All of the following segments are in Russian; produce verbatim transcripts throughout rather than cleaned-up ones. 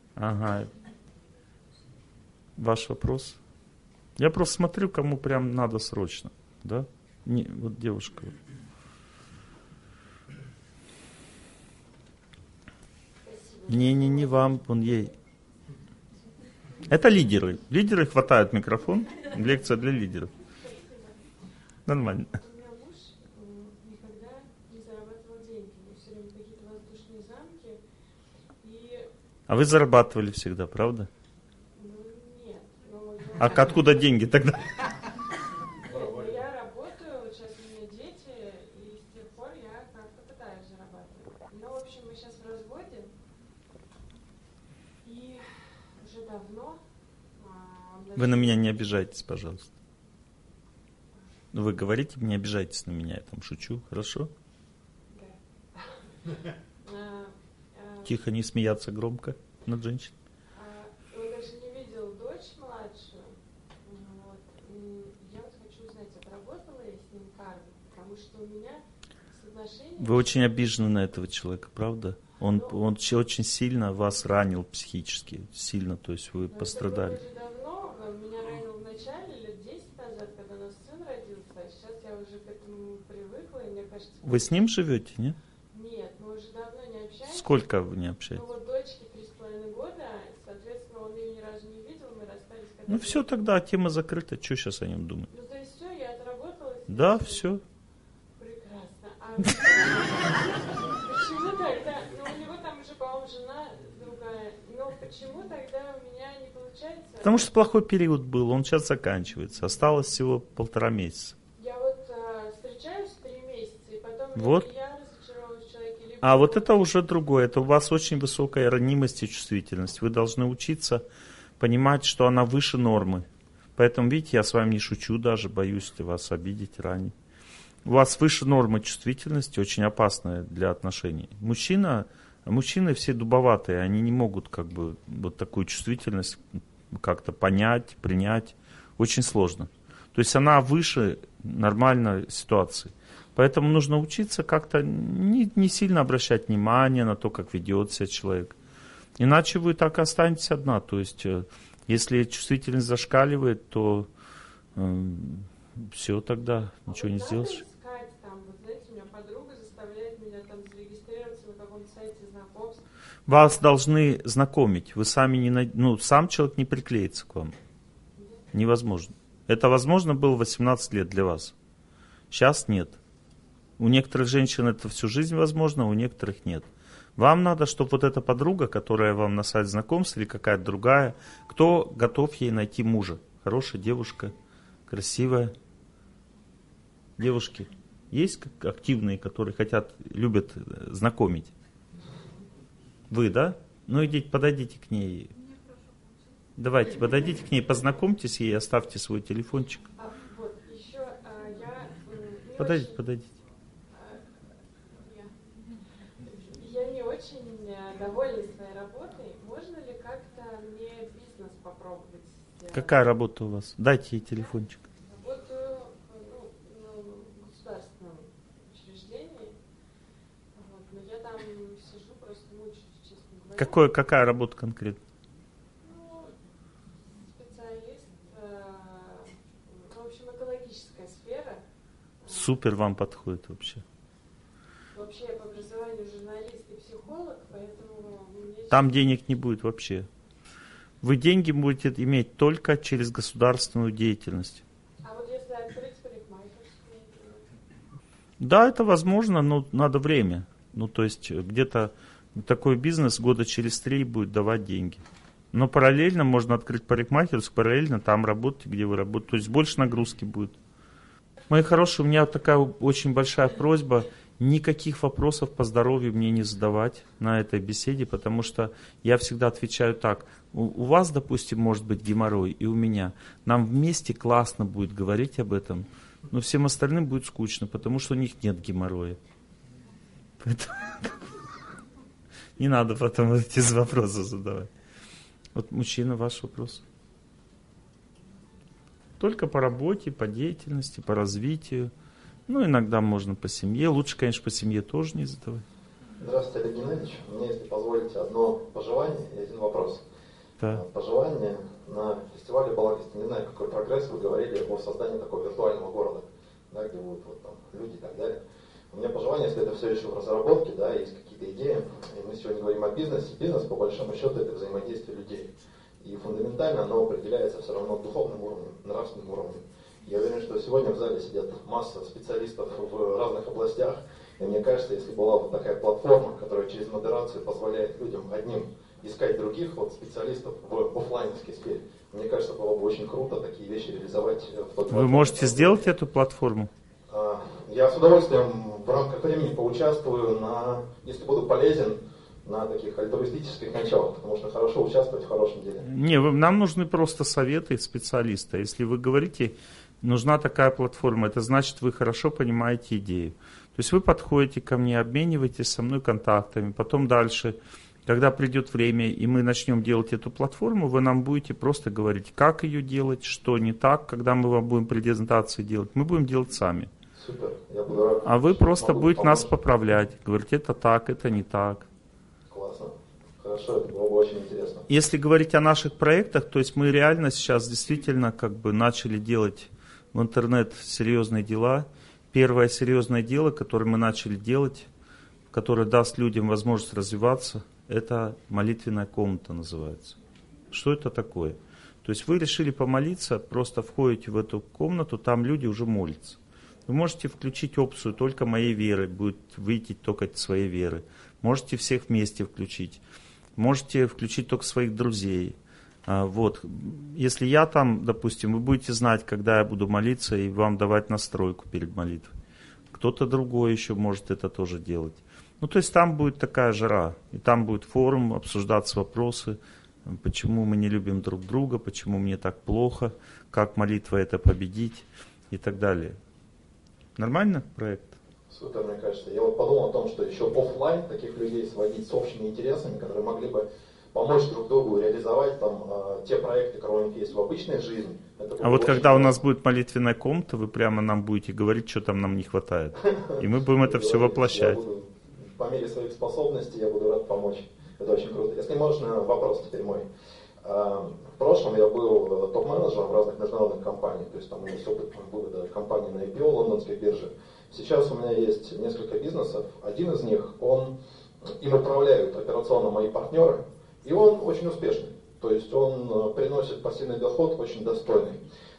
Ага. Ваш вопрос? Я просто смотрю, кому прям надо срочно. Да? Не, вот девушка. Не-не, не вам, он ей. Это лидеры. Лидеры хватают микрофон. Лекция для лидеров. Нормально. У меня муж никогда не зарабатывал деньги. У него все время какие-то воздушные замки. И... А вы зарабатывали всегда, правда? Ну, нет. Но... А откуда деньги тогда? Я работаю, сейчас у меня дети, и с тех пор я как-то пытаюсь зарабатывать. Ну, в общем, мы сейчас в разводе. И уже давно... Вы на меня не обижайтесь, пожалуйста. Вы говорите, не обижайтесь на меня, я там шучу, хорошо? Да. Тихо, не смеяться громко над женщиной. Он даже не видел дочь младшую. Вот. Я вот хочу узнать, отработала я с ним карму, потому что у меня соотношение... Вы очень обижены на этого человека, правда? Он, ну, он очень сильно вас ранил психически, сильно, то есть вы пострадали. Это было уже давно, меня ранил в начале, лет десять назад, когда у нас сын родился, а сейчас я уже к этому привыкла, и мне кажется... Вы с ним живете, нет? Нет, мы уже давно не общаемся. Сколько вы не общаетесь? Ну вот дочке три с половиной года, соответственно, он ее ни разу не видел, мы расстались. Когда Ну все, тогда тема закрыта, что сейчас о нем думать? Ну то есть все, я отработала. Да, все. Прекрасно. А почему тогда, ну у него там уже, по-моему, жена другая, но почему тогда у меня не получается? Потому что плохой период был, он сейчас заканчивается, осталось всего полтора месяца. Я вот а, встречаюсь три месяца, и потом Вот. либо я разочаровываюсь в человеке, либо... А вот это уже другое. Это у вас очень высокая ранимость и чувствительность. Вы должны учиться понимать, что она выше нормы. Поэтому, видите, я с вами не шучу даже, боюсь вас обидеть, ранить. У вас выше нормы чувствительности, очень опасная для отношений. Мужчина, мужчины все дубоватые, они не могут как бы вот такую чувствительность как-то понять, принять. Очень сложно. То есть она выше нормальной ситуации. Поэтому нужно учиться как-то не, не сильно обращать внимание на то, как ведет себя человек. Иначе вы так и останетесь одна. То есть, если чувствительность зашкаливает, то э, все тогда, А ничего вот не надо сделаешь. искать там, вот знаете, у меня подруга заставляет меня там зарегистрироваться на каком-то сайте знакомств. Вас должны знакомить. Вы сами не, най- ну, сам человек не приклеится к вам. Невозможно. Это возможно было восемнадцать лет для вас. Сейчас нет. У некоторых женщин это всю жизнь возможно, у некоторых нет. Вам надо, чтобы вот эта подруга, которая вам на сайт знакомств или какая-то другая, кто готов ей найти мужа. Хорошая девушка, красивая. Девушки есть активные, которые хотят, любят знакомить? Вы, да? Ну идите, подойдите к ней. Давайте, подойдите к ней, познакомьтесь ей, оставьте свой телефончик. А, вот, еще а, я... Не Подойдите, очень, подойдите. а, я, я не очень довольна своей работой. Можно ли как-то мне бизнес попробовать сделать? Какая работа у вас? Дайте ей телефончик. Работаю ну, в государственном учреждении, вот, но я там сижу, просто мучаюсь, честно говоря. Какое, какая работа конкретно? Ну, специалист, э, в общем, экологическая сфера. Супер вам подходит вообще. Вообще я по образованию журналист и психолог, поэтому... Мне Там денег не будет вообще. Вы деньги будете иметь только через государственную деятельность. А вот если открыть парикмахерскую? Да, это возможно, но надо время. Ну, то есть где-то такой бизнес года через три будет давать деньги. Но параллельно можно открыть парикмахерскую, параллельно там работать, где вы работаете. То есть больше нагрузки будет. Мои хорошие, у меня такая очень большая просьба. Никаких вопросов по здоровью мне не задавать на этой беседе, потому что я всегда отвечаю так. У, у вас, допустим, может быть геморрой, и у меня. Нам вместе классно будет говорить об этом, но всем остальным будет скучно, потому что у них нет геморроя. Поэтому не надо потом эти вопросы задавать. Вот мужчина, ваш вопрос. Только по работе, по деятельности, по развитию. Ну, иногда можно по семье. Лучше, конечно, по семье тоже не задавать. Здравствуйте, Олег Геннадьевич. Мне, если позволите, одно пожелание и один вопрос. Да. Пожелание на фестивале Балакисти, не знаю, какой прогресс, вы говорили о создании такого виртуального города, да, где будут вот, там, люди и так далее. У меня пожелание, если это все еще в разработке, да, есть какие-то идеи, и мы сегодня говорим о бизнесе, бизнес, по большому счету, это взаимодействие людей. И фундаментально оно определяется все равно духовным уровнем, нравственным уровнем. Я уверен, что сегодня в зале сидят масса специалистов в разных областях, и мне кажется, если была вот такая платформа, которая через модерацию позволяет людям одним искать других вот, специалистов в офлайнской сфере, мне кажется, было бы очень круто такие вещи реализовать в тот Вы можете сделать эту платформу? Я с удовольствием в рамках времени поучаствую, на, если буду полезен, на таких альтруистических началах, потому что хорошо участвовать в хорошем деле. Не, нам нужны просто советы специалиста. Если вы говорите, нужна такая платформа, это значит, вы хорошо понимаете идею. То есть вы подходите ко мне, обмениваетесь со мной контактами, потом дальше, когда придет время, и мы начнем делать эту платформу, вы нам будете просто говорить, как ее делать, что не так, когда мы вам будем презентации делать. Мы будем делать сами. Супер. Я буду рад, а вы просто будете помочь. нас поправлять, говорить, это так, это не так. Классно. Хорошо, это было бы очень интересно. Если говорить о наших проектах, то есть мы реально сейчас действительно как бы начали делать в интернет серьезные дела. Первое серьезное дело, которое мы начали делать, которое даст людям возможность развиваться, это молитвенная комната называется. Что это такое? То есть вы решили помолиться, просто входите в эту комнату, там люди уже молятся. Вы можете включить опцию «Только моей веры», будет выйти только своей веры. Можете всех вместе включить. Можете включить только своих друзей. Вот. Если я там, допустим, вы будете знать, когда я буду молиться, и вам давать настройку перед молитвой. Кто-то другой еще может это тоже делать. Ну, то есть там будет такая жара. И там будет форум, обсуждаться вопросы, почему мы не любим друг друга, почему мне так плохо, как молитва это победить и так далее. Нормально проект? Супер, мне кажется. Я вот подумал о том, что еще офлайн таких людей сводить с общими интересами, которые могли бы помочь друг другу реализовать там э, те проекты, которые у них есть в обычной жизни. Это а вот когда у нас будет молитвенная комната, вы прямо нам будете говорить, что там нам не хватает. И мы будем это все воплощать. По мере своих способностей я буду рад помочь. Это очень круто. Если можно, вопрос теперь мой. В прошлом я был топ-менеджером в разных международных компаниях, то есть там у меня есть опыт вывода компании на ай пи о лондонской бирже. Сейчас у меня есть несколько бизнесов. Один из них, он, им управляют операционно мои партнеры, и он очень успешный. То есть он приносит пассивный доход очень достойный.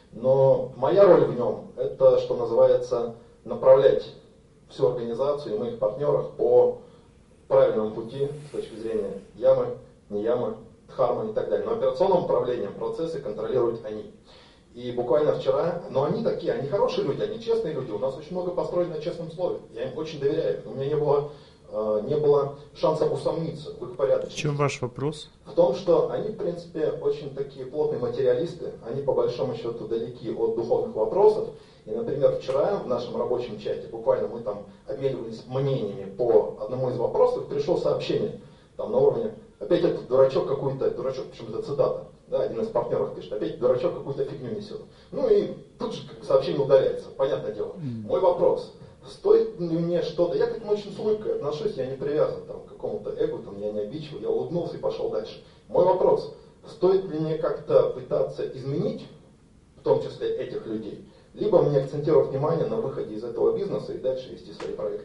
Но моя роль в нем, это, что называется, направлять всю организацию и моих партнеров по правильному пути с точки зрения ямы, не ямы, дхармы и так далее. Но операционным управлением процессы контролируют они. И буквально вчера, но они такие, они хорошие люди, они честные люди, у нас очень много построено на честном слове. Я им очень доверяю. У меня не было, э, не было шанса усомниться в их порядочности. В чем ваш вопрос? В том, что они, в принципе, очень такие плотные материалисты, они по большому счету далеки от духовных вопросов. И, например, вчера в нашем рабочем чате, буквально мы там обменивались мнениями по одному из вопросов, пришло сообщение там на уровне, опять этот дурачок какой-то, дурачок, причем это цитата, да, один из партнеров пишет, опять дурачок какую-то фигню несет. Ну и тут же сообщение удаляется, понятное дело. Mm. Мой вопрос, стоит ли мне что-то, я к этому очень с улыбкой отношусь, я не привязан там, к какому-то эго, там, я не обидчив, я улыбнулся и пошел дальше. Мой вопрос, стоит ли мне как-то пытаться изменить, в том числе этих людей, либо мне акцентировать внимание на выходе из этого бизнеса и дальше вести свои проекты.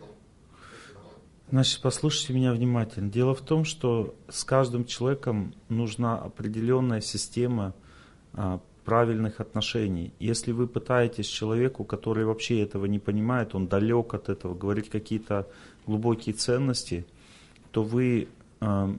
Значит, послушайте меня внимательно. Дело в том, что с каждым человеком нужна определенная система а, правильных отношений. Если вы пытаетесь человеку, который вообще этого не понимает, он далек от этого, говорить какие-то глубокие ценности, то вы а,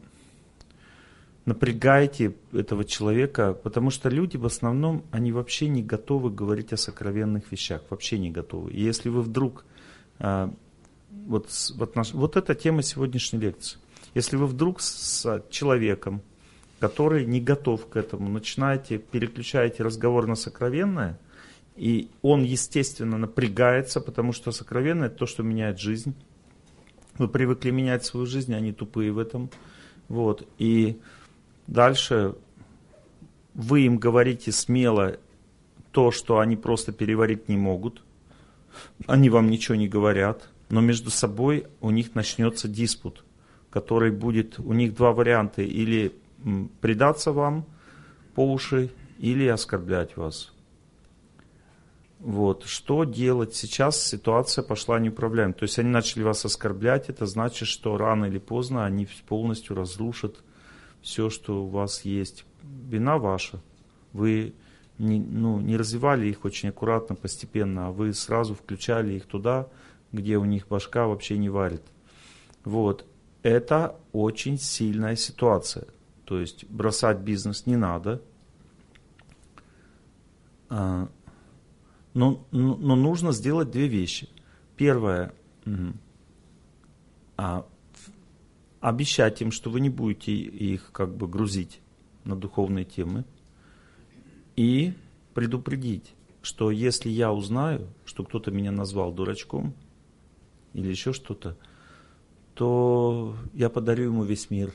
напрягаете этого человека, потому что люди в основном, они вообще не готовы говорить о сокровенных вещах, вообще не готовы. И если вы вдруг... А, Вот, вот, наш, вот эта тема сегодняшней лекции. Если вы вдруг с человеком, который не готов к этому, начинаете, переключаете разговор на сокровенное, и он, естественно, напрягается, потому что сокровенное – это то, что меняет жизнь. Вы привыкли менять свою жизнь, они тупые в этом. Вот. И дальше вы им говорите смело то, что они просто переварить не могут. Они вам ничего не говорят. Но между собой у них начнется диспут. который будет, у них два варианта, или предаться вам по уши, или оскорблять вас. Вот. Что делать? Сейчас ситуация пошла неуправляемой. То есть они начали вас оскорблять, это значит, что рано или поздно они полностью разрушат все, что у вас есть. Вина ваша. Вы не, ну, не развивали их очень аккуратно, постепенно, а вы сразу включали их туда, где у них башка вообще не варит. Вот. Это очень сильная ситуация. То есть бросать бизнес не надо. Но, но, но нужно сделать две вещи. Первое. А, обещать им, что вы не будете их как бы грузить на духовные темы. И предупредить, что если я узнаю, что кто-то меня назвал дурачком или еще что-то, то я подарю ему весь мир.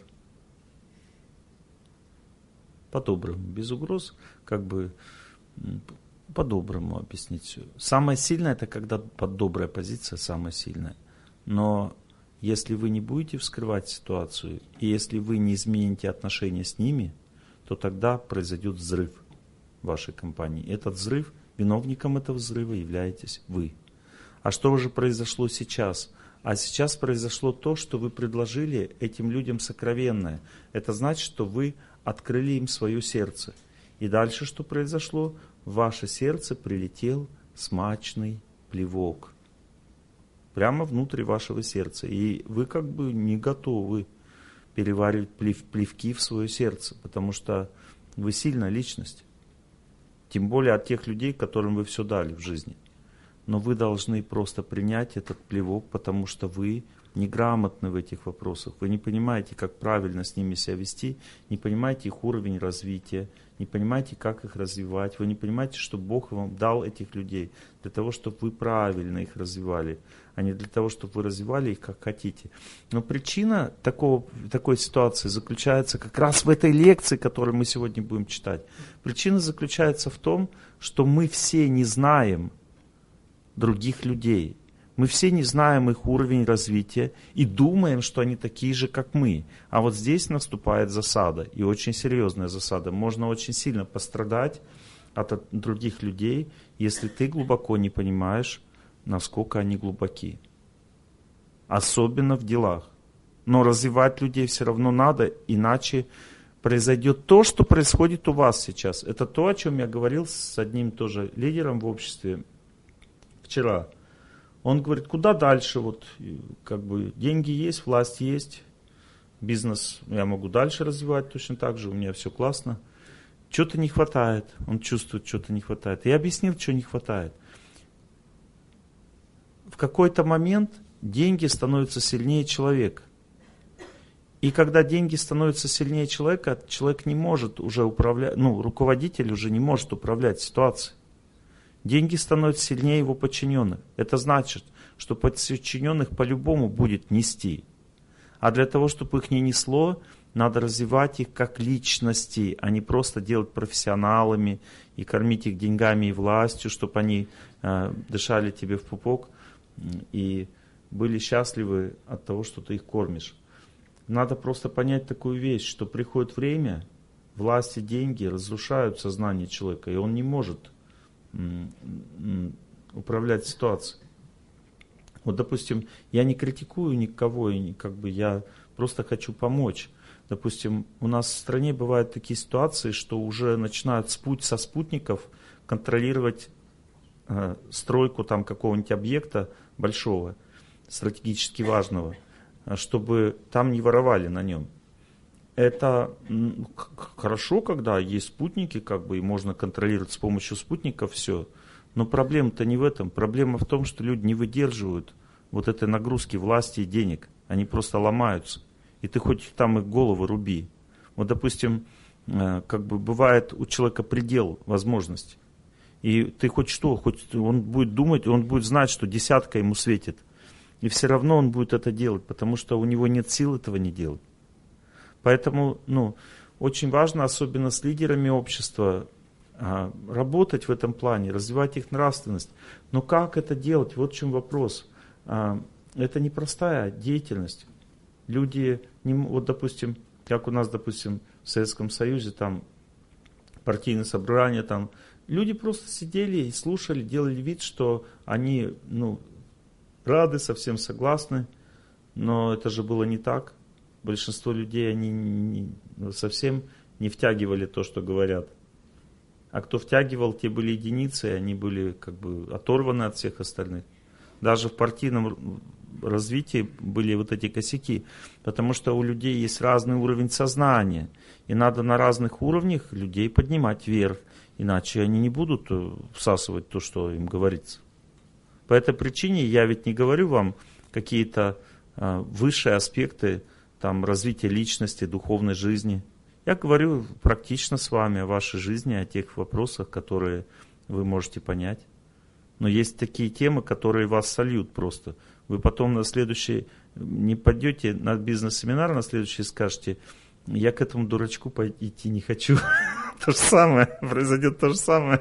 По-доброму, без угроз, как бы по-доброму объяснить все. Самое сильное, это когда под добрая позиция, самая сильная. Но если вы не будете вскрывать ситуацию, и если вы не измените отношения с ними, то тогда произойдет взрыв вашей компании. Этот взрыв, виновником этого взрыва являетесь вы. А что же произошло сейчас? А сейчас произошло то, что вы предложили этим людям сокровенное. Это значит, что вы открыли им свое сердце. И дальше что произошло? В ваше сердце прилетел смачный плевок. Прямо внутрь вашего сердца. И вы как бы не готовы переваривать плев, плевки в свое сердце, потому что вы сильная личность. Тем более от тех людей, которым вы все дали в жизни. Но вы должны просто принять этот плевок, потому что вы неграмотны в этих вопросах. Вы не понимаете, как правильно с ними себя вести, не понимаете их уровень развития, не понимаете, как их развивать. Вы не понимаете, что Бог вам дал этих людей для того, чтобы вы правильно их развивали, а не для того, чтобы вы развивали их как хотите. Но причина такого, такой ситуации заключается как раз в этой лекции, которую мы сегодня будем читать. Причина заключается в том, что мы все не знаем других людей. Мы все не знаем их уровень развития и думаем, что они такие же, как мы. А вот здесь наступает засада, и очень серьезная засада. Можно очень сильно пострадать от других людей, если ты глубоко не понимаешь, насколько они глубоки. Особенно в делах. Но развивать людей все равно надо, иначе произойдет то, что происходит у вас сейчас. Это то, о чем я говорил с одним тоже лидером в обществе вчера. Он говорит, куда дальше, вот, как бы, деньги есть, власть есть, бизнес я могу дальше развивать точно так же, у меня все классно. Что-то не хватает, он чувствует, что-то не хватает. Я объяснил, что не хватает. В какой-то момент деньги становятся сильнее человека. И когда деньги становятся сильнее человека, человек не может уже управлять, ну, руководитель уже не может управлять ситуацией. Деньги становятся сильнее его подчиненных. Это значит, что подчиненных по-любому будет нести. А для того, чтобы их не несло, надо развивать их как личности, а не просто делать профессионалами и кормить их деньгами и властью, чтобы они э, дышали тебе в пупок и были счастливы от того, что ты их кормишь. Надо просто понять такую вещь, что приходит время, власть и деньги разрушают сознание человека, и он не может управлять ситуацией. Вот, допустим, я не критикую никого, и как бы я просто хочу помочь. Допустим, у нас в стране бывают такие ситуации, что уже начинают спуть со спутников контролировать э, стройку там какого-нибудь объекта большого, стратегически важного, чтобы там не воровали на нем. Это хорошо, когда есть спутники, как бы, и можно контролировать с помощью спутников все. Но проблема-то не в этом. Проблема в том, что люди не выдерживают вот этой нагрузки власти и денег. Они просто ломаются. И ты хоть там их головы руби. Вот, допустим, как бы бывает у человека предел возможностей. И ты хоть что, хоть он будет думать, он будет знать, что десятка ему светит. И все равно он будет это делать, потому что у него нет сил этого не делать. Поэтому, ну, очень важно, особенно с лидерами общества, работать в этом плане, развивать их нравственность. Но как это делать? Вот в чем вопрос. Это непростая деятельность. Люди, не, вот допустим, как у нас, допустим, в Советском Союзе, там партийные собрания, там люди просто сидели и слушали, делали вид, что они, ну, рады, совсем согласны, но это же было не так. Большинство людей, они не, совсем не втягивали то, что говорят. А кто втягивал, те были единицы, и они были как бы оторваны от всех остальных. Даже в партийном развитии были вот эти косяки, потому что у людей есть разный уровень сознания, и надо на разных уровнях людей поднимать вверх, иначе они не будут всасывать то, что им говорится. По этой причине я ведь не говорю вам какие-то а, высшие аспекты там, развития личности, духовной жизни. Я говорю практично с вами о вашей жизни, о тех вопросах, которые вы можете понять. Но есть такие темы, которые вас сольют просто. Вы потом на следующий, не пойдете на бизнес-семинар, на следующий скажете, я к этому дурачку идти не хочу. То же самое, произойдет то же самое.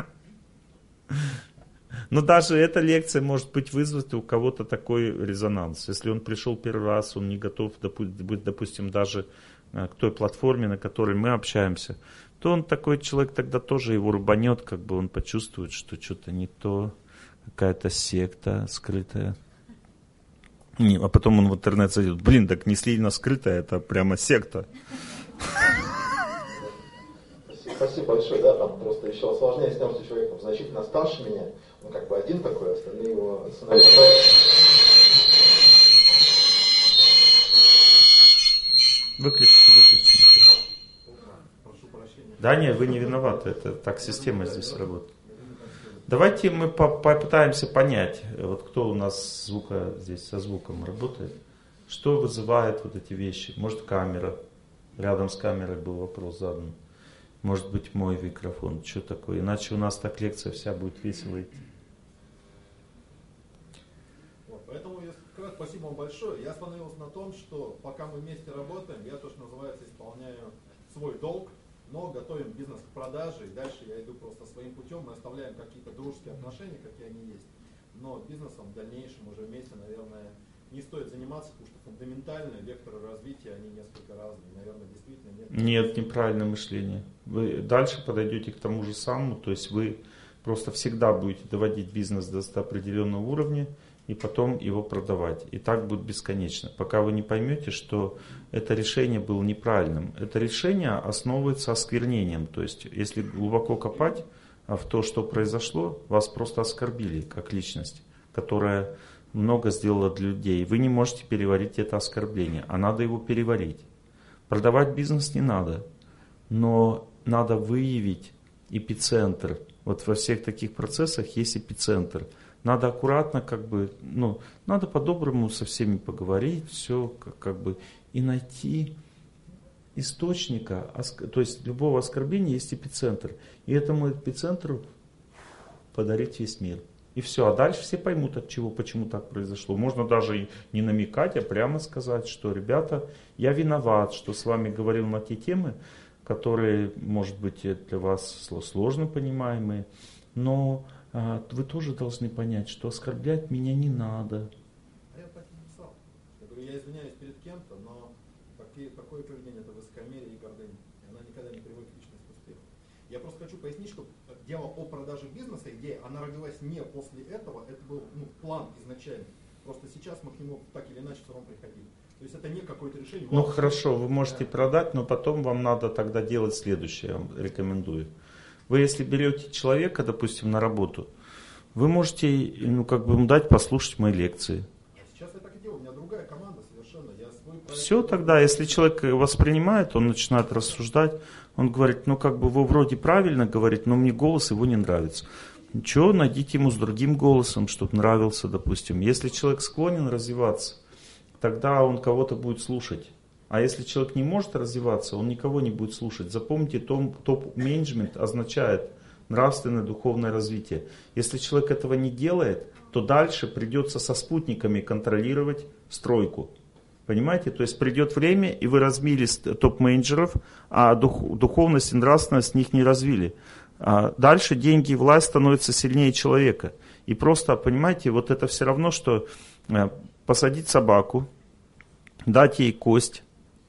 Но даже эта лекция может быть вызвать у кого-то такой резонанс. Если он пришел первый раз, он не готов быть, допустим, даже к той платформе, на которой мы общаемся, то он такой человек тогда тоже его рубанет, как бы он почувствует, что что-то не то, какая-то секта скрытая. А потом он в интернет зайдет, блин, так не слильно скрытая, это прямо секта. Спасибо большое, да, там просто еще сложнее с тем, что человек там, значительно старше меня, он как бы один такой, остальные его сыновья. Выключите, выключите. Да нет, вы не виноваты, это так система здесь работает. Давайте мы попытаемся понять, вот кто у нас звука здесь со звуком работает, что вызывает вот эти вещи. Может камера, рядом с камерой был вопрос задан. Может быть мой микрофон, что такое, иначе у нас так лекция вся будет весело идти. Вот, поэтому как раз спасибо вам большое. Я остановился на том, что пока мы вместе работаем, я то, что называется, исполняю свой долг, но готовим бизнес к продаже, и дальше я иду просто своим путем, мы оставляем какие-то дружеские отношения, какие они есть, но бизнесом в дальнейшем уже вместе, наверное, не стоит заниматься, потому что фундаментально векторы развития, они несколько разные, наверное, действительно нет. Нет, неправильное мышление. Вы дальше подойдете к тому же самому, то есть вы просто всегда будете доводить бизнес до определенного уровня и потом его продавать. И так будет бесконечно, пока вы не поймете, что это решение было неправильным. Это решение основывается осквернением, то есть если глубоко копать в то, что произошло, вас просто оскорбили как личность, которая много сделала для людей. Вы не можете переварить это оскорбление, а надо его переварить. Продавать бизнес не надо, но надо выявить эпицентр. Вот во всех таких процессах есть эпицентр. Надо аккуратно, как бы, ну, надо по-доброму со всеми поговорить, все, как, как бы, и найти источника, то есть любого оскорбления есть эпицентр. И этому эпицентру подарить весь мир. И все, а дальше все поймут, от чего, почему так произошло. Можно даже и не намекать, а прямо сказать, что, ребята, я виноват, что с вами говорил на те темы, которые, может быть, для вас сложно понимаемые, но а, вы тоже должны понять, что оскорблять меня не надо. А я так и написал. Я говорю, я извиняюсь перед кем-то, но такие, такое поведение – это высокомерие и гордыня. И она никогда не приводит к личности успеха. Я просто хочу пояснить, что дело о продаже бизнеса, идея, она родилась не после этого, это был ну, план изначально. Просто сейчас мы к нему так или иначе все равно приходили. То есть это не какое-то решение. Ну хорошо, вы можете продать, но потом вам надо тогда делать следующее, я вам рекомендую. Вы если берете человека, допустим, на работу, вы можете ну, как бы ему дать послушать мои лекции. Сейчас я так и делаю, у меня другая команда совершенно. Я свой проект... Все тогда, если человек воспринимает, он начинает рассуждать, он говорит, ну как бы вы вроде правильно говорите, но мне голос его не нравится. Ничего, найдите ему с другим голосом, чтобы нравился, допустим. Если человек склонен развиваться, тогда он кого-то будет слушать. А если человек не может развиваться, он никого не будет слушать. Запомните, топ-менеджмент означает нравственное духовное развитие. Если человек этого не делает, то дальше придется со спутниками контролировать стройку. Понимаете? То есть придет время, и вы развили топ-менеджеров, а дух, духовность и нравственность них не развили. А дальше деньги и власть становятся сильнее человека. И просто, понимаете, вот это все равно, что посадить собаку, дать ей кость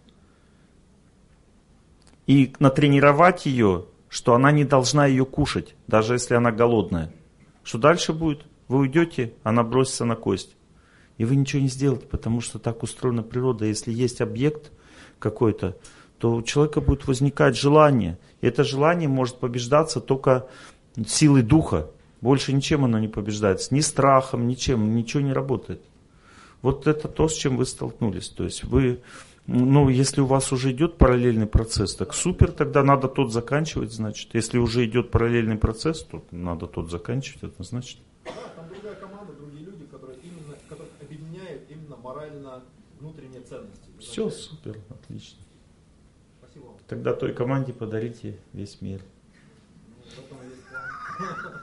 и натренировать ее, что она не должна ее кушать, даже если она голодная. Что дальше будет? Вы уйдете, она бросится на кость. И вы ничего не сделаете, потому что так устроена природа. Если есть объект какой-то, то у человека будет возникать желание. И это желание может побеждаться только силой духа. Больше ничем оно не побеждается. Ни страхом, ничем, ничего не работает. Вот это то, с чем вы столкнулись. То есть вы, ну, если у вас уже идет параллельный процесс, так супер, тогда надо тот заканчивать, значит. Если уже идет параллельный процесс, то надо тот заканчивать, однозначно. Да, там другая команда, другие люди, которые именно, которых объединяют именно морально внутренние ценности. Все супер, отлично. Спасибо вам. Тогда той команде подарите весь мир. Ну, в этом есть план.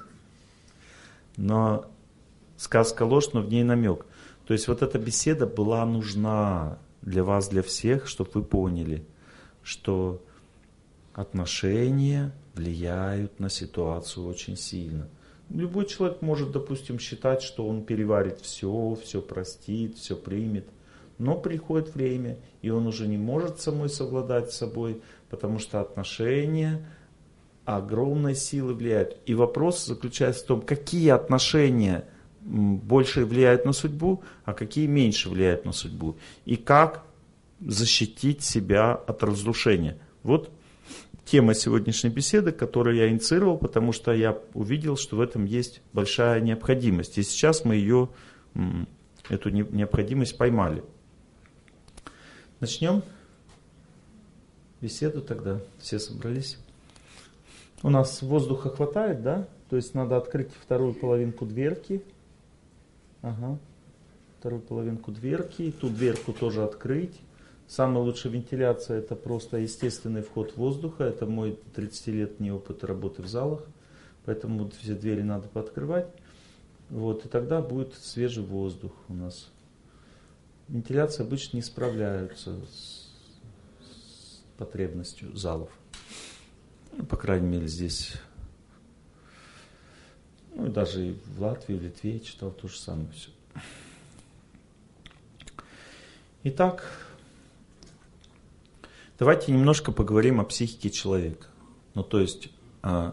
Но сказка ложь, но в ней намек. То есть вот эта беседа была нужна для вас, для всех, чтобы вы поняли, что отношения влияют на ситуацию очень сильно. Любой человек может, допустим, считать, что он переварит все, все простит, все примет. Но приходит время, и он уже не может самой совладать с собой, потому что отношения огромной силы влияют. И вопрос заключается в том, какие отношения больше влияют на судьбу, а какие меньше влияют на судьбу. И как защитить себя от разрушения. Вот тема сегодняшней беседы, которую я инициировал, потому что я увидел, что в этом есть большая необходимость. И сейчас мы ее, эту необходимость поймали. Начнем беседу тогда. Все собрались. У нас воздуха хватает, да? То есть надо открыть вторую половинку дверки. Ага. Вторую половинку дверки. Ту дверку тоже открыть. Самая лучшая вентиляция — это просто естественный вход воздуха. Это мой тридцатилетний опыт работы в залах. Поэтому все двери надо пооткрывать. Вот, и тогда будет свежий воздух у нас. Вентиляции обычно не справляются с, с потребностью залов. Ну, по крайней мере, здесь. Ну и даже и в Латвии, в Литве я читал то же самое все. Итак, давайте немножко поговорим о психике человека. Ну, то есть, а,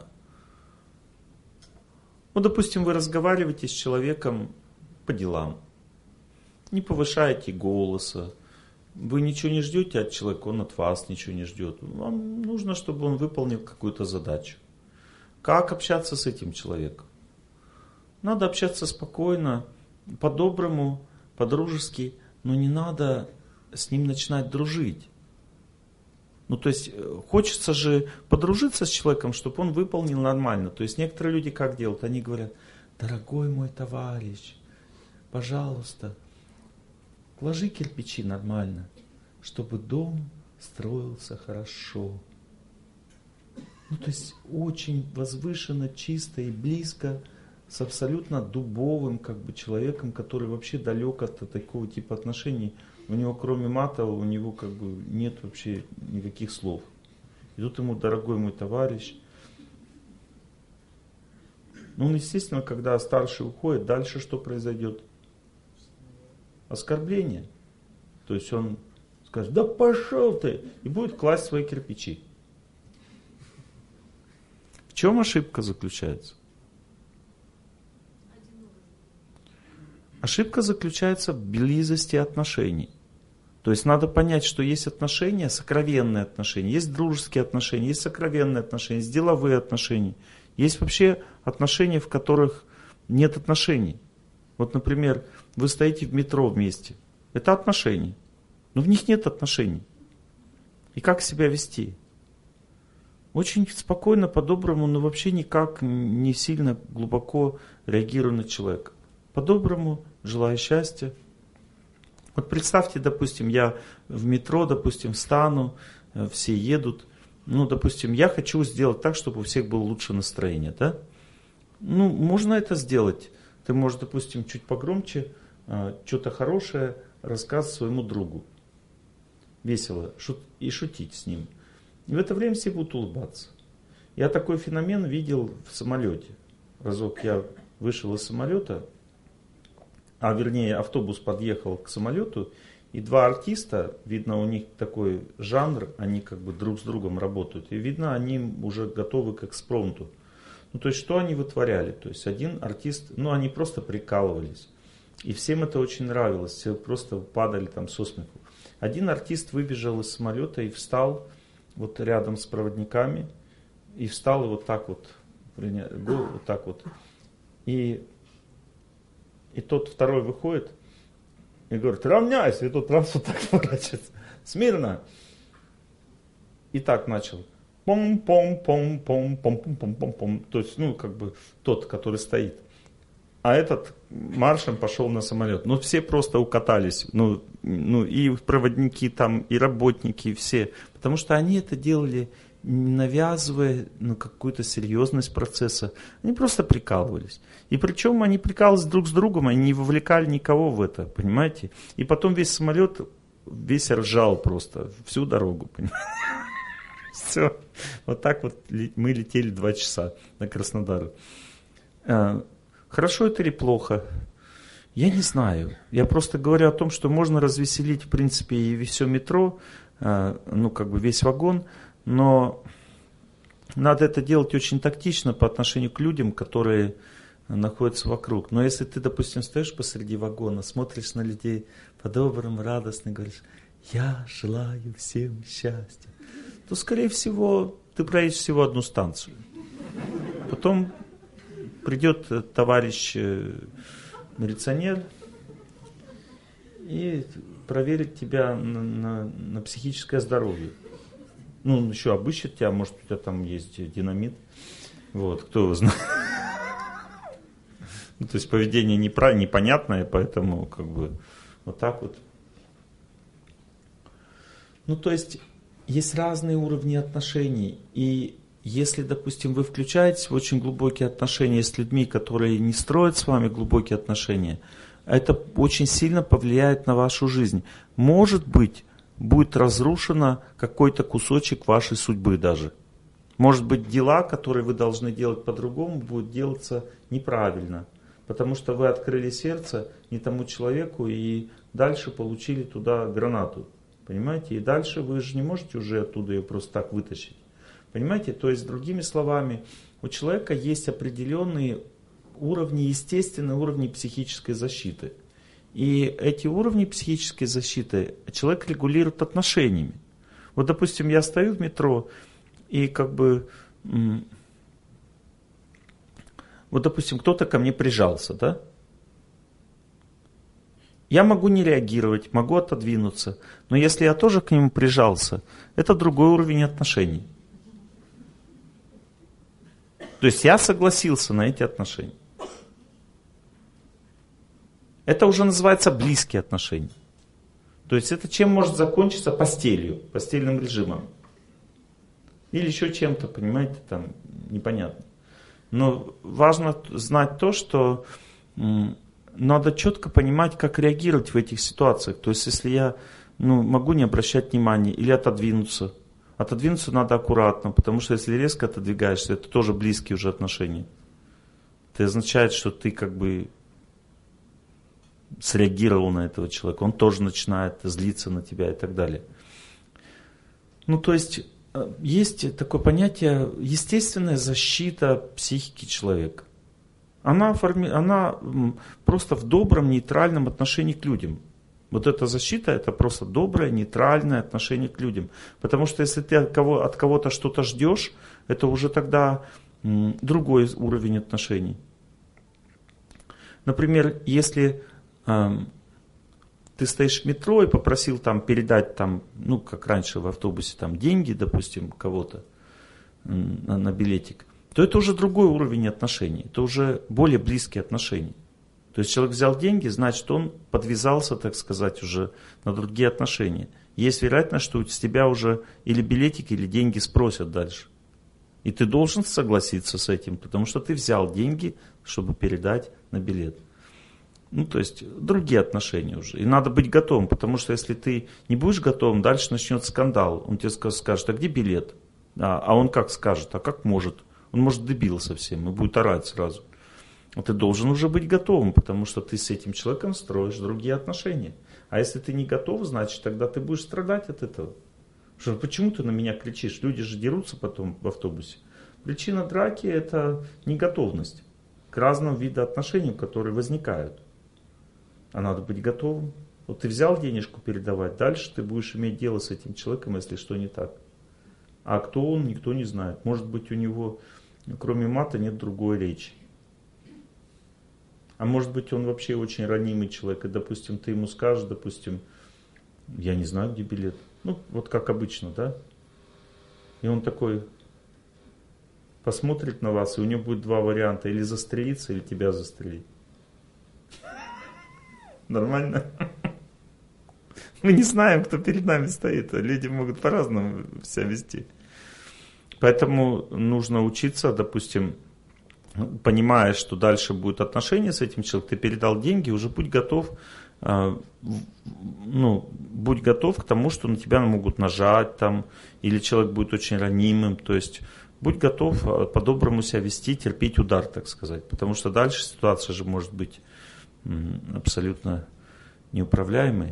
ну, допустим, вы разговариваете с человеком по делам, не повышаете голоса, вы ничего не ждете от человека, он от вас ничего не ждет. Вам нужно, чтобы он выполнил какую-то задачу. Как общаться с этим человеком? Надо общаться спокойно, по-доброму, по-дружески, но не надо с ним начинать дружить. Ну, то есть, хочется же подружиться с человеком, чтобы он выполнил нормально. То есть, некоторые люди как делают? Они говорят: дорогой мой товарищ, пожалуйста, ложи кирпичи нормально, чтобы дом строился хорошо. Ну, то есть, очень возвышенно, чисто и близко с абсолютно дубовым как бы человеком, который вообще далек от такого типа отношений. У него кроме мата, у него как бы нет вообще никаких слов. И тут ему: дорогой мой товарищ. Ну, естественно, когда старший уходит, дальше что произойдет? Оскорбление. То есть он скажет: да пошел ты! И будет класть свои кирпичи. В чем ошибка заключается? Ошибка заключается в близости отношений. То есть надо понять, что есть отношения, сокровенные отношения, есть дружеские отношения, есть сокровенные отношения, есть деловые отношения. Есть вообще отношения, в которых нет отношений. Вот, например, вы стоите в метро вместе. Это отношения. Но в них нет отношений. И как себя вести? Очень спокойно, по-доброму, но вообще никак не сильно глубоко реагируя на человека. По-доброму, желаю счастья. Вот представьте, допустим, я в метро, допустим, встану, все едут. Ну, допустим, я хочу сделать так, чтобы у всех было лучшее настроение, да? Ну, можно это сделать. Ты можешь, допустим, чуть погромче, что-то хорошее рассказывать своему другу. Весело. И шутить с ним. И в это время все будут улыбаться. Я такой феномен видел в самолете. Разок я вышел из самолета, а вернее автобус подъехал к самолету, И два артиста, видно, у них такой жанр, они как бы друг с другом работают. И видно, они уже готовы к экспромту. Ну, то есть, что они вытворяли? То есть, один артист, ну, они просто прикалывались. И всем это очень нравилось. Все просто падали там со смеху. Один артист выбежал из самолета и встал вот рядом с проводниками. И встал и вот так вот, вот так вот. И, и тот второй выходит и говорит: равняйся. И тот раз вот так поворачивается. Смирно. И так начал. Пом-пом-пом-пом-пом-пом-пом-пом. То есть, ну, как бы тот, который стоит. А этот маршем пошел на самолет. Ну, все просто укатались. Ну, ну, и проводники там, и работники, и все. Потому что они это делали, не навязывая ну, какую-то серьезность процесса. Они просто прикалывались. И причем они прикалывались друг с другом, они не вовлекали никого в это, понимаете? И потом весь самолет весь ржал просто всю дорогу, понимаете? Все. Вот так вот мы летели два часа на Краснодар. Хорошо это или плохо? Я не знаю. Я просто говорю о том, что можно развеселить, в принципе, и все метро, ну, как бы весь вагон, но надо это делать очень тактично по отношению к людям, которые находятся вокруг. Но если ты, допустим, стоишь посреди вагона, смотришь на людей по-доброму, радостно, говоришь: я желаю всем счастья, то, скорее всего, ты проедешь всего одну станцию. Потом придет товарищ милиционер и проверит тебя на, на, на психическое здоровье. Ну, он еще обыщет тебя, может, у тебя там есть динамит. Вот, кто его знает. Ну, то есть поведение неправильное, непонятное, поэтому как бы вот так вот. Ну, то есть есть разные уровни отношений. И если, допустим, вы включаетесь в очень глубокие отношения с людьми, которые не строят с вами глубокие отношения, это очень сильно повлияет на вашу жизнь. Может быть, будет разрушено какой-то кусочек вашей судьбы даже. Может быть, дела, которые вы должны делать по-другому, будут делаться неправильно. Потому что вы открыли сердце не тому человеку и дальше получили туда гранату. Понимаете? И дальше вы же не можете уже оттуда ее просто так вытащить. Понимаете? То есть, другими словами, у человека есть определенные уровни, естественные уровни психической защиты. И эти уровни психической защиты человек регулирует отношениями. Вот, допустим, я стою в метро, и как бы, вот, допустим, кто-то ко мне прижался, да? Я могу не реагировать, могу отодвинуться, но если я тоже к нему прижался, это другой уровень отношений. То есть я согласился на эти отношения. Это уже называется близкие отношения. То есть это чем может закончиться? Постелью, постельным режимом. Или еще чем-то, понимаете, там непонятно. Но важно знать то, что м, надо четко понимать, как реагировать в этих ситуациях. То есть если я ну, могу не обращать внимания или отодвинуться. Отодвинуться надо аккуратно, потому что если резко отодвигаешься, это тоже близкие уже отношения. Это означает, что ты как бы среагировал на этого человека, он тоже начинает злиться на тебя и так далее. Ну, то есть, есть такое понятие естественная защита психики человека. Она, форми... Она просто в добром, нейтральном отношении к людям. Вот эта защита, это просто доброе, нейтральное отношение к людям. Потому что если ты от, кого... от кого-то что-то ждешь, это уже тогда м, другой уровень отношений. Например, если ты стоишь в метро и попросил там передать там, ну как раньше в автобусе, там деньги, допустим, кого-то на, на билетик, то это уже другой уровень отношений, это уже более близкие отношения. То есть человек взял деньги, значит он подвязался, так сказать, уже на другие отношения. Есть вероятность, что с тебя уже или билетик, или деньги спросят дальше. И ты должен согласиться с этим, потому что ты взял деньги, чтобы передать на билет. Ну, то есть, другие отношения уже. И надо быть готовым, потому что если ты не будешь готовым, дальше начнется скандал. Он тебе скажет: а где билет? А, а он как скажет? А как может? Он может дебил совсем и будет орать сразу. Ты должен уже быть готовым, потому что ты с этим человеком строишь другие отношения. А если ты не готов, значит, тогда ты будешь страдать от этого. Что, почему ты на меня кричишь? Люди же дерутся потом в автобусе. Причина драки – это неготовность к разным видам отношений, которые возникают. А надо быть готовым. Вот ты взял денежку передавать, дальше ты будешь иметь дело с этим человеком, если что не так. А кто он, никто не знает. Может быть, у него, кроме мата, нет другой речи. А может быть, он вообще очень ранимый человек, и, допустим, ты ему скажешь, допустим, я не знаю, где билет. Ну, вот как обычно, да? И он такой посмотрит на вас, и у него будет два варианта: или застрелиться, или тебя застрелить. Нормально? Мы не знаем, кто перед нами стоит. Люди могут по-разному себя вести. Поэтому нужно учиться, допустим, понимая, что дальше будет отношение с этим человеком, ты передал деньги, уже будь готов, ну, будь готов к тому, что на тебя могут нажать там, или человек будет очень ранимым, то есть будь готов по-доброму себя вести, терпеть удар, так сказать, потому что дальше ситуация же может быть абсолютно неуправляемой.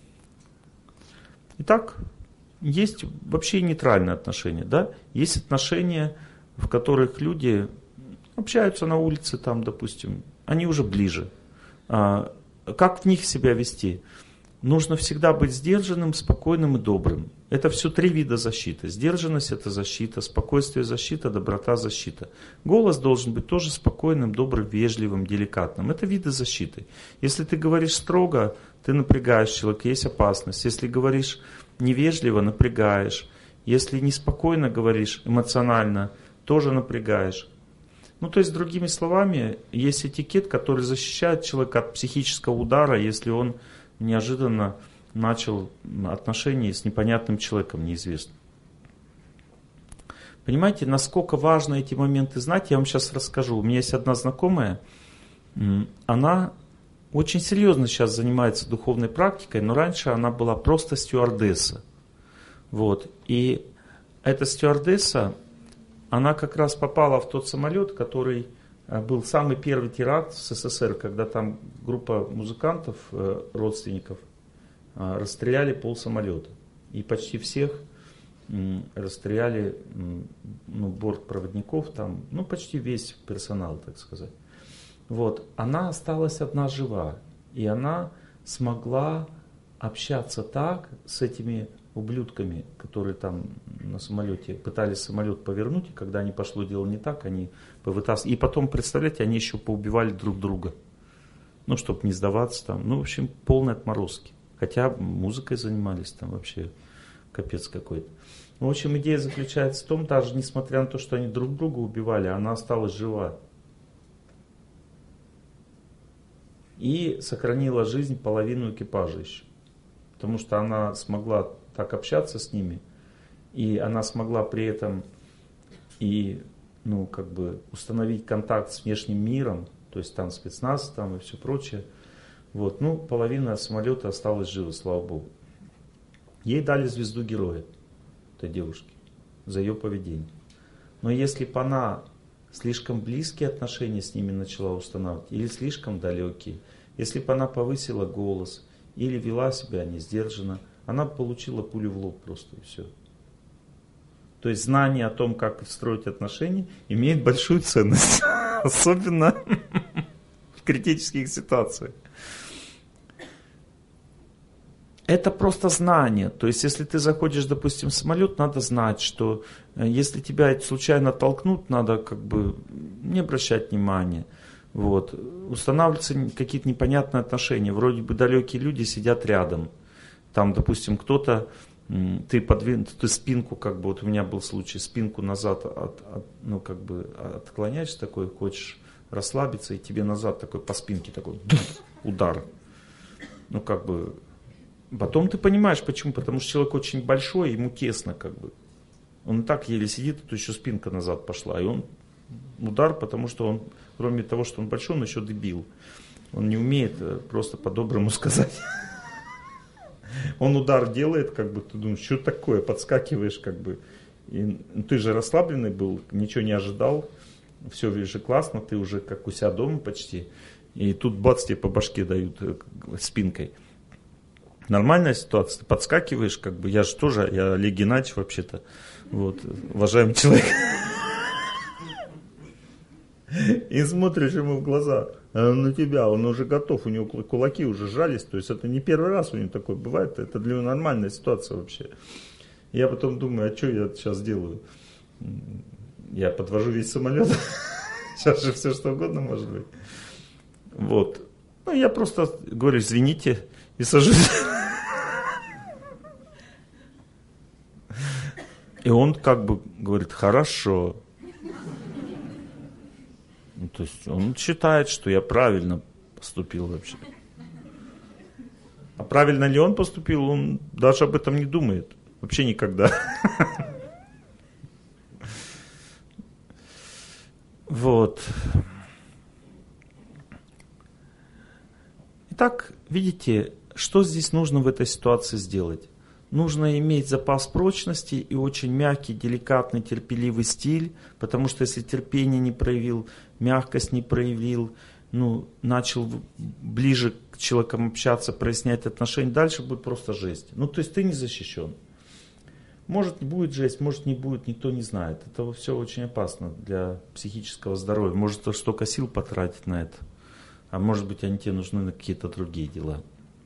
Итак, есть вообще нейтральные отношения, да, есть отношения, в которых люди общаются на улице, там, допустим, они уже ближе. А, как в них себя вести? Нужно всегда быть сдержанным, спокойным и добрым. Это все три вида защиты. Сдержанность – это защита, спокойствие – защита, доброта – защита. Голос должен быть тоже спокойным, добрым, вежливым, деликатным. Это виды защиты. Если ты говоришь строго, ты напрягаешь человека, есть опасность. Если говоришь невежливо, напрягаешь. Если неспокойно говоришь, эмоционально, тоже напрягаешь. Ну, то есть, другими словами, есть этикет, который защищает человека от психического удара, если он неожиданно начал отношения с непонятным человеком, неизвестным. Понимаете, насколько важно эти моменты знать, я вам сейчас расскажу. У меня есть одна знакомая, она очень серьезно сейчас занимается духовной практикой, но раньше она была просто стюардесса. Вот. И эта стюардесса, она как раз попала в тот самолет, который был самый первый теракт в СССР, когда там группа музыкантов, родственников, расстреляли пол самолета. И почти всех расстреляли, ну, бортпроводников, там, ну, почти весь персонал, так сказать. Вот. Она осталась одна жива. И она смогла общаться так с этими ублюдками, которые там на самолете пытались самолет повернуть, и когда они пошло дело не так, они повытаскивали. И потом, представляете, они еще поубивали друг друга. Ну, чтобы не сдаваться там. Ну, в общем, полные отморозки. Хотя музыкой занимались там вообще капец какой-то. В общем, идея заключается в том, даже несмотря на то, что они друг друга убивали, она осталась жива. И сохранила жизнь половину экипажа еще. Потому что она смогла так общаться с ними, и она смогла при этом и, ну, как бы установить контакт с внешним миром, то есть там спецназ там и все прочее. Вот, ну, половина самолета осталась жива, слава Богу. Ей дали звезду героя, этой девушке, за ее поведение. Но если бы она слишком близкие отношения с ними начала устанавливать, или слишком далекие, если бы она повысила голос, или вела себя несдержанно, она получила пулю в лоб просто, и все. То есть знание о том, как строить отношения, имеет большую ценность. Особенно в критических ситуациях. Это просто знание. То есть, если ты заходишь, допустим, в самолет, надо знать, что если тебя случайно толкнут, надо как бы не обращать внимания. Вот. Устанавливаются какие-то непонятные отношения. Вроде бы далекие люди сидят рядом. Там, допустим, кто-то, ты подвин, ты спинку, как бы, вот у меня был случай, спинку назад, от, от, ну, как бы, отклоняешься такой, хочешь расслабиться, и тебе назад такой по спинке такой удар. Ну, как бы, потом ты понимаешь, почему, потому что человек очень большой, ему тесно, как бы. Он и так еле сидит, а то еще спинка назад пошла, и он удар, потому что он, кроме того, что он большой, он еще дебил. Он не умеет просто по-доброму сказать. Он удар делает, как бы, ты думаешь, что такое, подскакиваешь, как бы. И, ну, ты же расслабленный был, ничего не ожидал. все, видишь, классно, ты уже как у себя дома почти, и тут бац, тебе по башке дают спинкой. Нормальная ситуация, ты подскакиваешь, как бы, я же тоже, я Олег Геннадьевич вообще-то, вот, уважаемый человек. И смотришь ему в глаза, а он на тебя, он уже готов, у него кулаки уже сжались, то есть это не первый раз у него такое бывает, это для него нормальная ситуация вообще. Я потом думаю, а что я сейчас делаю? Я подвожу весь самолет, сейчас же все что угодно может быть. Вот. Ну, я просто говорю, извините, и сажусь. И он как бы говорит, хорошо. Ну, то есть он считает, что я правильно поступил вообще. А правильно ли он поступил, он даже об этом не думает. Вообще никогда. Вот. Итак, видите, что здесь нужно в этой ситуации сделать? Нужно иметь запас прочности и очень мягкий, деликатный, терпеливый стиль, потому что если терпение не проявил, мягкость не проявил, ну, начал ближе к человекам общаться, прояснять отношения, дальше будет просто жесть. Ну, то есть ты не защищен. Может будет жесть, может не будет, никто не знает. Это все очень опасно для психического здоровья. Может столько сил потратить на это, а может быть они тебе нужны на какие-то другие дела.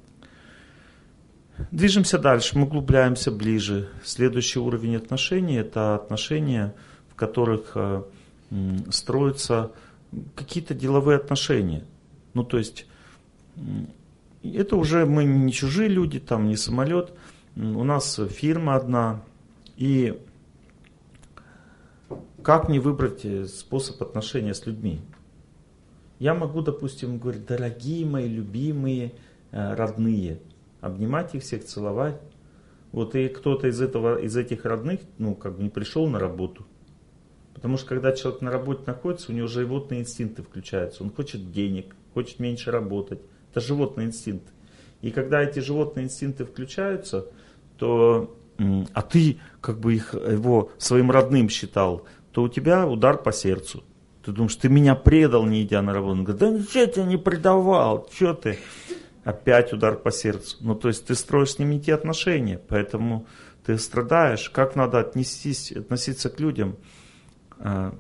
Движемся дальше, мы углубляемся ближе. Следующий уровень отношений – это отношения, в которых э, строятся какие-то деловые отношения. Ну, то есть, э, это уже мы не чужие люди, там не самолет. У нас фирма одна. И как мне выбрать способ отношения с людьми? Я могу, допустим, говорить, дорогие мои, любимые, э, родные. Обнимать их всех, целовать. Вот и кто-то из, этого, из этих родных, ну, как бы не пришел на работу. Потому что когда человек на работе находится, у него животные инстинкты включаются. Он хочет денег, хочет меньше работать. Это животные инстинкты. И когда эти животные инстинкты включаются, то, а ты как бы их, его своим родным считал, то у тебя удар по сердцу. Ты думаешь, ты меня предал, не идя на работу. Он говорит, да ничего я тебя не предавал, что ты? Опять удар по сердцу. Ну, то есть ты строишь с ними те отношения, поэтому ты страдаешь. Как надо отнестись, относиться к людям? А,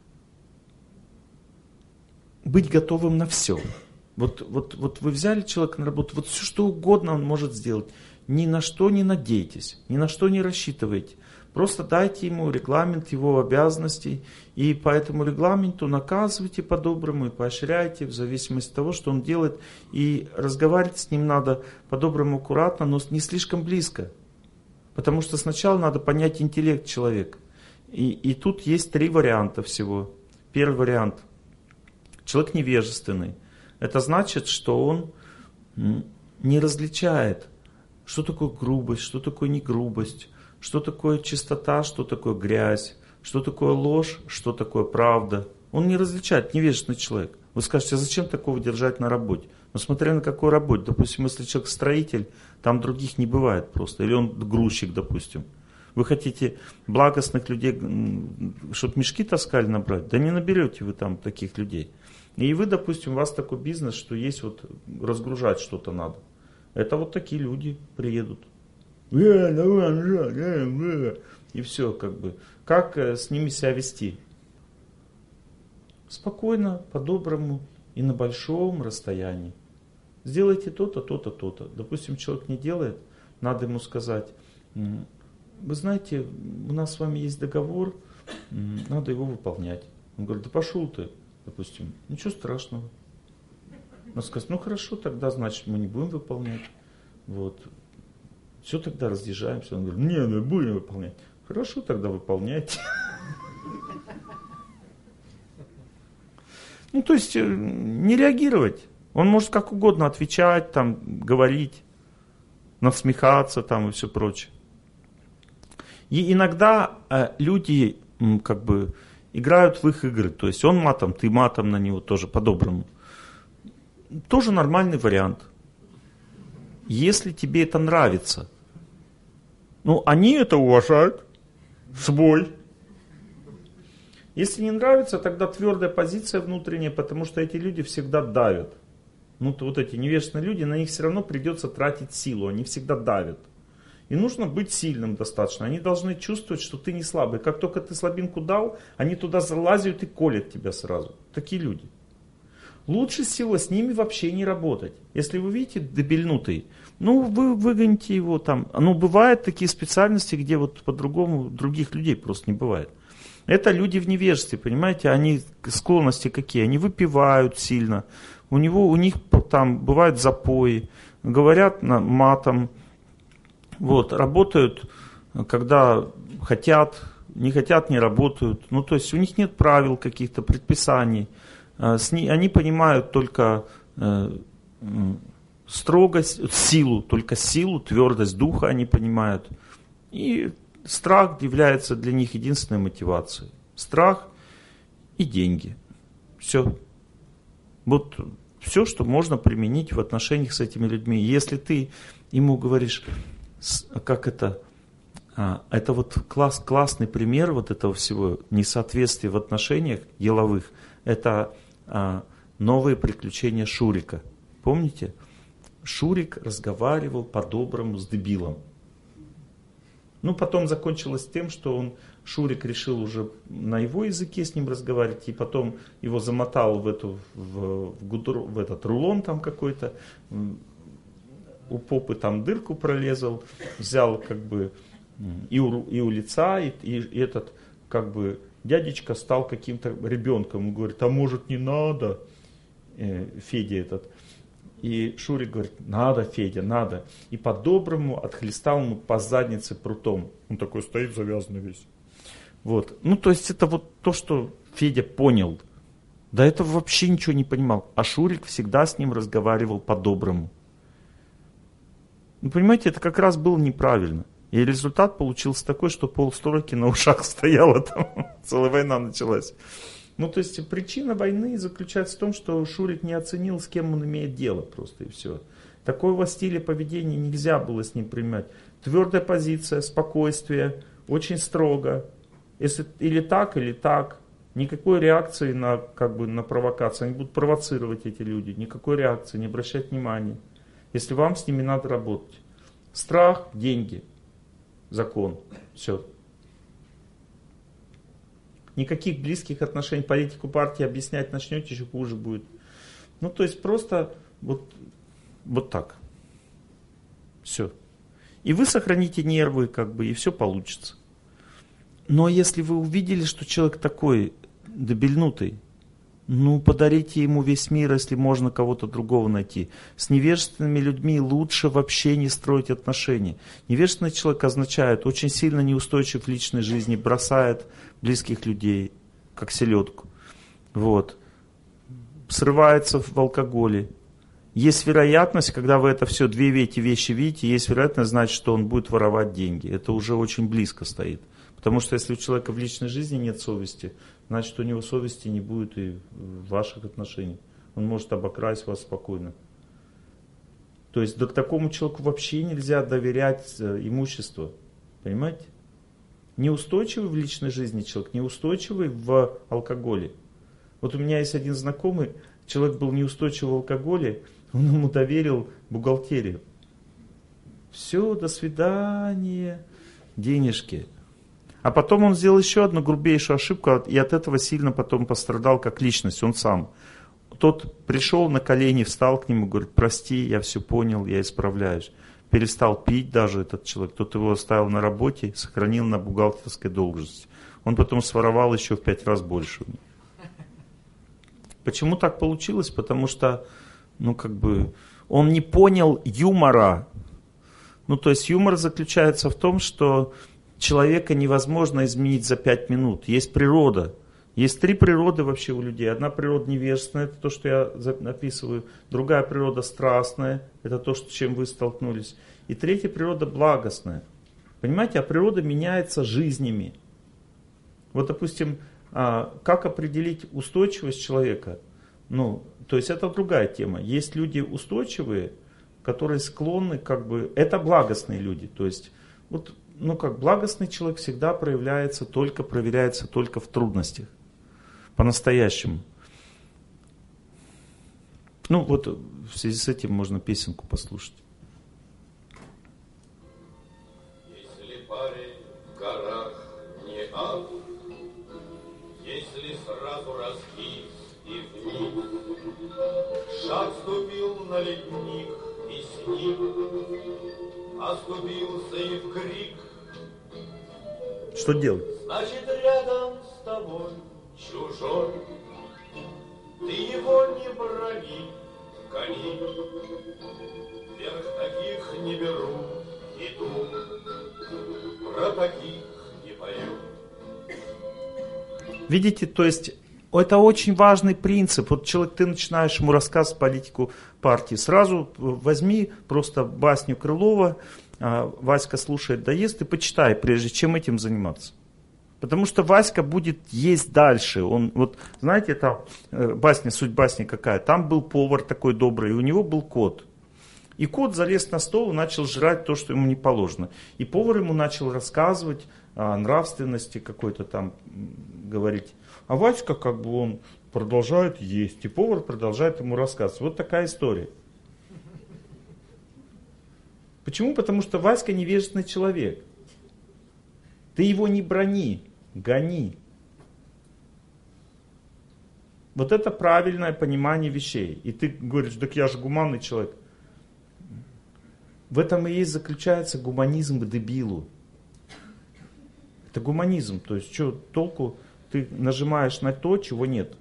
быть готовым на все. Вот, вот, вот вы взяли человека на работу, вот все что угодно он может сделать. Ни на что не надейтесь, ни на что не рассчитывайте. Просто дайте ему регламент его обязанностей, и по этому регламенту наказывайте по-доброму и поощряйте в зависимости от того, что он делает. И разговаривать с ним надо по-доброму, аккуратно, но не слишком близко. Потому что сначала надо понять интеллект человека. И, и тут есть три варианта всего. Первый вариант. Человек невежественный. Это значит, что он не различает, что такое грубость, что такое негрубость. Что такое чистота, что такое грязь, что такое ложь, что такое правда. Он не различает, невежественный человек. Вы скажете, а зачем такого держать на работе? Ну, смотря на какой работе. Допустим, если человек строитель, там других не бывает просто. Или он грузчик, допустим. Вы хотите благостных людей, чтобы мешки таскали набрать? Да не наберете вы там таких людей. И вы, допустим, у вас такой бизнес, что есть вот разгружать что-то надо. Это вот такие люди приедут. И все, как бы. Как с ними себя вести? Спокойно, по-доброму и на большом расстоянии. Сделайте то-то, то-то, то-то. Допустим, человек не делает, надо ему сказать, вы знаете, у нас с вами есть договор, надо его выполнять. Он говорит, да пошел ты, допустим, ничего страшного. Он скажет, ну хорошо, тогда значит мы не будем выполнять. Вот. Все, тогда разъезжаемся. Он говорит, не, мы будем выполнять. Хорошо, тогда выполняйте. Ну, то есть, не реагировать. Он может как угодно отвечать, там, говорить, насмехаться там и все прочее. И иногда э, люди, м, как бы, играют в их игры. То есть, он матом, ты матом на него тоже по-доброму. Тоже нормальный вариант. Если тебе это нравится. Ну, они это уважают, свой. Если не нравится, тогда твердая позиция внутренняя, потому что эти люди всегда давят. Ну, то вот эти невежественные люди, на них все равно придется тратить силу, они всегда давят. И нужно быть сильным достаточно. Они должны чувствовать, что ты не слабый. Как только ты слабинку дал, они туда залазят и колят тебя сразу. Такие люди. Лучше всего с ними вообще не работать. Если вы видите дебильнутый, ну вы выгоните его там. Ну бывают такие специальности, где вот по-другому других людей просто не бывает. Это люди в невежестве, понимаете, они склонности какие? Они выпивают сильно. У него, у них там бывают запои, говорят на матом. Вот, работают, когда хотят, не хотят, не работают. Ну, то есть у них нет правил каких-то, предписаний. Они понимают только строгость, силу, только силу, твердость духа они понимают. И страх является для них единственной мотивацией. Страх и деньги. Все. Вот все, что можно применить в отношениях с этими людьми. Если ты ему говоришь... Как это? А, это вот класс, классный пример вот этого всего несоответствия в отношениях деловых. Это а, новые приключения Шурика. Помните? Шурик разговаривал по-доброму с дебилом. Ну, потом закончилось тем, что он, Шурик решил уже на его языке с ним разговаривать, и потом его замотал в, эту, в, в, гудро, в этот рулон там какой-то, у попы там дырку прорезал, взял как бы и у, и у лица, и, и, и этот как бы дядечка стал каким-то ребенком. Он говорит, а может не надо, э, Федя этот. И Шурик говорит, надо, Федя, надо. И по-доброму отхлестал ему по заднице прутом. Он такой стоит завязанный весь. Вот. Ну то есть это вот то, что Федя понял. До этого вообще ничего не понимал. А Шурик всегда с ним разговаривал по-доброму. Ну, понимаете, это как раз было неправильно. И результат получился такой, что полстройки на ушах стояло, там целая война началась. Ну, то есть причина войны заключается в том, что Шурик не оценил, с кем он имеет дело просто и все. Такого стиля поведения нельзя было с ним принимать. Твердая позиция, спокойствие, очень строго. Если или так, или так. Никакой реакции на, как бы, на провокацию. Они будут провоцировать эти люди. Никакой реакции, не обращать внимания. Если вам с ними надо работать. Страх, деньги, закон. Все. Никаких близких отношений. Политику партии объяснять начнете, еще хуже будет. Ну, то есть просто вот, вот так. Все. И вы сохраните нервы, как бы, и все получится. Но если вы увидели, что человек такой дебильнутый, ну, подарите ему весь мир, если можно кого-то другого найти. С невежественными людьми лучше вообще не строить отношения. Невежественный человек означает очень сильно неустойчив в личной жизни, бросает близких людей, как селедку. Вот. Срывается в алкоголе. Есть вероятность, когда вы это все, две эти вещи видите, есть вероятность, значит, что он будет воровать деньги. Это уже очень близко стоит. Потому что если у человека в личной жизни нет совести, значит, у него совести не будет и в ваших отношениях. Он может обокрасть вас спокойно. То есть да, к такому человеку вообще нельзя доверять имущество. Понимаете? Неустойчивый в личной жизни человек, неустойчивый в алкоголе. Вот у меня есть один знакомый, человек был неустойчивый в алкоголе, он ему доверил бухгалтерию. Все, до свидания, денежки. А потом он сделал еще одну грубейшую ошибку, и от этого сильно потом пострадал как личность, он сам. Тот пришел на колени, встал к нему, говорит, прости, я все понял, я исправляюсь. Перестал пить даже этот человек, тот его оставил на работе, сохранил на бухгалтерской должности. Он потом своровал еще в пять раз больше. Почему так получилось? Потому что, ну как бы, он не понял юмора. Ну то есть юмор заключается в том, что человека невозможно изменить за пять минут. Есть природа. Есть три природы вообще у людей. Одна природа невежественная, это то, что я описываю. Другая природа страстная, это то, с чем вы столкнулись. И третья природа благостная. Понимаете, а природа меняется жизнями. Вот, допустим, как определить устойчивость человека? Ну, то есть это другая тема. Есть люди устойчивые, которые склонны, как бы, это благостные люди. То есть, вот, ну как благостный человек всегда проявляется только, проверяется только в трудностях. По-настоящему. Ну вот в связи с этим можно песенку послушать. Если парень в горах не ад, если сразу раскис и вниз, шаг ступил на ледник и сник, оступился и в крик. Что делать? Значит, рядом с тобой чужой, ты его не брони, гони. Вверх таких не беру, иду, про таких не пою. Видите, то есть это очень важный принцип. Вот человек, ты начинаешь ему рассказывать политику партии, сразу возьми просто басню Крылова, Васька слушает, доест, и почитай, прежде чем этим заниматься. Потому что Васька будет есть дальше. Он, вот, знаете, там басня, суть басни какая? Там был повар такой добрый, и у него был кот. И кот залез на стол и начал жрать то, что ему не положено. И повар ему начал рассказывать о нравственности какой-то там, говорить. А Васька, как бы, он продолжает есть. И повар продолжает ему рассказывать. Вот такая история. Почему? Потому что Васька невежественный человек. Ты его не брони, гони. Вот это правильное понимание вещей. И ты говоришь, так я же гуманный человек. В этом и есть заключается гуманизм к дебилу. Это гуманизм. То есть, что толку ты нажимаешь на то, чего нет.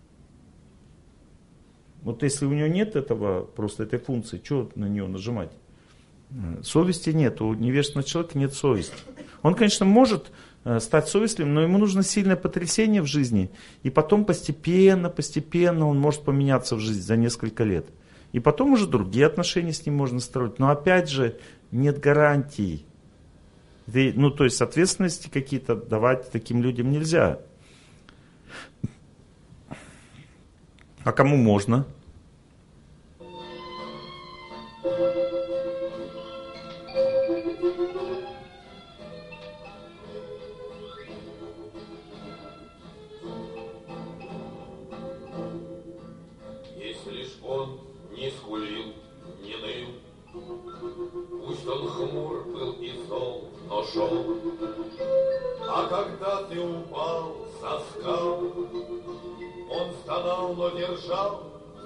Вот если у него нет этого, просто этой функции, что на нее нажимать? Совести нет, у невежественного человека нет совести. Он, конечно, может стать совестливым, но ему нужно сильное потрясение в жизни, и потом постепенно, постепенно он может поменяться в жизни за несколько лет. И потом уже другие отношения с ним можно строить. Но опять же, нет гарантий. Ну, то есть ответственности какие-то давать таким людям нельзя. А кому можно? Если ж он не скулил, не ныл, пусть он хмур был и зол, но шел. А когда ты упал со скал, он стонал, но держал.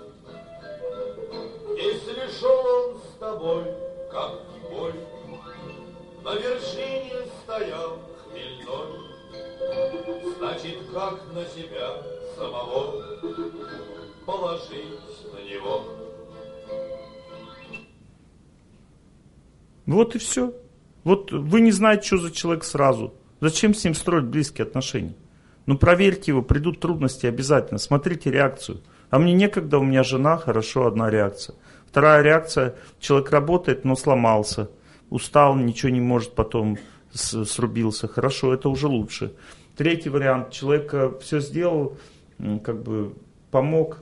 Если шел он с тобой, как и боль, на вершине стоял хмельной, значит, как на себя самого положить на него. Вот и все. Вот вы не знаете, что за человек сразу. Зачем с ним строить близкие отношения? Ну проверьте его, придут трудности обязательно. Смотрите реакцию. А мне некогда, у меня жена, хорошо, одна реакция. Вторая реакция, человек работает, но сломался. Устал, ничего не может, потом срубился. Хорошо, это уже лучше. Третий вариант, человек все сделал, как бы помог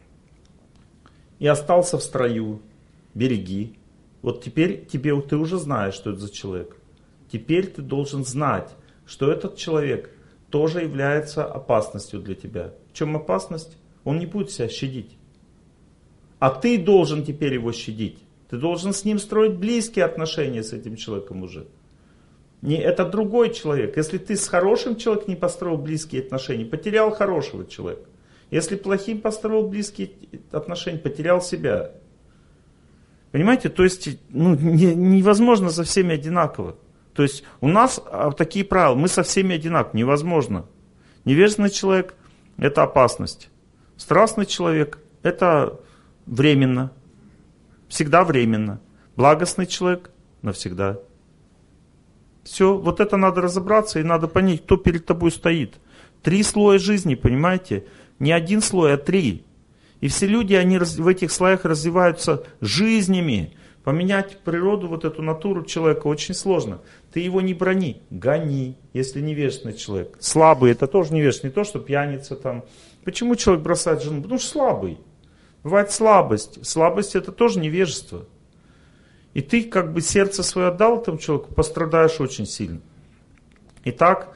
и остался в строю. Береги. Вот теперь тебе, ты уже знаешь, что это за человек. Теперь ты должен знать, что этот человек тоже является опасностью для тебя. В чем опасность? Он не будет себя щадить. А ты должен теперь его щадить. Ты должен с ним строить близкие отношения с этим человеком уже. Не, это другой человек. Если ты с хорошим человеком не построил близкие отношения, потерял хорошего человека. Если плохим построил близкие отношения, потерял себя. Понимаете? То есть ну, не, невозможно со всеми одинаково. То есть у нас такие правила, мы со всеми одинаковы, невозможно. Невежественный человек – это опасность. Страстный человек – это временно, всегда временно. Благостный человек – навсегда. Все, вот это надо разобраться и надо понять, кто перед тобой стоит. Три слоя жизни, понимаете? Не один слой, а три. И все люди, они в этих слоях развиваются жизнями. Поменять природу, вот эту натуру человека очень сложно. Ты его не брони, гони, если невежественный человек. Слабый, это тоже невежественный, не то, что пьяница там. Почему человек бросает жену? Потому что слабый. Бывает слабость. Слабость это тоже невежество. И ты как бы сердце свое отдал этому человеку, пострадаешь очень сильно. Итак,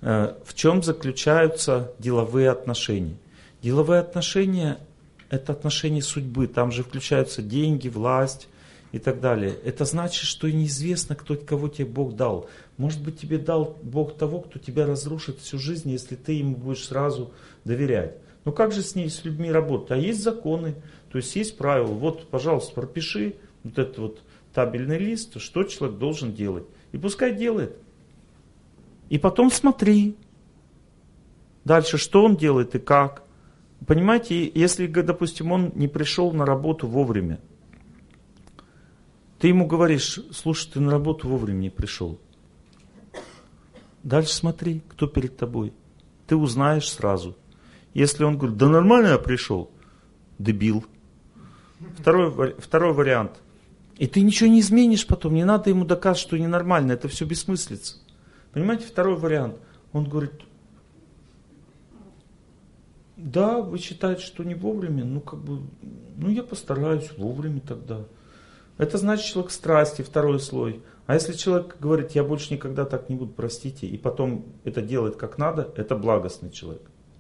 В чем заключаются деловые отношения? Деловые отношения – это отношения судьбы. Там же включаются деньги, власть и так далее. Это значит, что неизвестно, кто, кого тебе Бог дал. Может быть, тебе дал Бог того, кто тебя разрушит всю жизнь, если ты ему будешь сразу доверять. Ну как же с ней, с людьми работать? А есть законы, то есть есть правила. Вот, пожалуйста, пропиши вот этот вот табельный лист, что человек должен делать. И пускай делает. И потом смотри дальше, что он делает и как. Понимаете, если, допустим, он не пришел на работу вовремя, ты ему говоришь: слушай, ты на работу вовремя не пришел. Дальше смотри, кто перед тобой. Ты узнаешь сразу. Если он говорит: да нормально я пришел, дебил. Второй, второй вариант. И ты ничего не изменишь потом, не надо ему доказывать, что ненормально, это все бессмыслица. Понимаете, второй вариант. Он говорит: да, вы считаете, что не вовремя, ну как бы, ну я постараюсь вовремя тогда. Это значит человек страсти, второй слой. А если человек говорит: я больше никогда так не буду, простите, и потом это делает как надо, это благостный человек.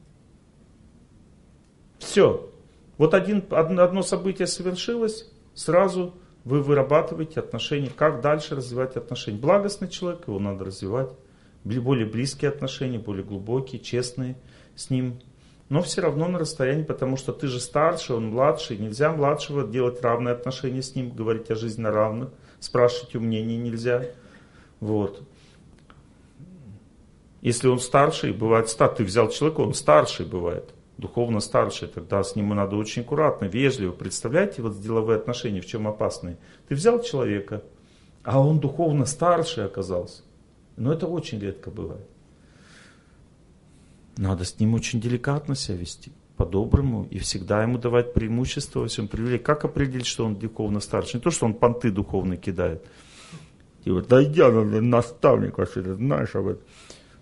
Все. Вот один, одно событие совершилось, сразу вы вырабатываете отношения. Как дальше развивать отношения? Благостный человек, его надо развивать. Более близкие отношения, более глубокие, честные с ним. Но все равно на расстоянии, потому что ты же старше, он младший. Нельзя младшего делать равные отношения с ним, говорить о жизни на равных. Спрашивать у мнения нельзя. Вот. Если он старший, бывает стар. Ты взял человека, он старший бывает. Духовно старший, тогда с ним надо очень аккуратно, вежливо. Представляете, вот деловые отношения, в чем опасные? Ты взял человека, а он духовно старший оказался. Но это очень редко бывает. Надо с ним очень деликатно себя вести, по-доброму, и всегда ему давать преимущество во всем, привилегии. Как определить, что он духовно старший? Не то, что он понты духовно кидает. И вот, да я наставник вообще, ты знаешь об этом.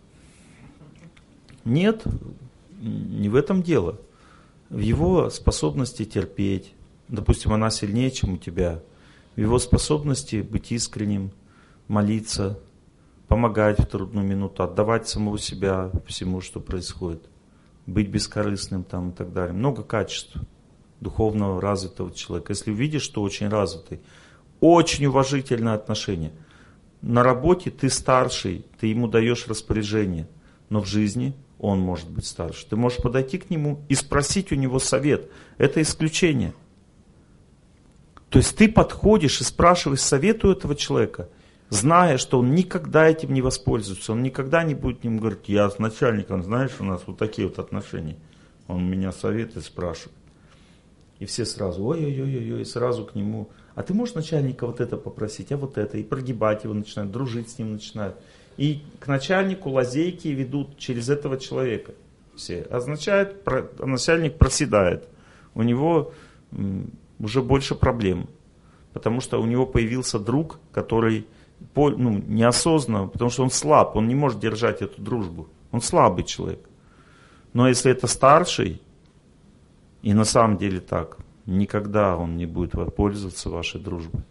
Нет, не в этом дело. В его способности терпеть. Допустим, она сильнее, чем у тебя. В его способности быть искренним, молиться, помогать в трудную минуту, отдавать самого себя всему, что происходит. Быть бескорыстным там, и так далее. Много качеств духовного развитого человека. Если увидишь, что очень развитый, очень уважительное отношение. На работе ты старший, ты ему даешь распоряжение, но в жизни он может быть старше. Ты можешь подойти к нему и спросить у него совет. Это исключение. То есть ты подходишь и спрашиваешь совет у этого человека, зная, что он никогда этим не воспользуется, он никогда не будет ему говорить: я с начальником, знаешь, у нас вот такие вот отношения. Он меня советы спрашивает. И все сразу: ой-ой-ой-ой, сразу к нему. А ты можешь начальника вот это попросить, а вот это. И прогибать его начинают, дружить с ним начинают. И к начальнику лазейки ведут через этого человека. Все. Означает, начальник проседает. У него уже больше проблем. Потому что у него появился друг, который ну, неосознанно, потому что он слаб, он не может держать эту дружбу. Он слабый человек. Но если это старший, и на самом деле так, никогда он не будет пользоваться вашей дружбой.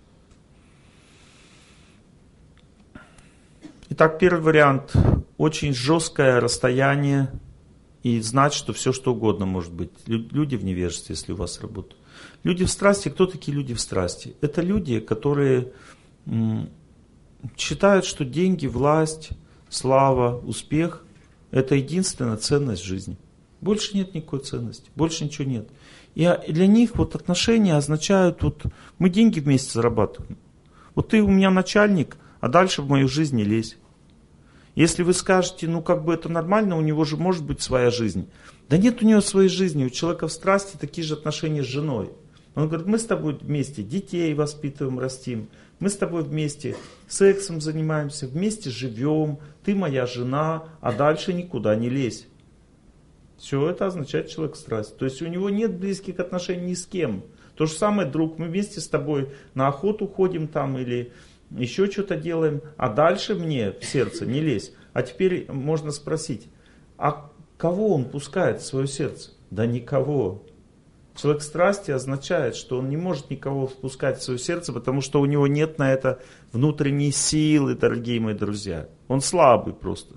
Итак, первый вариант. Очень жесткое расстояние и знать, что все что угодно может быть. Люди в невежестве, если у вас работают. Люди в страсти. Кто такие люди в страсти? Это люди, которые м, считают, что деньги, власть, слава, успех – это единственная ценность жизни. Больше нет никакой ценности, больше ничего нет. И для них вот отношения означают, вот мы деньги вместе зарабатываем. Вот ты у меня начальник, а дальше в мою жизнь не лезь. Если вы скажете, ну как бы это нормально, у него же может быть своя жизнь. Да нет у него своей жизни, у человека в страсти такие же отношения с женой. Он говорит: мы с тобой вместе детей воспитываем, растим, мы с тобой вместе сексом занимаемся, вместе живем, ты моя жена, а дальше никуда не лезь. Все это означает человек в страсти. То есть у него нет близких отношений ни с кем. То же самое, друг, мы вместе с тобой на охоту ходим там или еще что-то делаем, а дальше мне в сердце не лезь. А теперь можно спросить, а кого он пускает в свое сердце? Да никого. Человек страсти означает, что он не может никого впускать в свое сердце, потому что у него нет на это внутренней силы, дорогие мои друзья. Он слабый просто.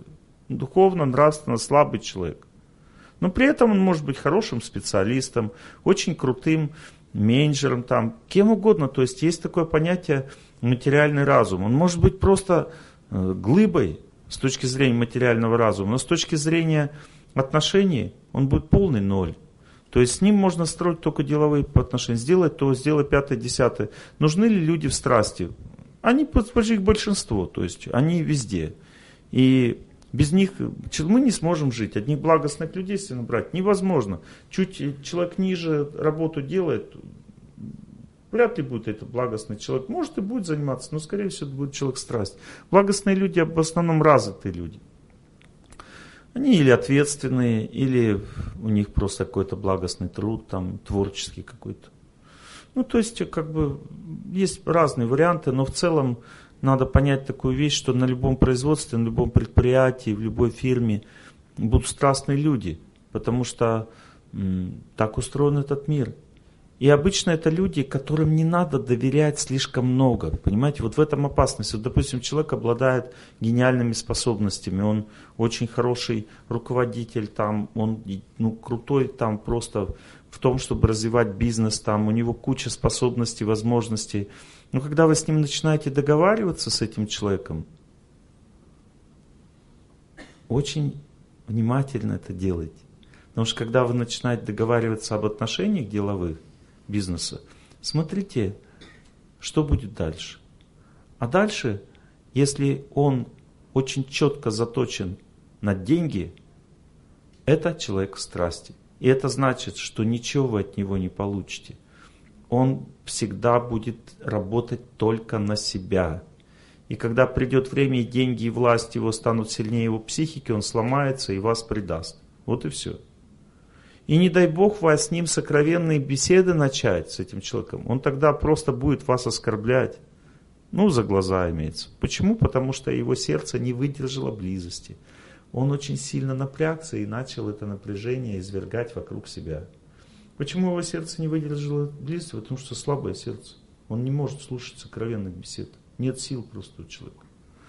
духовно, нравственно слабый человек. Но при этом он может быть хорошим специалистом, очень крутым менеджером, там, кем угодно. То есть есть такое понятие материальный разум. Он может быть просто э, глыбой с точки зрения материального разума, но с точки зрения отношений он будет полный ноль. То есть с ним можно строить только деловые отношения. Сделать то, сделай пятое, десятое. Нужны ли люди в страсти? Они их большинство, то есть они везде. И без них мы не сможем жить. Одних благостных людей, если набрать, невозможно. Чуть человек ниже работу делает, вряд ли будет этот благостный человек. Может и будет заниматься, но скорее всего это будет человек страсть. Благостные люди в основном развитые люди. Они или ответственные, или у них просто какой-то благостный труд, там, творческий какой-то. Ну, то есть, как бы, есть разные варианты, но в целом надо понять такую вещь, что на любом производстве, на любом предприятии, в любой фирме будут страстные люди, потому что м, так устроен этот мир. И обычно это люди, которым не надо доверять слишком много. Понимаете, вот в этом опасность. Вот, допустим, человек обладает гениальными способностями, он очень хороший руководитель, там, он ну, крутой там, просто в том, чтобы развивать бизнес, там, у него куча способностей, возможностей. Но когда вы с ним начинаете договариваться, с этим человеком, очень внимательно это делайте. Потому что когда вы начинаете договариваться об отношениях деловых, бизнеса, смотрите, что будет дальше. А дальше, если он очень четко заточен на деньги, это человек страсти. И это значит, что ничего вы от него не получите. Он всегда будет работать только на себя. И когда придет время, и деньги, и власть его станут сильнее его психики, он сломается и вас предаст. Вот и все. И не дай Бог вас с ним сокровенные беседы начать, с этим человеком. Он тогда просто будет вас оскорблять. Ну, за глаза имеется. Почему? Потому что его сердце не выдержало близости. Он очень сильно напрягся и начал это напряжение извергать вокруг себя. Почему его сердце не выдержало близости? Потому что слабое сердце. Он не может слушать сокровенных бесед. Нет сил просто у человека.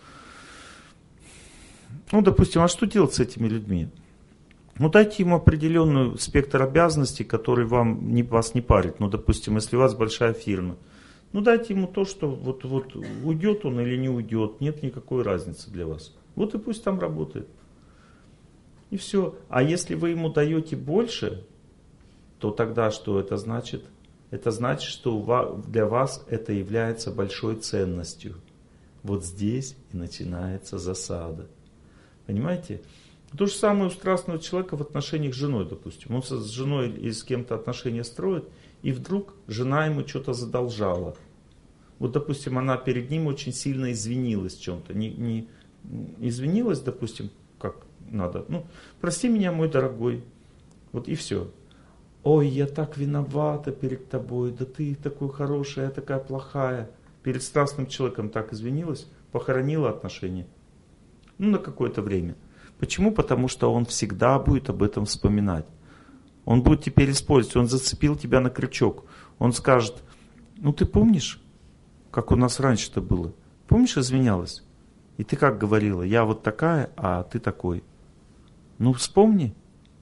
Ну, допустим, а что делать с этими людьми? Ну, дайте ему определенный спектр обязанностей, который вам, не, вас не парит. Ну, допустим, если у вас большая фирма, ну, дайте ему то, что вот, вот уйдет он или не уйдет, нет никакой разницы для вас. Вот и пусть там работает. И все. А если вы ему даете больше, то тогда что это значит? Это значит, что для вас это является большой ценностью. Вот здесь и начинается засада. Понимаете? То же самое у страстного человека в отношениях с женой, допустим. Он с женой или с кем-то отношения строит, и вдруг жена ему что-то задолжала. Вот, допустим, она перед ним очень сильно извинилась в чем-то. Не, не извинилась, допустим, как надо. Ну, прости меня, мой дорогой. Вот и все. Ой, я так виновата перед тобой, да ты такой хороший, я такая плохая. Перед страстным человеком так извинилась, похоронила отношения. Ну, на какое-то время. Почему? Потому что он всегда будет об этом вспоминать. Он будет теперь использовать, он зацепил тебя на крючок. Он скажет, ну ты помнишь, как у нас раньше-то было? Помнишь, извинялась? И ты как говорила, я вот такая, а ты такой. Ну вспомни.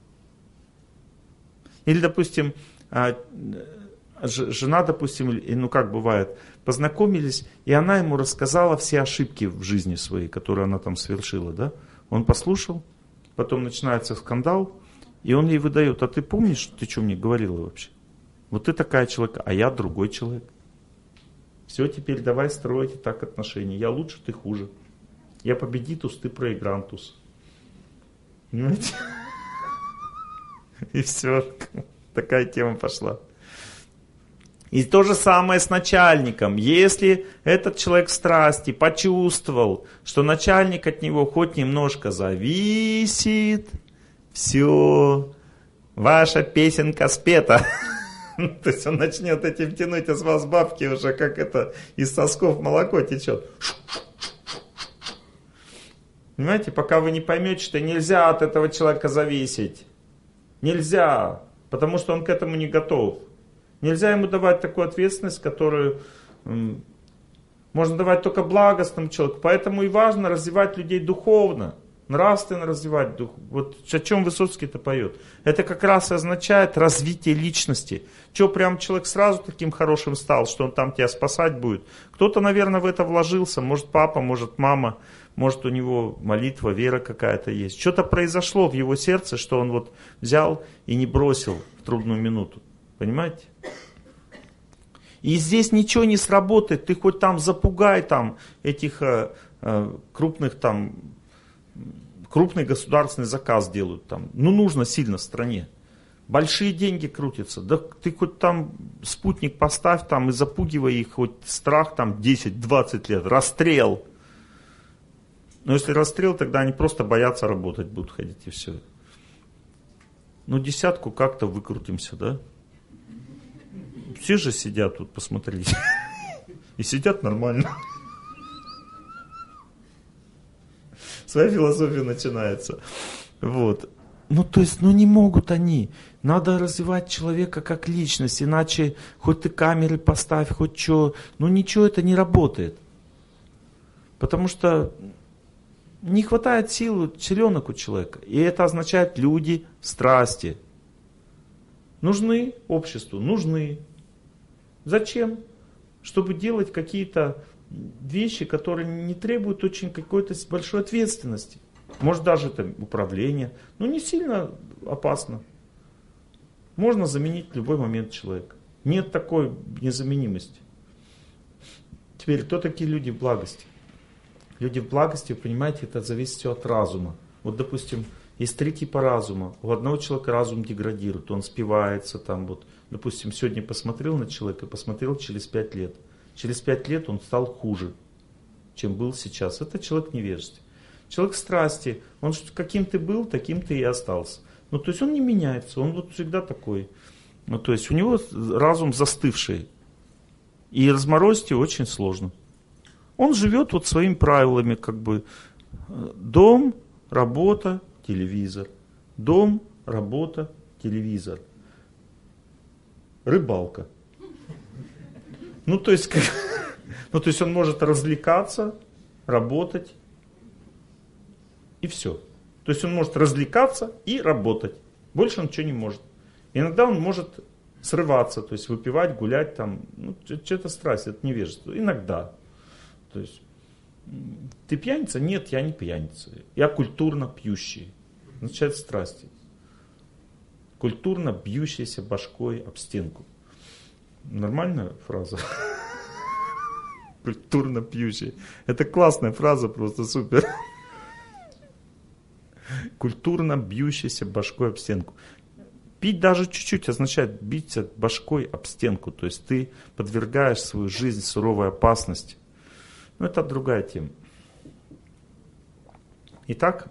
Или, допустим, жена, допустим, ну как бывает, познакомились, и она ему рассказала все ошибки в жизни своей, которые она там совершила, да? Он послушал, потом начинается скандал, и он ей выдает, а ты помнишь, ты что мне говорила вообще? Вот ты такая человек, а я другой человек. Все, теперь давай строить так отношения. Я лучше, ты хуже. Я победитус, ты проигрантус. Понимаете? И все, такая тема пошла. И то же самое с начальником. Если этот человек в страсти почувствовал, что начальник от него хоть немножко зависит, все, ваша песенка спета. То есть он начнет этим тянуть из вас бабки уже, как это из сосков молоко течет. Понимаете, пока вы не поймете, что нельзя от этого человека зависеть. Нельзя, потому что он к этому не готов. Нельзя ему давать такую ответственность, которую м, можно давать только благостному человеку. Поэтому и важно развивать людей духовно. Нравственно развивать дух. Вот о чем Высоцкий-то поет. Это как раз и означает развитие личности. Че, прям человек сразу таким хорошим стал, что он там тебя спасать будет? Кто-то, наверное, в это вложился. Может, папа, может, мама. Может, у него молитва, вера какая-то есть. Что-то произошло в его сердце, что он вот взял и не бросил в трудную минуту. Понимаете? И здесь ничего не сработает. Ты хоть там запугай там этих э, э, крупных там... Крупный государственный заказ делают там. Ну, нужно сильно в стране. Большие деньги крутятся. Да ты хоть там спутник поставь там и запугивай их, хоть страх там десять-двадцать лет. Расстрел. Но если расстрел, тогда они просто боятся работать будут ходить и все. Ну, десятку как-то выкрутимся, да? Все же сидят тут, посмотрите. И сидят нормально. Своя философия начинается. Вот. Ну, то есть, ну не могут они. Надо развивать человека как личность, иначе хоть ты камеры поставь, хоть что, ну ничего это не работает. Потому что не хватает сил, селенок у человека. И это означает люди, страсти. Нужны обществу, нужны. Зачем? Чтобы делать какие-то вещи, которые не требуют очень какой-то большой ответственности. Может даже это управление. Но не сильно опасно. Можно заменить в любой момент человека. Нет такой незаменимости. Теперь, кто такие люди в благости? Люди в благости, понимаете, это зависит все от разума. Вот, допустим, есть три типа разума. У одного человека разум деградирует, он спивается там вот. Допустим, сегодня посмотрел на человека, посмотрел через пять лет. Через пять лет он стал хуже, чем был сейчас. Это человек невежества. Человек страсти, он каким ты был, таким ты и остался. Ну, то есть он не меняется, он вот всегда такой. Ну, то есть у него разум застывший. И разморозить его очень сложно. Он живет вот своими правилами, как бы дом, работа, телевизор. Дом, работа, телевизор. Рыбалка. Ну, то есть, как, ну, то есть он может развлекаться, работать и все. То есть он может развлекаться и работать. Больше он ничего не может. Иногда он может срываться, то есть выпивать, гулять там. Ну, что-то страсть, это невежество. Иногда. То есть, ты пьяница? Нет, я не пьяница. Я культурно пьющий. Означает страсти. Культурно бьющийся башкой об стенку. Нормальная фраза? Культурно пьющий. Это классная фраза, просто супер. Культурно бьющийся башкой об стенку. Пить даже чуть-чуть означает биться башкой об стенку. То есть ты подвергаешь свою жизнь суровой опасности. Но это другая тема. Итак,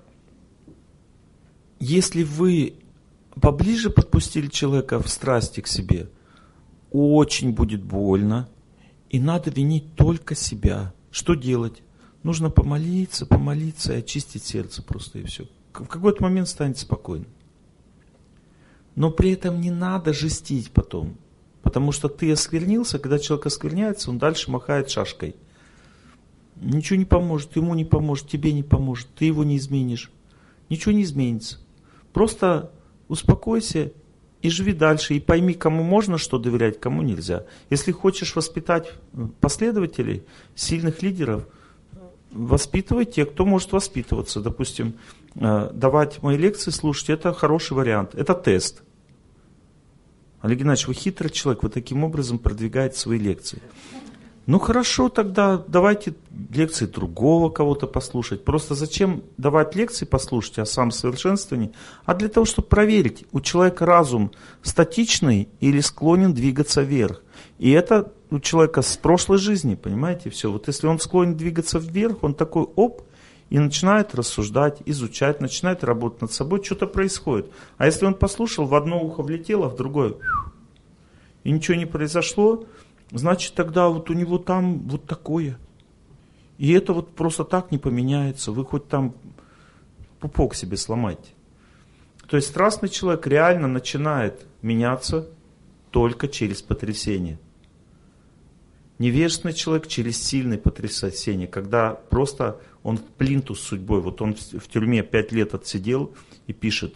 если вы поближе подпустили человека в страсти к себе, очень будет больно, и надо винить только себя. Что делать? Нужно помолиться, помолиться и очистить сердце просто, и все. В какой-то момент станет спокойно. Но при этом не надо жестить потом, потому что ты осквернился, когда человек оскверняется, он дальше махает шашкой. Ничего не поможет, ему не поможет, тебе не поможет, ты его не изменишь. Ничего не изменится. Просто успокойся и живи дальше. И пойми, кому можно что доверять, кому нельзя. Если хочешь воспитать последователей, сильных лидеров, воспитывай тех, кто может воспитываться. Допустим, давать мои лекции, слушать, это хороший вариант. Это тест. Олег Геннадьевич, вы хитрый человек, вы таким образом продвигаете свои лекции. Ну хорошо, тогда давайте лекции другого кого-то послушать. Просто зачем давать лекции послушать о самосовершенствовании? А для того, чтобы проверить, у человека разум статичный или склонен двигаться вверх. И это у человека с прошлой жизни, понимаете, все. Вот если он склонен двигаться вверх, он такой оп, и начинает рассуждать, изучать, начинает работать над собой, что-то происходит. А если он послушал, в одно ухо влетело, в другое, и ничего не произошло, значит, тогда вот у него там вот такое. И это вот просто так не поменяется. Вы хоть там пупок себе сломайте. То есть страстный человек реально начинает меняться только через потрясение. Невежественный человек через сильные потрясения, когда просто он в плинтус с судьбой, вот он в тюрьме пять лет отсидел и пишет: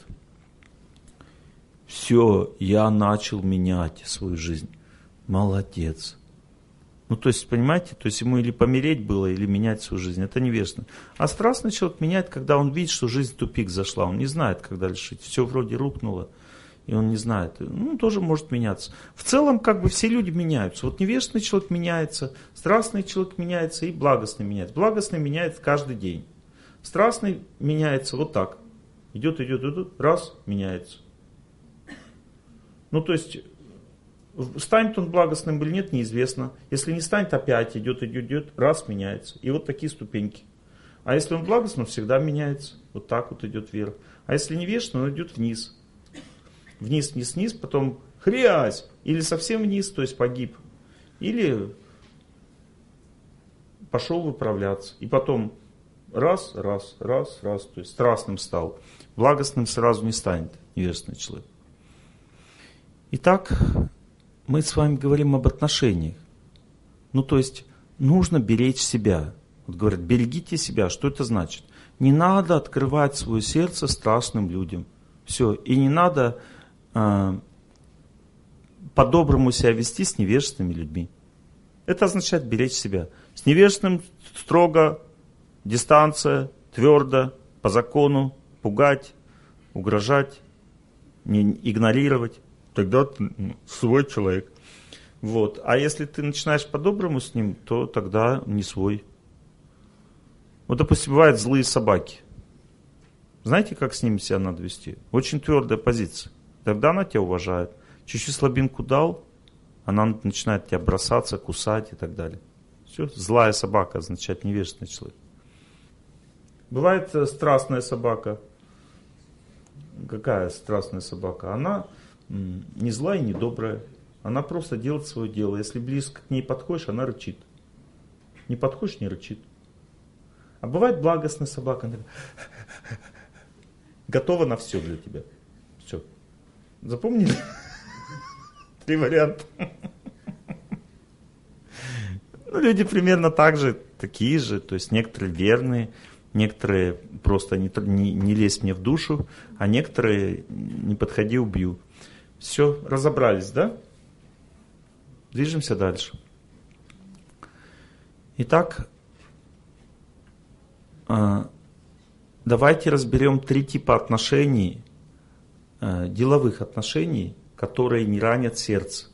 все, я начал менять свою жизнь. Молодец. Ну, то есть, понимаете, то есть ему или помереть было, или менять свою жизнь. Это невежественно. А страстный человек меняет, когда он видит, что жизнь в тупик зашла. Он не знает, как дальше жить. Все вроде рухнуло, и он не знает. Ну, тоже может меняться. В целом, как бы все люди меняются. Вот невежественный человек меняется, страстный человек меняется и благостный меняется. Благостный меняется каждый день. Страстный меняется вот так. Идет, идет, идет, раз, меняется. Ну, то есть, станет он благостным или нет, неизвестно. Если не станет, опять идет, идет, идет, раз, меняется. И вот такие ступеньки. А если он благостный, он всегда меняется. Вот так вот идет вверх. А если невежественный, он идет вниз. Вниз, вниз, вниз, потом хрясь. Или совсем вниз, то есть погиб. Или пошел выправляться. И потом раз, раз, раз, раз. То есть страстным стал. Благостным сразу не станет невежественный человек. Итак, мы с вами говорим об отношениях. Ну, то есть, нужно беречь себя. Вот говорят, берегите себя. Что это значит? Не надо открывать свое сердце страстным людям. Все. И не надо э, по-доброму себя вести с невежественными людьми. Это означает беречь себя. С невежественным строго, дистанция, твердо, по закону, пугать, угрожать, не игнорировать. Тогда ты свой человек. Вот. А если ты начинаешь по-доброму с ним, то тогда не свой. Вот, допустим, бывают злые собаки. Знаете, как с ними себя надо вести? Очень твердая позиция. Тогда она тебя уважает. Чуть-чуть слабинку дал, она начинает тебя бросаться, кусать и так далее. Все. Злая собака означает невежественный человек. Бывает страстная собака. Какая страстная собака? Она не злая и не добрая. Она просто делает свое дело. Если близко к ней подходишь, она рычит. Не подходишь, не рычит. А бывает благостная собака. Она готова на все для тебя. Все. Запомнили? Три варианта. Ну, люди примерно так же, такие же. То есть некоторые верные, некоторые просто не, не, не лезь мне в душу, а некоторые не подходи, убью. Все, разобрались, да? Движемся дальше. Итак, давайте разберем три типа отношений, деловых отношений, которые не ранят сердце.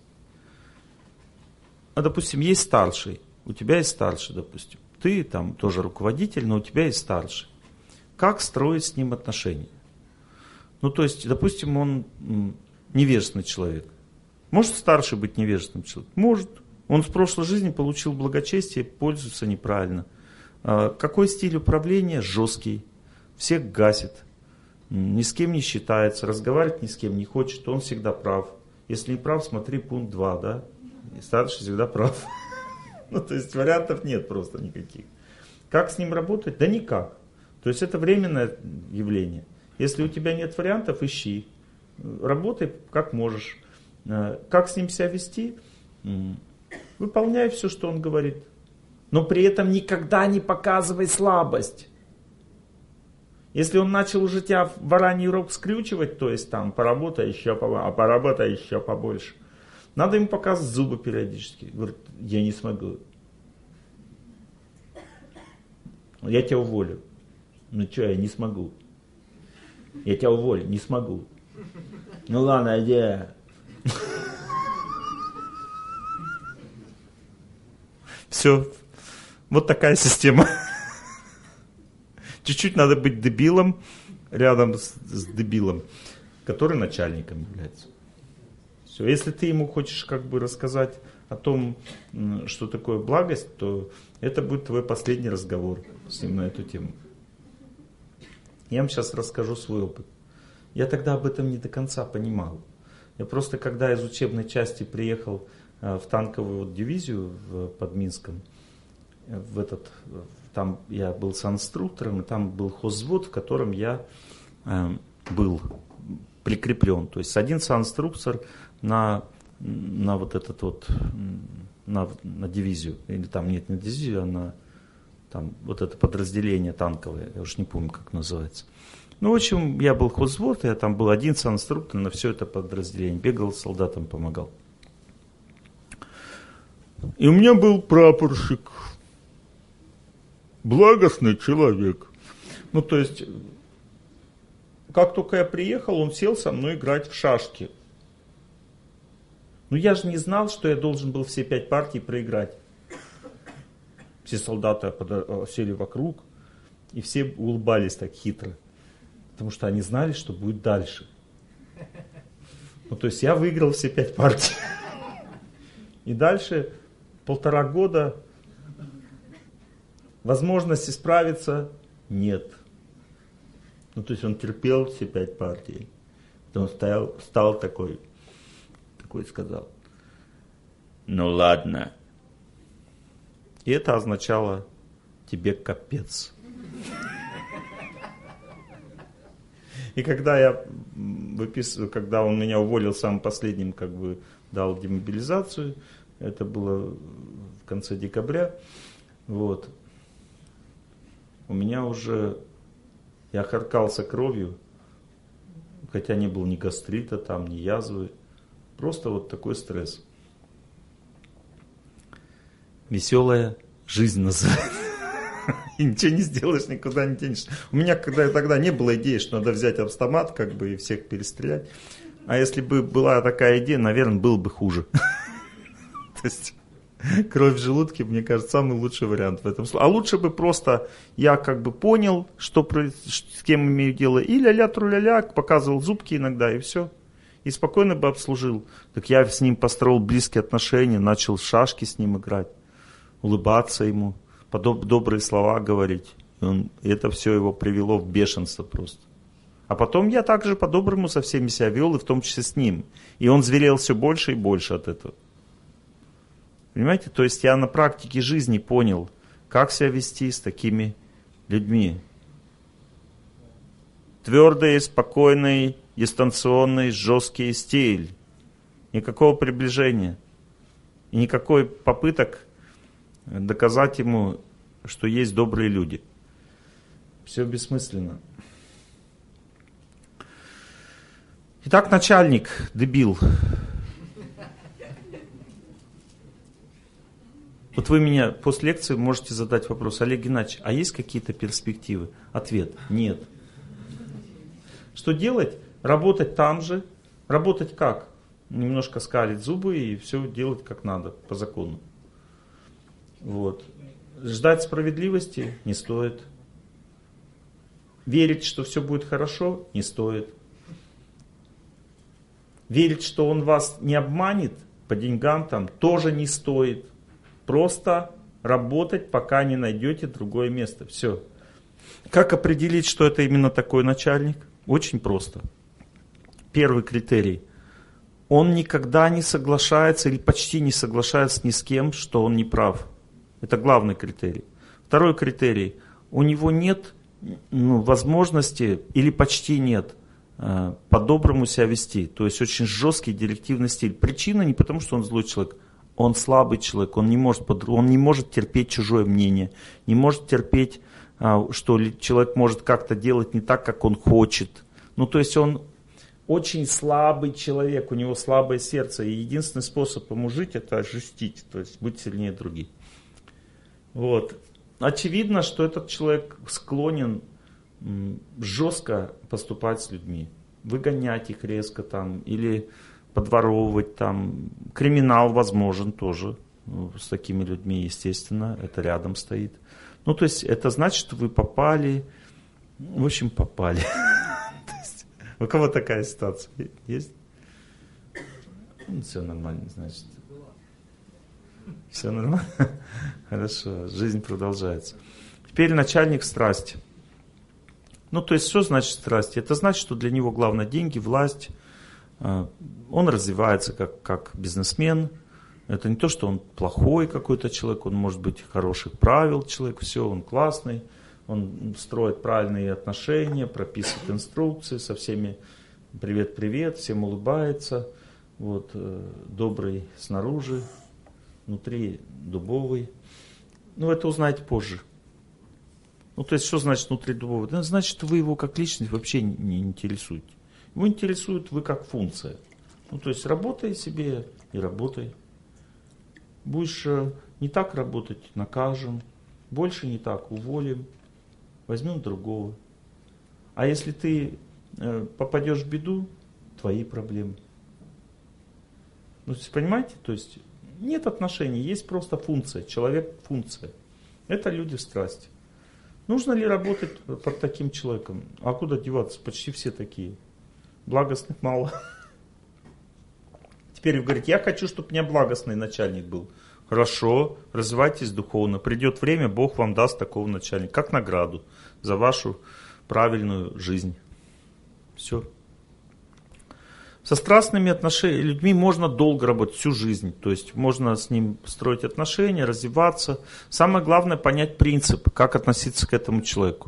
А, допустим, есть старший, у тебя есть старший, допустим. Ты там тоже руководитель, но у тебя есть старший. Как строить с ним отношения? Ну, то есть, допустим, он невежественный человек. Может старший быть невежественным человеком? Может. Он в прошлой жизни получил благочестие, пользуется неправильно. Какой стиль управления? Жесткий. Всех гасит. Ни с кем не считается. Разговаривать ни с кем не хочет. Он всегда прав. Если не прав, смотри пункт два. Да? И старший всегда прав. Ну, то есть вариантов нет просто никаких. Как с ним работать? Да никак. То есть это временное явление. Если у тебя нет вариантов, ищи. Работай как можешь. Как с ним себя вести? Выполняй все, что он говорит. Но при этом никогда не показывай слабость. Если он начал уже тебя в бараний рог скрючивать, то есть там поработай еще побольше, а поработай еще побольше. Надо ему показывать зубы периодически. Говорит, я не смогу. Я тебя уволю. Ну что, я не смогу. Я тебя уволю, не смогу. Ну ладно, иди. Все. Вот такая система. Чуть-чуть надо быть дебилом рядом с, с дебилом, который начальником является. Все. Если ты ему хочешь как бы рассказать о том, что такое благость, то это будет твой последний разговор с ним на эту тему. Я вам сейчас расскажу свой опыт. Я тогда об этом не до конца понимал. Я просто, когда из учебной части приехал в танковую вот дивизию в, под Минском, в этот, там я был санинструктором, и там был хозвзвод, в котором я э, был прикреплен. То есть один санинструктор на, на вот этот вот, на, на дивизию. Или там нет, не дивизию, а на там, вот это подразделение танковое. Я уж не помню, как называется. Ну, в общем, я был хозвод, я там был один инструктор на все это подразделение. Бегал, солдатам помогал. И у меня был прапорщик. Благостный человек. Ну, то есть, как только я приехал, он сел со мной играть в шашки. Ну, я же не знал, что я должен был все пять партий проиграть. Все солдаты сели вокруг, и все улыбались так хитро. Потому что они знали, что будет дальше. Ну, то есть я выиграл все пять партий. И дальше полтора года возможности справиться нет. Ну, то есть он терпел все пять партий. Потом стал, стал такой, такой сказал: ну ладно. И это означало: тебе капец. И когда я выписываю, когда он меня уволил самым последним, как бы дал демобилизацию, это было в конце декабря, вот, у меня уже, я харкался кровью, хотя не было ни гастрита там, ни язвы, просто вот такой стресс. Веселая жизнь называется. И ничего не сделаешь, никуда не денешься. У меня когда тогда не было идеи, что надо взять автомат, как бы, и всех перестрелять. А если бы была такая идея, наверное, было бы хуже. То есть кровь в желудке, мне кажется, самый лучший вариант в этом случае. А лучше бы просто я как бы понял, что, с кем имею дело, и ля-ля, тру-ля-ля, показывал зубки иногда, и все. И спокойно бы обслужил. Так я с ним построил близкие отношения, начал в шашки с ним играть, улыбаться ему, подоб- добрые слова говорить. И он, и это все его привело в бешенство просто. А потом я также по-доброму со всеми себя вел, и в том числе с ним. И он зверел все больше и больше от этого. Понимаете? То есть я на практике жизни понял, как себя вести с такими людьми. Твердый, спокойный, дистанционный, жесткий стиль. Никакого приближения. И никакой попыток доказать ему, что есть добрые люди. Все бессмысленно. Итак, начальник, дебил. Вот вы меня после лекции можете задать вопрос: Олег Геннадьевич, а есть какие-то перспективы? Ответ: нет. Что делать? Работать там же. Работать как? Немножко скалить зубы и все делать как надо, по закону. Вот. Ждать справедливости не стоит. Верить, что все будет хорошо, не стоит. Верить, что он вас не обманет по деньгам, там, тоже не стоит. Просто работать, пока не найдете другое место. Все. Как определить, что это именно такой начальник? Очень просто. Первый критерий. Он никогда не соглашается или почти не соглашается ни с кем, что он не прав. Это главный критерий. Второй критерий. У него нет ну, возможности или почти нет э, по-доброму себя вести. То есть очень жесткий директивный стиль. Причина не потому, что он злой человек. Он слабый человек. Он не может, он не может терпеть чужое мнение. Не может терпеть, э, что человек может как-то делать не так, как он хочет. Ну, то есть он очень слабый человек. У него слабое сердце. И единственный способ ему жить — это ожестить. То есть быть сильнее других. Вот. Очевидно, что этот человек склонен жестко поступать с людьми, выгонять их резко там, или подворовывать там. Криминал возможен тоже с такими людьми, естественно, это рядом стоит. Ну, то есть это значит, что вы попали, в общем, попали. У кого такая ситуация есть? Все нормально, значит. Все нормально? Хорошо, жизнь продолжается. Теперь начальник страсти. Ну, то есть, что значит страсти? Это значит, что для него главное деньги, власть. Он развивается как, как бизнесмен. Это не то, что он плохой какой-то человек, он может быть хороших правил человек, все, он классный. Он строит правильные отношения, прописывает инструкции со всеми. Привет-привет, всем улыбается. Вот, добрый снаружи. внутри дубовый. Ну, это узнаете позже. Ну, то есть, что значит внутри дубовый? Это значит, вы его как личность вообще не интересуете. Его интересует вы как функция. Ну, то есть, работай себе и работай. Будешь не так работать, накажем. Больше не так, уволим. Возьмем другого. А если ты э, попадешь в беду, твои проблемы. Ну, понимаете? То есть, нет отношений, есть просто функция. Человек – функция. Это люди в страсти. Нужно ли работать под таким человеком? А куда деваться? Почти все такие. Благостных мало. Теперь вы говорите, я хочу, чтобы у меня благостный начальник был. Хорошо, развивайтесь духовно. Придет время, Бог вам даст такого начальника, как награду за вашу правильную жизнь. Все. Со страстными отношениями, людьми можно долго работать, всю жизнь. То есть можно с ним строить отношения, развиваться. Самое главное понять принцип, как относиться к этому человеку.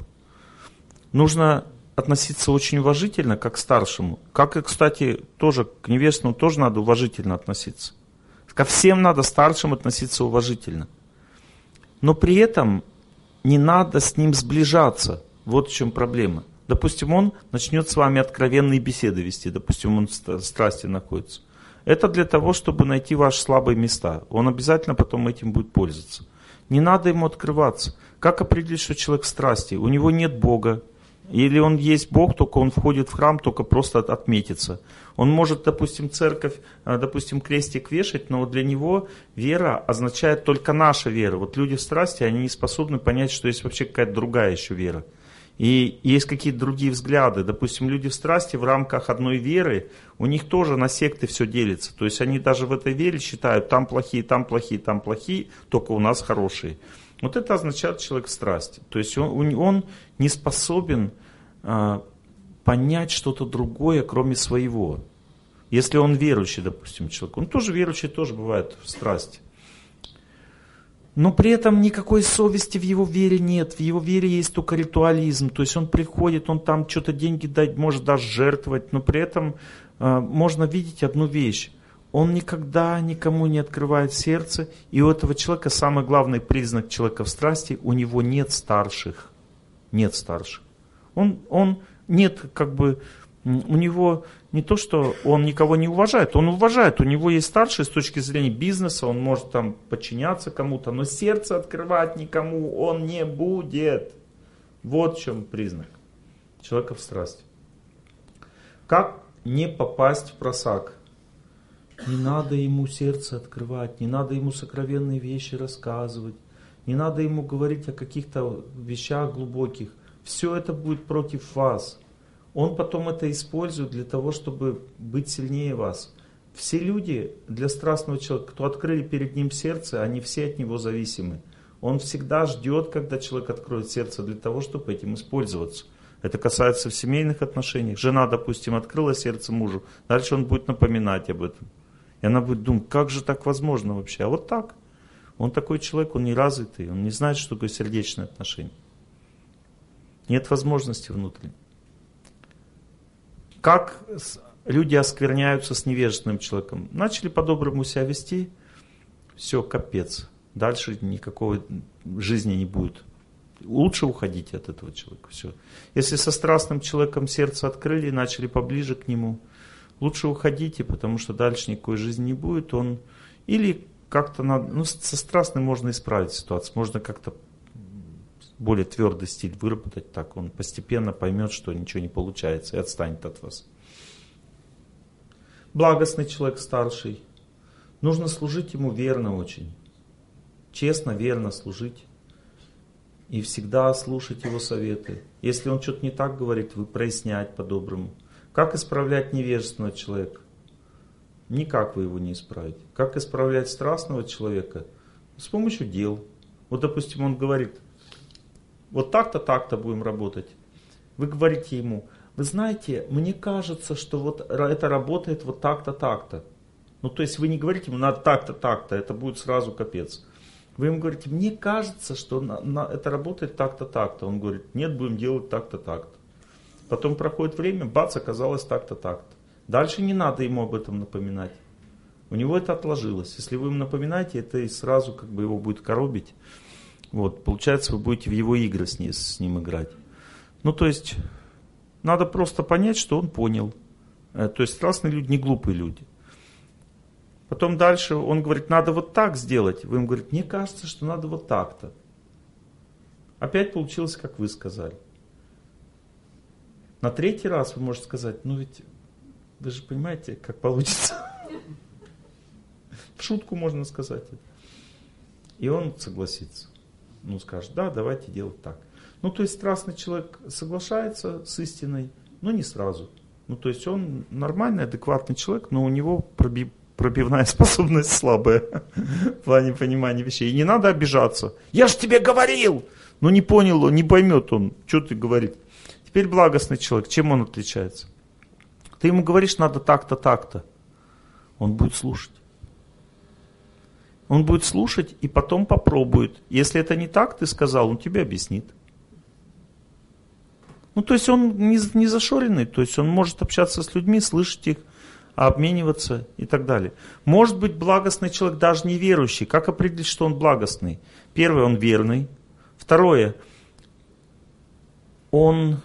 Нужно относиться очень уважительно, как к старшему. Как и, кстати, тоже к невестному тоже надо уважительно относиться. Ко всем надо старшим относиться уважительно. Но при этом не надо с ним сближаться. Вот в чем проблема. Допустим, он начнет с вами откровенные беседы вести. Допустим, он в страсти находится. Это для того, чтобы найти ваши слабые места. Он обязательно потом этим будет пользоваться. Не надо ему открываться. Как определить, что человек в страсти? У него нет Бога. Или он есть Бог, только он входит в храм, только просто отметится. Он может, допустим, церковь, допустим, крестик вешать, но для него вера означает только наша вера. Вот люди в страсти, они не способны понять, что есть вообще какая-то другая еще вера. И есть какие-то другие взгляды. Допустим, люди в страсти в рамках одной веры, у них тоже на секты все делится. То есть они даже в этой вере считают, там плохие, там плохие, там плохие, только у нас хорошие. Вот это означает человек в страсти. То есть он, он не способен а, понять что-то другое, кроме своего. Если он верующий, допустим, человек, он тоже верующий, тоже бывает в страсти. Но при этом никакой совести в его вере нет. В его вере есть только ритуализм. То есть он приходит, он там что-то деньги дать, может даже жертвовать. Но при этом э, можно видеть одну вещь. Он никогда никому не открывает сердце. И у этого человека самый главный признак человека в страсти, у него нет старших. Нет старших. Он, он нет как бы... У него не то, что он никого не уважает, он уважает, у него есть старший с точки зрения бизнеса, он может там подчиняться кому-то, но сердце открывать никому он не будет. Вот в чем признак человека в страсти. Как не попасть в просак? Не надо ему сердце открывать, не надо ему сокровенные вещи рассказывать, не надо ему говорить о каких-то вещах глубоких. Все это будет против вас. Он потом это использует для того, чтобы быть сильнее вас. Все люди для страстного человека, кто открыли перед ним сердце, они все от него зависимы. Он всегда ждет, когда человек откроет сердце для того, чтобы этим использоваться. Это касается в семейных отношениях. Жена, допустим, открыла сердце мужу, дальше он будет напоминать об этом. И она будет думать, как же так возможно вообще? А вот так. Он такой человек, он не развитый, он не знает, что такое сердечное отношение. Нет возможности внутренней. Как люди оскверняются с невежественным человеком? Начали по-доброму себя вести, все, капец. Дальше никакой жизни не будет. Лучше уходите от этого человека. Все. Если со страстным человеком сердце открыли и начали поближе к нему, лучше уходите, потому что дальше никакой жизни не будет. Он или как-то надо, ну, со страстным можно исправить ситуацию, можно как-то более твердый стиль выработать, так он постепенно поймет, что ничего не получается и отстанет от вас. Благостный человек старший. Нужно служить ему верно очень. Честно, верно служить. И всегда слушать его советы. Если он что-то не так говорит, вы прояснять по-доброму. Как исправлять невежественного человека? Никак вы его не исправите. Как исправлять страстного человека? С помощью дел. Вот, допустим, он говорит, вот так-то, так-то будем работать. Вы говорите ему, вы знаете, мне кажется, что вот это работает вот так-то, так-то. Ну, то есть вы не говорите ему, надо так-то, так-то, это будет сразу капец. Вы ему говорите, мне кажется, что на, на, это работает так-то, так-то. Он говорит, нет, будем делать так-то, так-то. Потом проходит время, бац, оказалось так-то, так-то. Дальше не надо ему об этом напоминать. У него это отложилось. Если вы ему напоминаете, это и сразу как бы его будет коробить. Вот, получается, вы будете в его игры с ним, с ним играть. Ну, то есть, надо просто понять, что он понял. То есть, страстные люди не глупые люди. Потом дальше он говорит, надо вот так сделать. Вы ему говорите, мне кажется, что надо вот так-то. Опять получилось, как вы сказали. На третий раз вы можете сказать, ну ведь вы же понимаете, как получится. В шутку можно сказать это. И он согласится. Ну, скажет, да, давайте делать так. Ну, то есть страстный человек соглашается с истиной, но не сразу. Ну, то есть он нормальный, адекватный человек, но у него проби- пробивная способность слабая в плане понимания вещей. И не надо обижаться. Я же тебе говорил! Но не понял он, не поймет он, что ты говоришь. Теперь благостный человек, чем он отличается? Ты ему говоришь, надо так-то, так-то. Он будет слушать. Он будет слушать и потом попробует. Если это не так, ты сказал, он тебе объяснит. Ну, то есть он не, не зашоренный, то есть он может общаться с людьми, слышать их, обмениваться и так далее. Может быть благостный человек даже неверующий. Как определить, что он благостный? Первое, он верный. Второе, он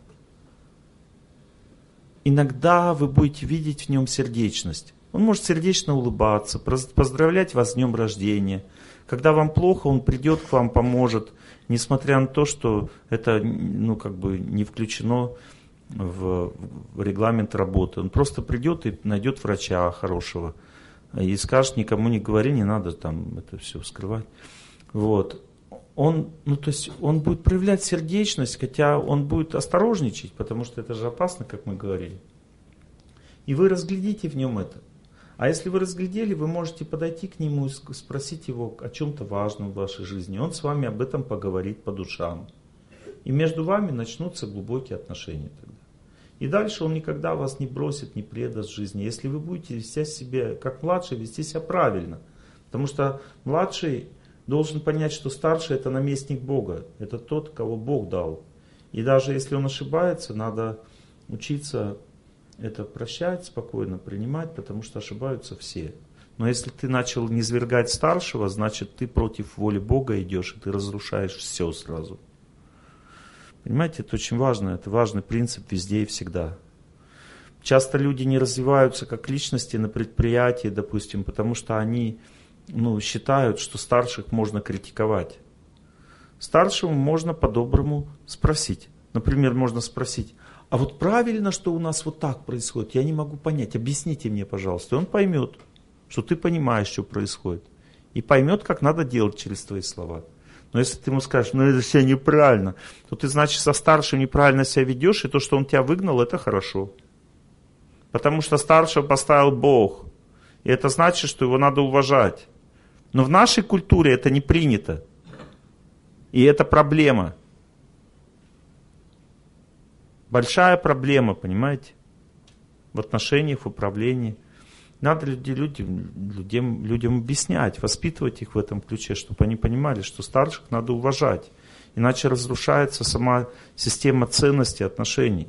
иногда вы будете видеть в нем сердечность. Он может сердечно улыбаться, поздравлять вас с днем рождения. Когда вам плохо, он придет к вам, поможет, несмотря на то, что это ну, как бы не включено в, в регламент работы. Он просто придет и найдет врача хорошего и скажет, никому не говори, не надо там это все скрывать. Вот. Он, ну, то есть он будет проявлять сердечность, хотя он будет осторожничать, потому что это же опасно, как мы говорили. И вы разглядите в нем это. А если вы разглядели, вы можете подойти к нему и спросить его о чем-то важном в вашей жизни. Он с вами об этом поговорит по душам. И между вами начнутся глубокие отношения тогда. И дальше он никогда вас не бросит, не предаст в жизни. Если вы будете вести себя как младший, вести себя правильно. Потому что младший должен понять, что старший это наместник Бога. Это тот, кого Бог дал. И даже если он ошибается, надо учиться это прощать, спокойно принимать, потому что ошибаются все. Но если ты начал низвергать старшего, значит ты против воли Бога идешь, и ты разрушаешь все сразу. Понимаете, это очень важно, это важный принцип везде и всегда. Часто люди не развиваются как личности на предприятии, допустим, потому что они ну, считают, что старших можно критиковать. Старшему можно по-доброму спросить. Например, можно спросить, а вот правильно, что у нас вот так происходит? Я не могу понять. Объясните мне, пожалуйста. И он поймет, что ты понимаешь, что происходит. И поймет, как надо делать через твои слова. Но если ты ему скажешь, ну это все неправильно, то ты, значит, со старшим неправильно себя ведешь, и то, что он тебя выгнал, это хорошо. Потому что старшего поставил Бог. И это значит, что его надо уважать. Но в нашей культуре это не принято. И это проблема. Большая проблема, понимаете, в отношениях, в управлении. Надо людям, людям, людям объяснять, воспитывать их в этом ключе, чтобы они понимали, что старших надо уважать. Иначе разрушается сама система ценностей отношений.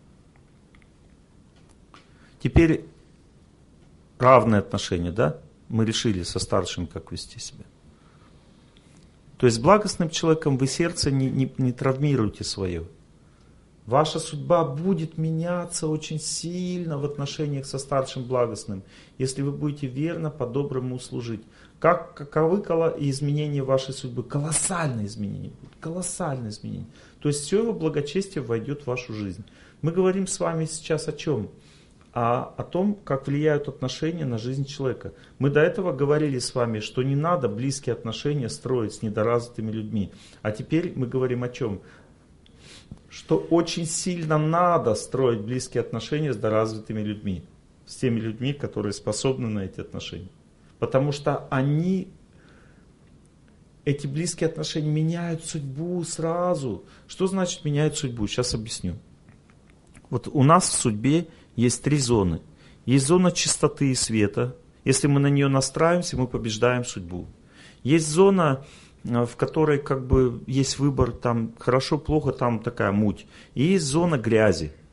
Теперь равные отношения, да? Мы решили со старшим, как вести себя. То есть с благостным человеком вы сердце не, не, не травмируете свое. Ваша судьба будет меняться очень сильно в отношениях со старшим благостным, если вы будете верно, по-доброму служить. Как, каковы изменения вашей судьбы? Колоссальные изменения будут, колоссальные изменения. То есть все его благочестие войдет в вашу жизнь. Мы говорим с вами сейчас о чем? А о том, как влияют отношения на жизнь человека. Мы до этого говорили с вами, что не надо близкие отношения строить с недоразвитыми людьми. А теперь мы говорим о чем? Что очень сильно надо строить близкие отношения с доразвитыми людьми. С теми людьми, которые способны на эти отношения. Потому что они, эти близкие отношения меняют судьбу сразу. Что значит меняют судьбу? Сейчас объясню. Вот у нас в судьбе есть три зоны. Есть зона чистоты и света. Если мы на нее настраиваемся, мы побеждаем судьбу. Есть зона, в которой как бы есть выбор, там хорошо, плохо, там такая муть. И есть зона грязи.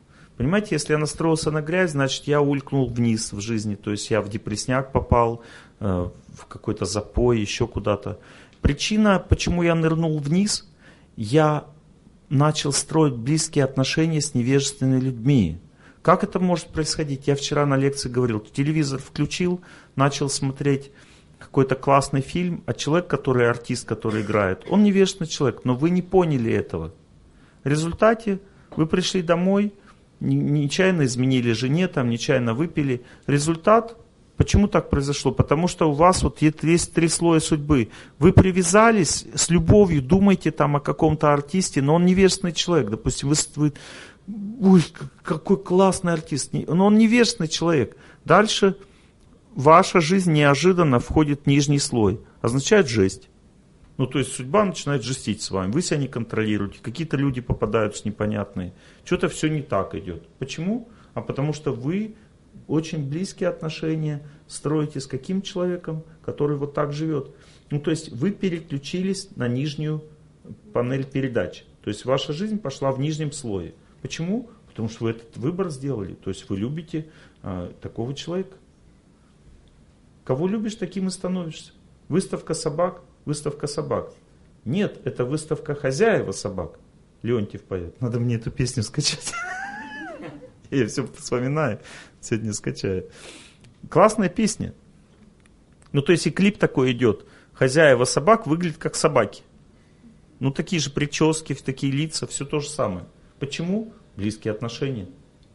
Понимаете, если я настроился на грязь, значит я улькнул вниз в жизни, то есть я в депрессняк попал, э, в какой-то запой, еще куда-то. Причина, почему я нырнул вниз, я начал строить близкие отношения с невежественными людьми. Как это может происходить? Я вчера на лекции говорил, телевизор включил, начал смотреть какой-то классный фильм, а человек, который артист, который играет, он невежественный человек, но вы не поняли этого. В результате вы пришли домой, нечаянно изменили жене, там, нечаянно выпили. Результат, почему так произошло? Потому что у вас вот есть три слоя судьбы. Вы привязались с любовью, думаете там о каком-то артисте, но он невежественный человек. Допустим, вы, вы ой, какой классный артист, но он невежественный человек. Дальше ваша жизнь неожиданно входит в нижний слой. Означает жесть. Ну, то есть судьба начинает жестить с вами. Вы себя не контролируете. Какие-то люди попадаются непонятные. Что-то все не так идет. Почему? А потому что вы очень близкие отношения строите с каким человеком, который вот так живет. Ну, то есть вы переключились на нижнюю панель передач. То есть ваша жизнь пошла в нижнем слое. Почему? Потому что вы этот выбор сделали. То есть вы любите а, такого человека. Кого любишь, таким и становишься. Выставка собак. Выставка собак. Нет, это выставка хозяева собак. Леонтьев поет. Надо мне эту песню скачать. Я все вспоминаю. Сегодня скачаю. Классная песня. Ну, то есть и клип такой идет. Хозяева собак выглядят как собаки. Ну, такие же прически, такие лица, все то же самое. Почему? Близкие отношения.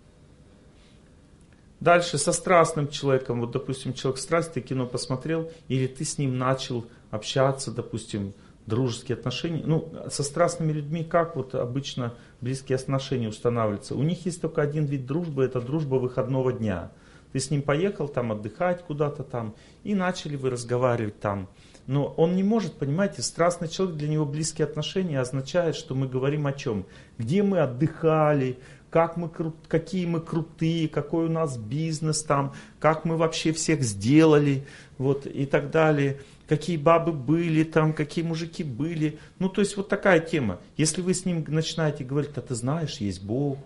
Дальше со страстным человеком, вот, допустим, человек страсть, ты кино посмотрел, или ты с ним начал общаться, допустим, дружеские отношения. Ну, со страстными людьми как вот обычно близкие отношения устанавливаются? У них есть только один вид дружбы, это дружба выходного дня. Ты с ним поехал там отдыхать куда-то там, и начали вы разговаривать там. Но он не может, понимаете, страстный человек, для него близкие отношения означает, что мы говорим о чем? Где мы отдыхали, как мы, какие мы крутые, какой у нас бизнес там, как мы вообще всех сделали, вот, и так далее. Какие бабы были там, какие мужики были. Ну, то есть вот такая тема. Если вы с ним начинаете говорить, а ты знаешь, есть Бог.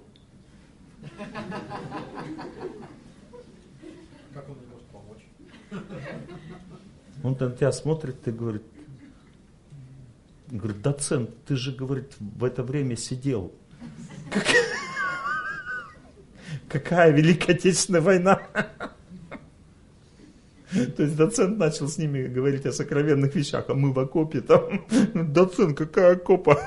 Как он не может помочь? Он на тебя смотрит и говорит, говорит, доцент, ты же, говорит, в это время сидел. Какая Великая Отечественная война? То есть доцент начал с ними говорить о сокровенных вещах, а мы в окопе там. Доцент, какая окопа?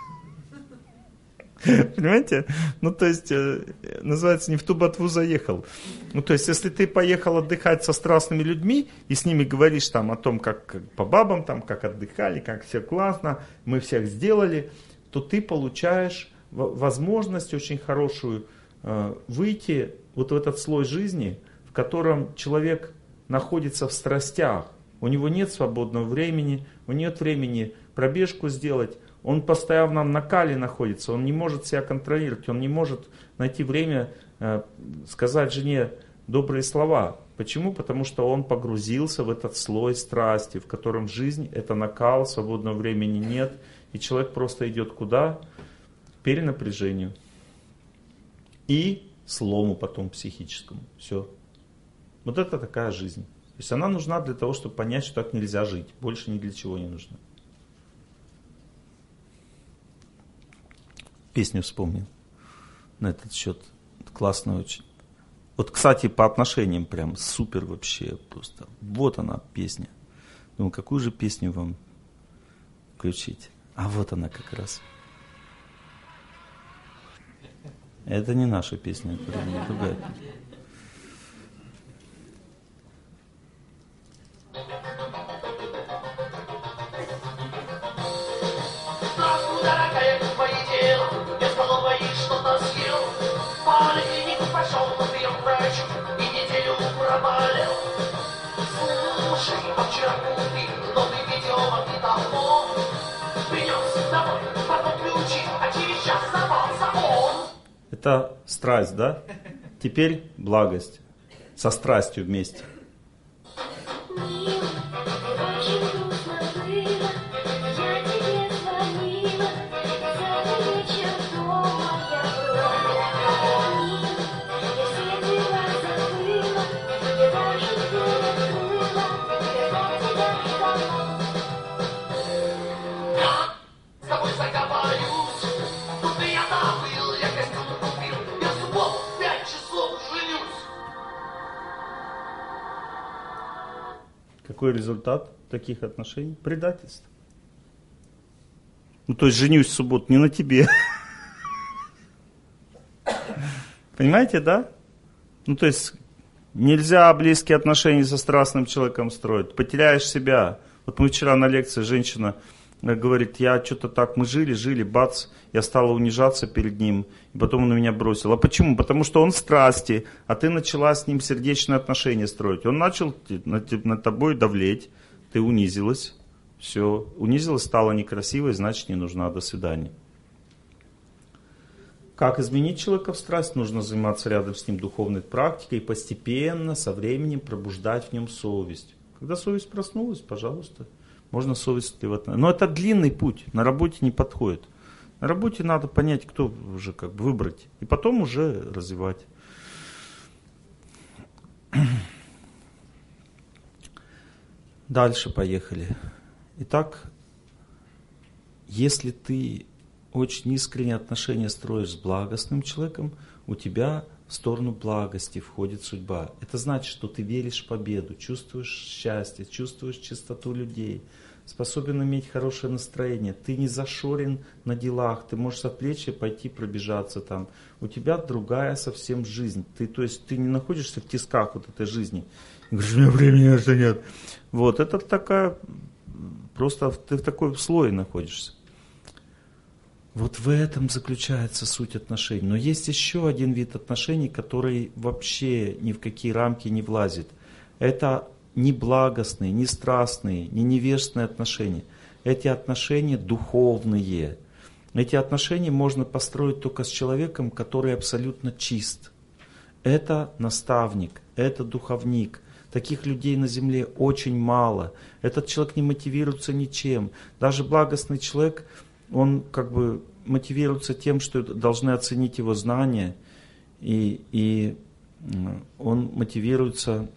Понимаете? Ну, то есть, называется, не в ту ботву заехал. Ну, то есть, если ты поехал отдыхать со страстными людьми и с ними говоришь там о том, как, как по бабам, там, как отдыхали, как все классно, мы всех сделали, то ты получаешь возможность очень хорошую э, выйти вот в этот слой жизни, в котором человек находится в страстях. У него нет свободного времени, у него нет времени пробежку сделать. Он постоянно в накале находится, он не может себя контролировать, он не может найти время э, сказать жене добрые слова. Почему? Потому что он погрузился в этот слой страсти, в котором жизнь это накал, свободного времени нет, и человек просто идет куда? К перенапряжению и слому потом психическому. Все. Вот это такая жизнь. То есть она нужна для того, чтобы понять, что так нельзя жить. Больше ни для чего не нужна. Песню вспомнил на этот счет. Классно очень. Вот, кстати, по отношениям прям супер вообще просто. Вот она песня. Думаю, какую же песню вам включить? А вот она как раз. Это не наша песня, это другая. Это страсть, да? Теперь благость. Со страстью вместе. Милый, Какой результат таких отношений? Предательство. Ну, то есть женюсь в субботу не на тебе. Понимаете, да? Ну, то есть нельзя близкие отношения со страстным человеком строить. Потеряешь себя. Вот мы вчера на лекции, женщина говорит, я что-то так, мы жили, жили, бац, я стала унижаться перед ним, и потом он на меня бросил. А почему? Потому что он в страсти, а ты начала с ним сердечные отношения строить. Он начал над, над тобой давлеть, ты унизилась, все, унизилась, стала некрасивой, значит не нужна, до свидания. Как изменить человека в страсть? Нужно заниматься рядом с ним духовной практикой и постепенно, со временем пробуждать в нем совесть. Когда совесть проснулась, пожалуйста, можно совестливо. Но это длинный путь, на работе не подходит. На работе надо понять, кто уже как бы выбрать, и потом уже развивать. Дальше поехали. Итак, если ты очень искренние отношения строишь с благостным человеком, у тебя в сторону благости входит судьба. Это значит, что ты веришь в победу, чувствуешь счастье, чувствуешь чистоту людей, способен иметь хорошее настроение. Ты не зашорен на делах, ты можешь отвлечься, пойти пробежаться там. У тебя другая совсем жизнь. Ты, то есть ты не находишься в тисках вот этой жизни. Говоришь, у меня времени на это нет. Вот, это такая, просто ты в такой слое находишься. Вот в этом заключается суть отношений. Но есть еще один вид отношений, который вообще ни в какие рамки не влазит. Это не благостные, не страстные, не невежественные отношения. Эти отношения духовные. Эти отношения можно построить только с человеком, который абсолютно чист. Это наставник, это духовник. Таких людей на земле очень мало. Этот человек не мотивируется ничем. Даже благостный человек, он как бы мотивируется тем, что должны оценить его знания, и, и он мотивируется,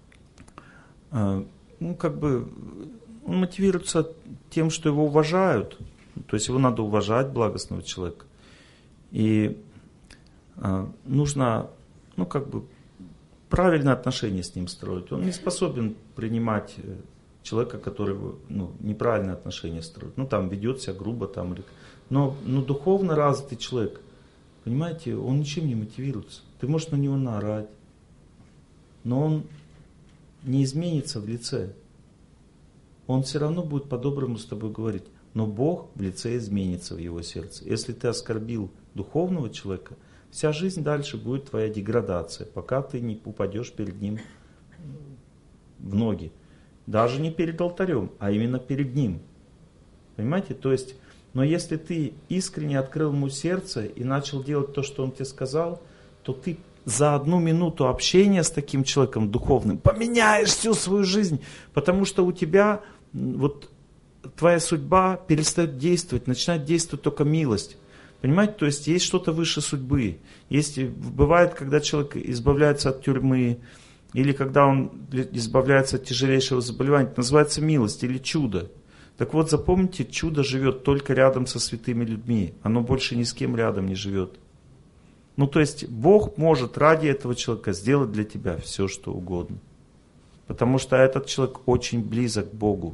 ну как бы, он мотивируется тем, что его уважают, то есть его надо уважать, благостного человека, и нужно, ну как бы, правильное отношение с ним строить. Он не способен принимать человека, который, ну, неправильные отношения строит. Ну, там, ведет себя грубо, там, но, но духовно развитый человек, понимаете, он ничем не мотивируется. Ты можешь на него наорать, но он не изменится в лице. Он все равно будет по-доброму с тобой говорить, но Бог в лице изменится в его сердце. Если ты оскорбил духовного человека, вся жизнь дальше будет твоя деградация, пока ты не упадешь перед ним в ноги. Даже не перед алтарем, а именно перед ним. Понимаете? То есть, но если ты искренне открыл ему сердце и начал делать то, что он тебе сказал, то ты за одну минуту общения с таким человеком духовным поменяешь всю свою жизнь. Потому что у тебя вот твоя судьба перестает действовать, начинает действовать только милость. Понимаете? То есть есть что-то выше судьбы. Есть, бывает, когда человек избавляется от тюрьмы, или когда он избавляется от тяжелейшего заболевания, это называется милость или чудо. Так вот, запомните, чудо живет только рядом со святыми людьми. Оно больше ни с кем рядом не живет. Ну, то есть, Бог может ради этого человека сделать для тебя все, что угодно. Потому что этот человек очень близок к Богу.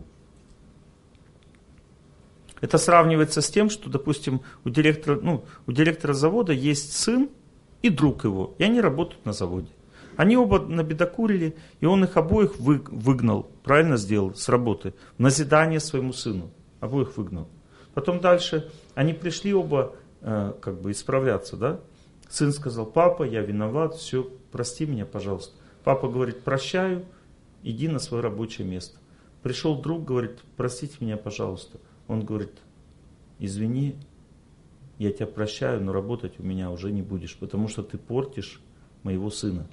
Это сравнивается с тем, что, допустим, у директора, ну, у директора завода есть сын и друг его, и они работают на заводе. Они оба набедокурили, и он их обоих вы, выгнал, правильно сделал, с работы, в назидание своему сыну. Обоих выгнал. Потом дальше они пришли оба э, как бы исправляться, да? Сын сказал, папа, я виноват, все, прости меня, пожалуйста. Папа говорит, прощаю, иди на свое рабочее место. Пришел друг, говорит, простите меня, пожалуйста. Он говорит, извини, я тебя прощаю, но работать у меня уже не будешь, потому что ты портишь моего сына.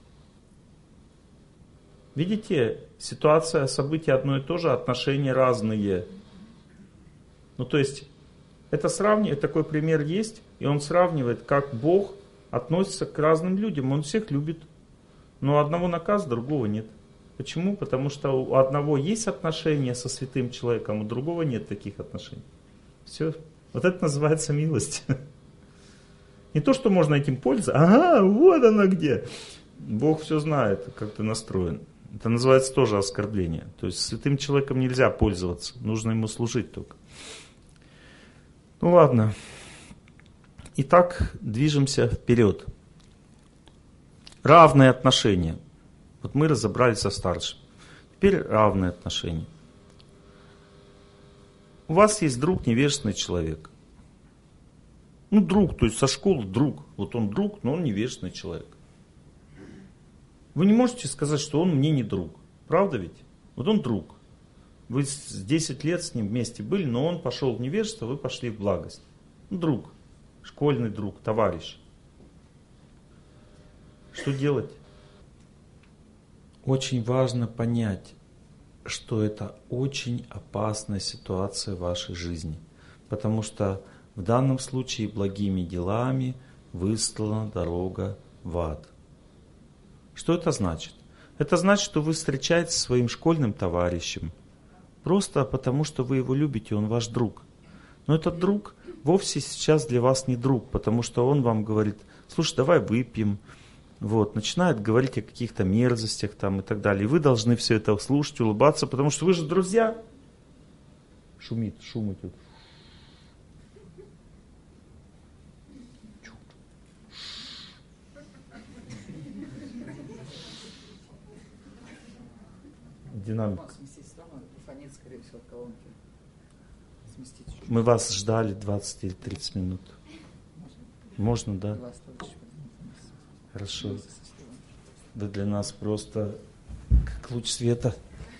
Видите, ситуация, события одно и то же, отношения разные. Ну, то есть, это сравнивает, такой пример есть, и он сравнивает, как Бог относится к разным людям. Он всех любит, но одного наказа, другого нет. Почему? Потому что у одного есть отношения со святым человеком, у другого нет таких отношений. Все. Вот это называется милость. Не то, что можно этим пользоваться. Ага, вот она где. Бог все знает, как ты настроен. Это называется тоже оскорбление. То есть святым человеком нельзя пользоваться, нужно ему служить только. Ну ладно. Итак, движемся вперед. Равные отношения. Вот мы разобрались со старшим. Теперь равные отношения. У вас есть друг, невежественный человек. Ну, друг, то есть со школы друг. Вот он друг, но он невежественный человек. Вы не можете сказать, что он мне не друг. Правда ведь? Вот он друг. Вы с десять лет с ним вместе были, но он пошел в невежество, вы пошли в благость. Ну, друг. Школьный друг, товарищ. Что делать? Очень важно понять, что это очень опасная ситуация в вашей жизни. Потому что в данном случае благими делами выстлана дорога в ад. Что это значит? Это значит, что вы встречаетесь со своим школьным товарищем. Просто потому, что вы его любите, он ваш друг. Но этот друг вовсе сейчас для вас не друг, потому что он вам говорит: слушай, давай выпьем. Вот, начинает говорить о каких-то мерзостях там и так далее. И вы должны все это слушать, улыбаться, потому что вы же друзья. Шумит, шум идет. Динамик. Мы вас ждали двадцать или тридцать минут. Можно, да? Хорошо. Вы для нас просто как луч света.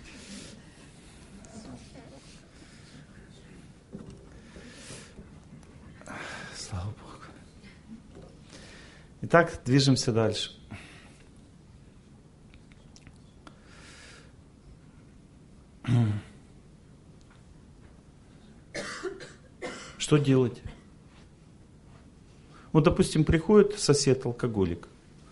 Слава Богу. Итак, движемся дальше. Что делать? Вот, допустим, приходит сосед-алкоголик.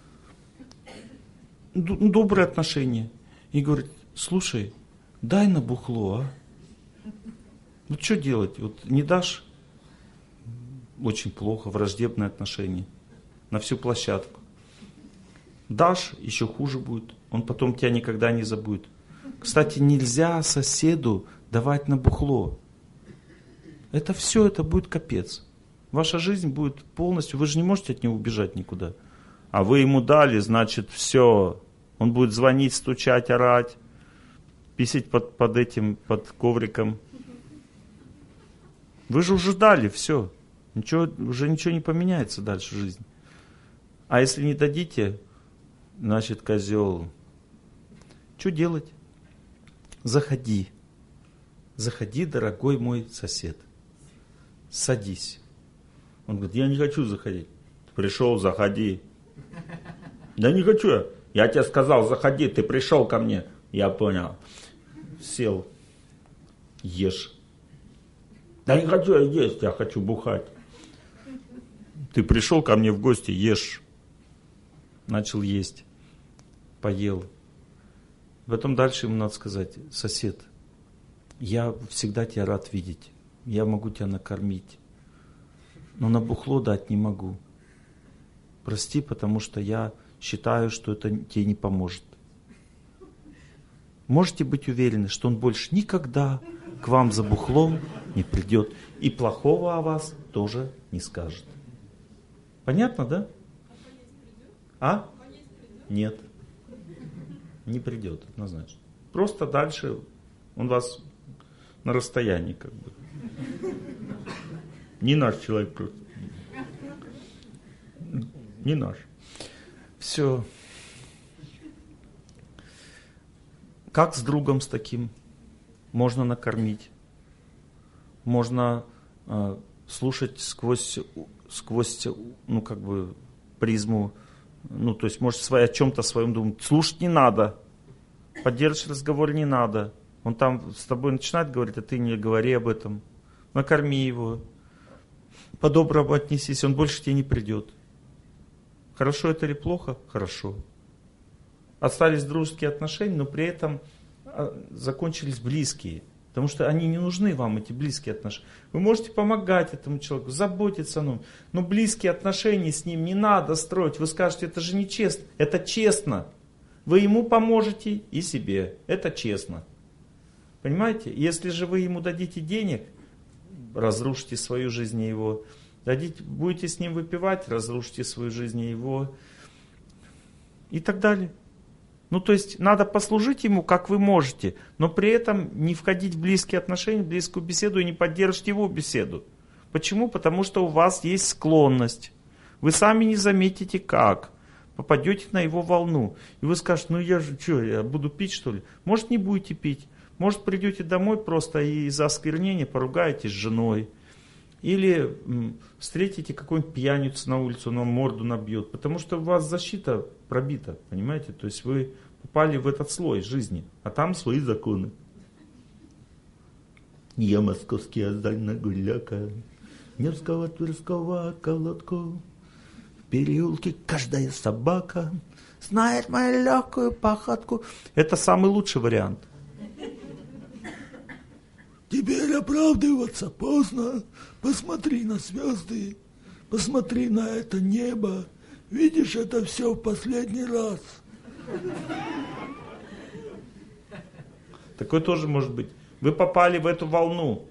Добрые отношения. И говорит: слушай, дай на бухло, а? Вот что делать? Вот не дашь? Очень плохо, враждебные отношения. На всю площадку. Дашь, еще хуже будет. Он потом тебя никогда не забудет. Кстати, нельзя соседу давать на бухло. Это все, это будет капец. Ваша жизнь будет полностью... Вы же не можете от него убежать никуда. А вы ему дали, значит, все. Он будет звонить, стучать, орать, писать под, под этим, под ковриком. Вы же уже дали, все. Ничего, уже ничего не поменяется дальше в жизни. А если не дадите, значит, козел. Что делать? Заходи. Заходи, дорогой мой сосед. Садись. Он говорит: я не хочу заходить. Пришел, заходи. Да не хочу я. Я тебе сказал, заходи, ты пришел ко мне. Я понял. Сел. Ешь. Да не хочу я есть, я хочу бухать. Ты пришел ко мне в гости, ешь. Начал есть. Поел. Потом дальше ему надо сказать: сосед, я всегда тебя рад видеть. Я могу тебя накормить. Но на бухло дать не могу. Прости, потому что я считаю, что это тебе не поможет. Можете быть уверены, что он больше никогда к вам за бухлом не придет. И плохого о вас тоже не скажет. Понятно, да? А? Нет. Не придет, однозначно. Просто дальше он вас на расстоянии как бы. Не наш человек просто. Не наш. Все. Как с другом с таким? Можно накормить. Можно э, слушать сквозь, сквозь, ну как бы, призму. Ну, то есть, может, о чем-то своем думать. Слушать не надо. Поддерживать разговор не надо. Он там с тобой начинает говорить, а ты не говори об этом. Накорми его. По-доброму отнесись, он больше к тебе не придет. Хорошо это или плохо? Хорошо. Остались дружеские отношения, но при этом закончились близкие. Потому что они не нужны вам, эти близкие отношения. Вы можете помогать этому человеку, заботиться о нем. Но близкие отношения с ним не надо строить. Вы скажете, это же нечестно. Это честно. Вы ему поможете и себе. Это честно. Понимаете? Если же вы ему дадите денег, разрушите свою жизнь и его. Дадите, будете с ним выпивать, разрушите свою жизнь и его. И так далее. Ну, то есть, надо послужить ему, как вы можете, но при этом не входить в близкие отношения, в близкую беседу и не поддерживать его беседу. Почему? Потому что у вас есть склонность. Вы сами не заметите как. Попадете на его волну. И вы скажете, ну я же что, я буду пить что ли? Может, не будете пить. Может, придете домой просто и из-за осквернения поругаетесь с женой. Или м, встретите какую-нибудь пьяницу на улицу, он вам морду набьет. Потому что у вас защита пробита, понимаете? То есть вы попали в этот слой жизни, а там свои законы. Я московский азаль гуляка, Невского Тверского колодку. В переулке каждая собака знает мою легкую походку. Это самый лучший вариант. Теперь оправдываться поздно. Посмотри на звезды, посмотри на это небо. Видишь, это все в последний раз. Такое тоже может быть. Вы попали в эту волну.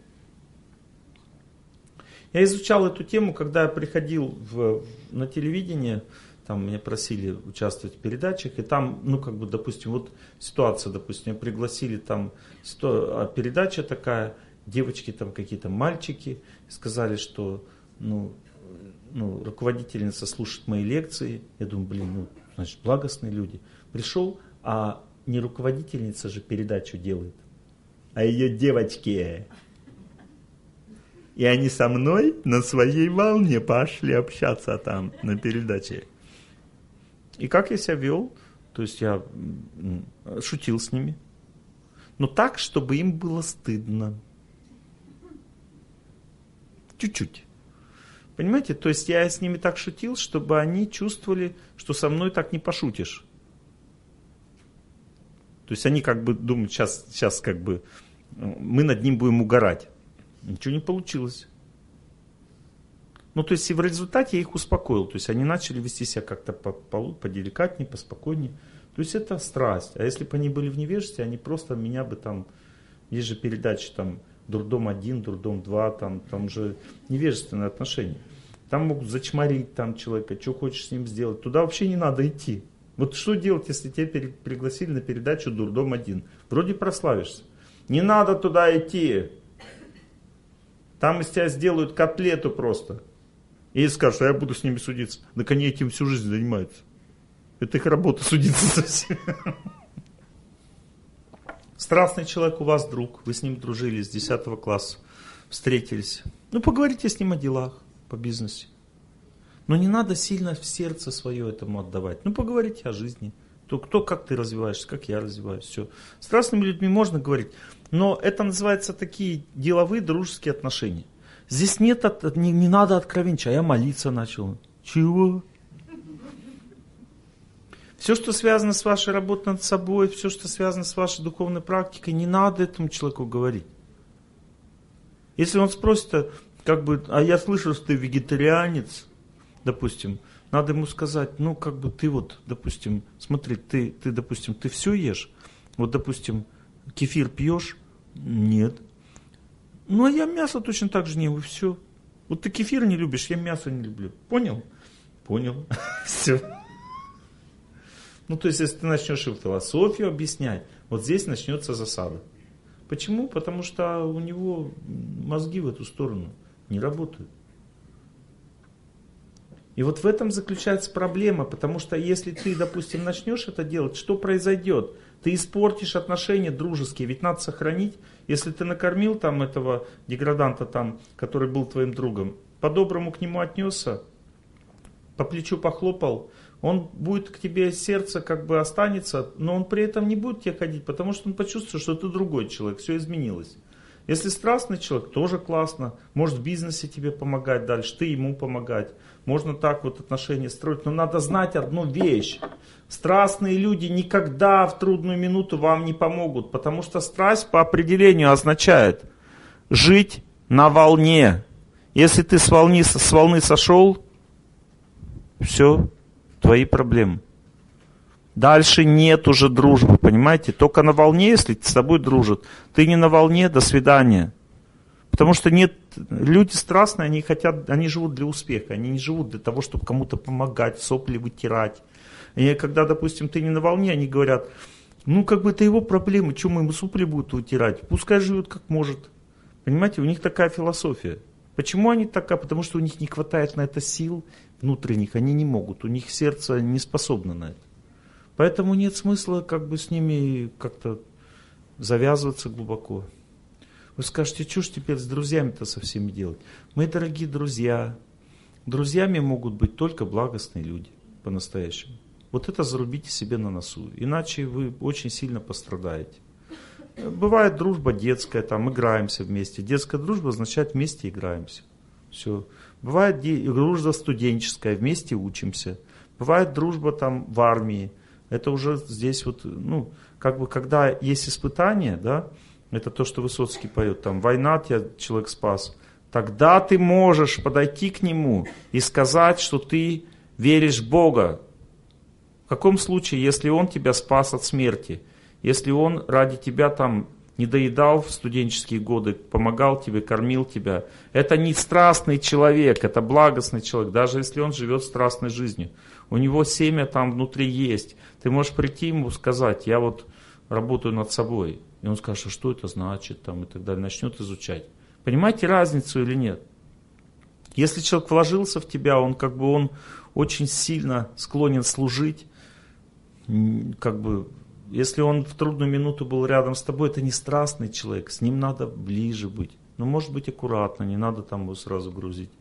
Я изучал эту тему, когда я приходил в, на телевидение, там меня просили участвовать в передачах, и там, ну, как бы, допустим, вот ситуация, допустим, пригласили там, сто, передача такая, девочки там какие-то, мальчики, сказали, что, ну, ну, руководительница слушает мои лекции. Я думаю, блин, ну, значит, благостные люди. Пришел, а не руководительница же передачу делает, а ее девочки. И они со мной на своей волне пошли общаться там на передаче. И как я себя вел? То есть я шутил с ними. Но так, чтобы им было стыдно. Чуть-чуть. Понимаете? То есть я с ними так шутил, чтобы они чувствовали, что со мной так не пошутишь. То есть они как бы думают, сейчас, сейчас как бы мы над ним будем угорать. Ничего не получилось. Ну, то есть и в результате я их успокоил. То есть они начали вести себя как-то поделикатнее, поспокойнее. То есть это страсть. А если бы они были в невежестве, они просто меня бы там... Есть же передачи там Дурдом один, Дурдом два, там, там же невежественные отношения. Там могут зачморить там человека, что хочешь с ним сделать. Туда вообще не надо идти. Вот что делать, если тебя пригласили на передачу Дурдом один? Вроде прославишься. Не надо туда идти. Там из тебя сделают котлету просто. И скажут, а я буду с ними судиться. Так они этим всю жизнь занимаются. Это их работа судиться со всеми. Страстный человек у вас друг. Вы с ним дружили с десятого класса. Встретились. Ну, поговорите с ним о делах, по бизнесу. Но не надо сильно в сердце свое этому отдавать. Ну, поговорите о жизни. То, кто, как ты развиваешься, как я развиваюсь. Все. С страстными людьми можно говорить. Но это называется такие деловые дружеские отношения. Здесь нет, не, не надо откровенничать, а я молиться начал. Чего? Все, что связано с вашей работой над собой, все, что связано с вашей духовной практикой, не надо этому человеку говорить. Если он спросит, как бы, а я слышу, что ты вегетарианец, допустим, надо ему сказать, ну, как бы ты вот, допустим, смотри, ты, ты допустим, ты все ешь, вот, допустим, кефир пьешь? Нет. Ну, а я мясо точно так же не ем, и все. Вот ты кефир не любишь, я мясо не люблю. Понял? Понял. Все. Ну, то есть, если ты начнешь им философию объяснять, вот здесь начнется засада. Почему? Потому что у него мозги в эту сторону не работают. И вот в этом заключается проблема, потому что если ты, допустим, начнешь это делать, что произойдет? Ты испортишь отношения дружеские, ведь надо сохранить. Если ты накормил там этого деграданта, там, который был твоим другом, по-доброму к нему отнесся, по плечу похлопал, он будет к тебе, сердце как бы останется, но он при этом не будет тебе ходить, потому что он почувствует, что ты другой человек, все изменилось. Если страстный человек, тоже классно, может в бизнесе тебе помогать дальше, ты ему помогать. Можно так вот отношения строить, но надо знать одну вещь. Страстные люди никогда в трудную минуту вам не помогут, потому что страсть по определению означает жить на волне. Если ты с волны, с волны сошел, все, твои проблемы. Дальше нет уже дружбы, понимаете? Только на волне, если с тобой дружат. Ты не на волне, до свидания. Потому что нет, люди страстные, они хотят, они живут для успеха, они не живут для того, чтобы кому-то помогать, сопли вытирать. И когда, допустим, ты не на волне, они говорят, ну как бы это его проблемы, что мы ему сопли будут вытирать, пускай живет как может. Понимаете, у них такая философия. Почему они такая? Потому что у них не хватает на это сил внутренних, они не могут, у них сердце не способно на это. Поэтому нет смысла как бы с ними как-то завязываться глубоко. Вы скажете, что ж теперь с друзьями-то со всеми делать? Мои дорогие друзья, друзьями могут быть только благостные люди, по-настоящему. Вот это зарубите себе на носу, иначе вы очень сильно пострадаете. Бывает дружба детская, там играемся вместе. Детская дружба означает вместе играемся. Все. Бывает дружба студенческая, вместе учимся. Бывает дружба там в армии. Это уже здесь вот, ну, как бы, когда есть испытания, да, это то, что Высоцкий поет, там, война тебя человек спас, тогда ты можешь подойти к нему и сказать, что ты веришь в Бога. В каком случае, если он тебя спас от смерти, если он ради тебя там не доедал в студенческие годы, помогал тебе, кормил тебя, это не страстный человек, это благостный человек, даже если он живет страстной жизнью. У него семя там внутри есть. Ты можешь прийти ему сказать, я вот работаю над собой. И он скажет, а что это значит, там, и так далее, начнет изучать. Понимаете разницу или нет? Если человек вложился в тебя, он как бы он очень сильно склонен служить, как бы, если он в трудную минуту был рядом с тобой, это не страстный человек, с ним надо ближе быть. Но может быть аккуратно, не надо там его сразу грузить.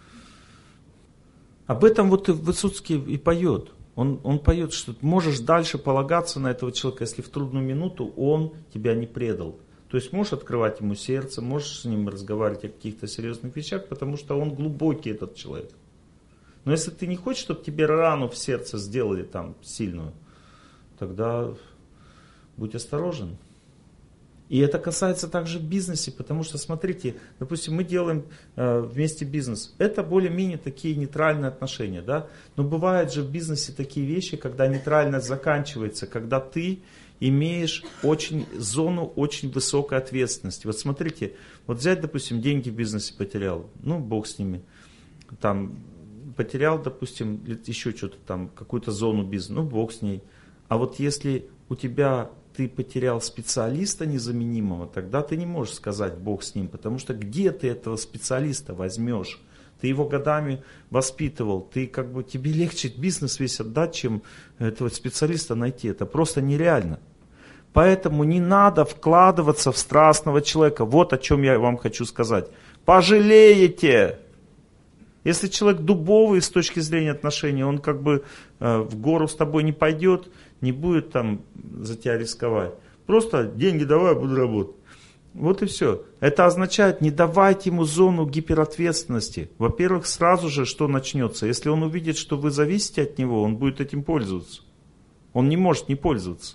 Об этом вот и Высоцкий и поет. Он, он поет, что ты можешь дальше полагаться на этого человека, если в трудную минуту он тебя не предал. То есть можешь открывать ему сердце, можешь с ним разговаривать о каких-то серьезных вещах, потому что он глубокий, этот человек. Но если ты не хочешь, чтобы тебе рану в сердце сделали там сильную, тогда будь осторожен. И это касается также в бизнесе, потому что, смотрите, допустим, мы делаем э, вместе бизнес. Это более-менее такие нейтральные отношения, да? Но бывают же в бизнесе такие вещи, когда нейтральность заканчивается, когда ты имеешь очень, зону очень высокой ответственности. Вот смотрите, вот взять, допустим, деньги в бизнесе потерял, ну, бог с ними, там, потерял, допустим, еще что-то там, какую-то зону бизнеса, ну, бог с ней. А вот если у тебя ты потерял специалиста незаменимого, тогда ты не можешь сказать Бог с ним, потому что где ты этого специалиста возьмешь? Ты его годами воспитывал, ты как бы, тебе легче бизнес весь отдать, чем этого специалиста найти. Это просто нереально. Поэтому не надо вкладываться в страстного человека. Вот о чем я вам хочу сказать. Пожалеете! Если человек дубовый с точки зрения отношений, он как бы э, в гору с тобой не пойдет, не будет там за тебя рисковать. Просто деньги давай, буду работать. Вот и все. Это означает, не давайте ему зону гиперответственности. Во-первых, сразу же что начнется? Если он увидит, что вы зависите от него, он будет этим пользоваться. Он не может не пользоваться.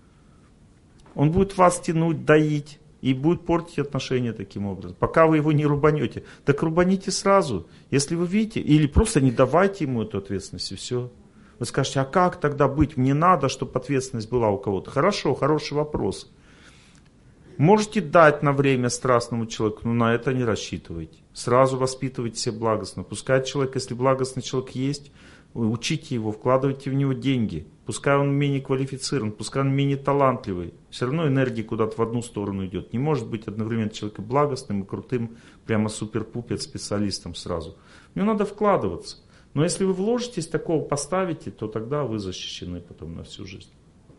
Он будет вас тянуть, доить. И будет портить отношения таким образом, пока вы его не рубанете. Так рубаните сразу, если вы видите, или просто не давайте ему эту ответственность, и все. Вы скажете, а как тогда быть? Мне надо, чтобы ответственность была у кого-то. Хорошо, хороший вопрос. Можете дать на время страстному человеку, но на это не рассчитывайте. Сразу воспитывайте себя благостно. Пускай человек, если благостный человек есть, учите его, вкладывайте в него деньги. Пускай он менее квалифицирован, пускай он менее талантливый. Все равно энергия куда-то в одну сторону идет. Не может быть одновременно человеком благостным и крутым, прямо супер-пупер специалистом сразу. В него надо вкладываться. Но если вы вложитесь, такого поставите, то тогда вы защищены потом на всю жизнь.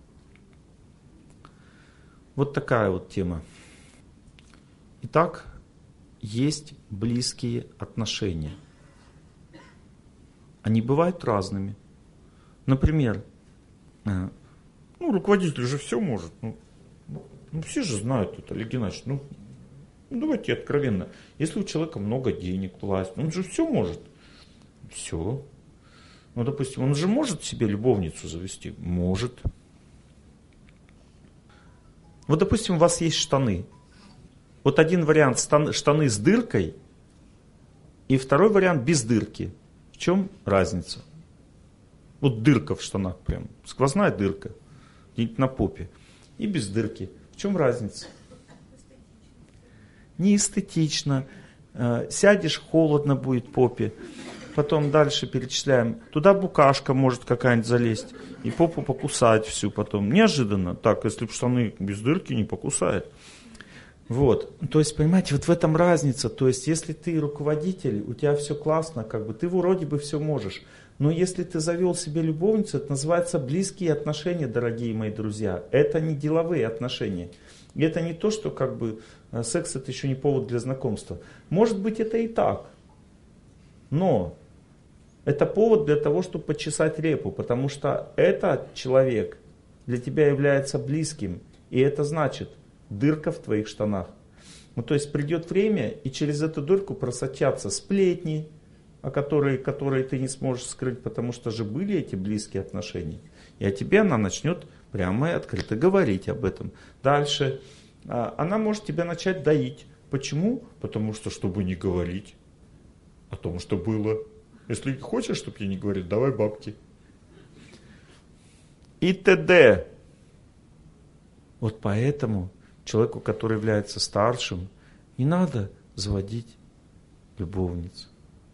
Вот такая вот тема. Итак, есть близкие отношения. Они бывают разными. Например, ну, руководитель же все может. Ну, ну все же знают это, Олег Геннадьевич. Ну, ну, давайте откровенно. Если у человека много денег, власть, он же все может. Все. Ну, допустим, он же может себе любовницу завести? Может. Вот, допустим, у вас есть штаны. Вот один вариант штаны с дыркой, и второй вариант без дырки. В чем разница? Вот дырка в штанах прям, сквозная дырка, где-нибудь на попе. И без дырки. В чем разница? Не эстетично. Сядешь, холодно будет попе. Потом дальше перечисляем. Туда букашка может какая-нибудь залезть. И попу покусать всю потом. Неожиданно. Так, если бы штаны без дырки, не покусает. Вот. То есть, понимаете, вот в этом разница. То есть, если ты руководитель, у тебя все классно, как бы, ты вроде бы все можешь. Но если ты завел себе любовницу, это называется близкие отношения, дорогие мои друзья. Это не деловые отношения. И это не то, что как бы секс это еще не повод для знакомства. Может быть, это и так. Но это повод для того, чтобы почесать репу. Потому что этот человек для тебя является близким. И это значит дырка в твоих штанах. Ну, то есть придет время, и через эту дырку просочатся сплетни, о которые, которые ты не сможешь скрыть, потому что же были эти близкие отношения. И о тебе она начнет прямо и открыто говорить об этом. Дальше. Она может тебя начать доить. Почему? Потому что, чтобы не говорить о том, что было. Если хочешь, чтобы я не говорил, давай бабки. И т.д. Вот поэтому человеку, который является старшим, не надо заводить любовниц.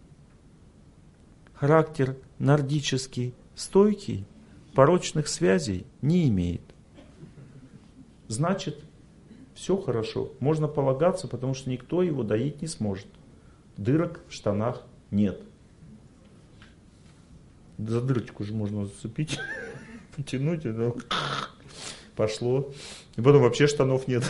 Характер нордический, стойкий, порочных связей не имеет. Значит, все хорошо. Можно полагаться, потому что никто его доить не сможет. Дырок в штанах нет. За дырочку же можно зацепить, потянуть, и пошло. И потом вообще штанов нет.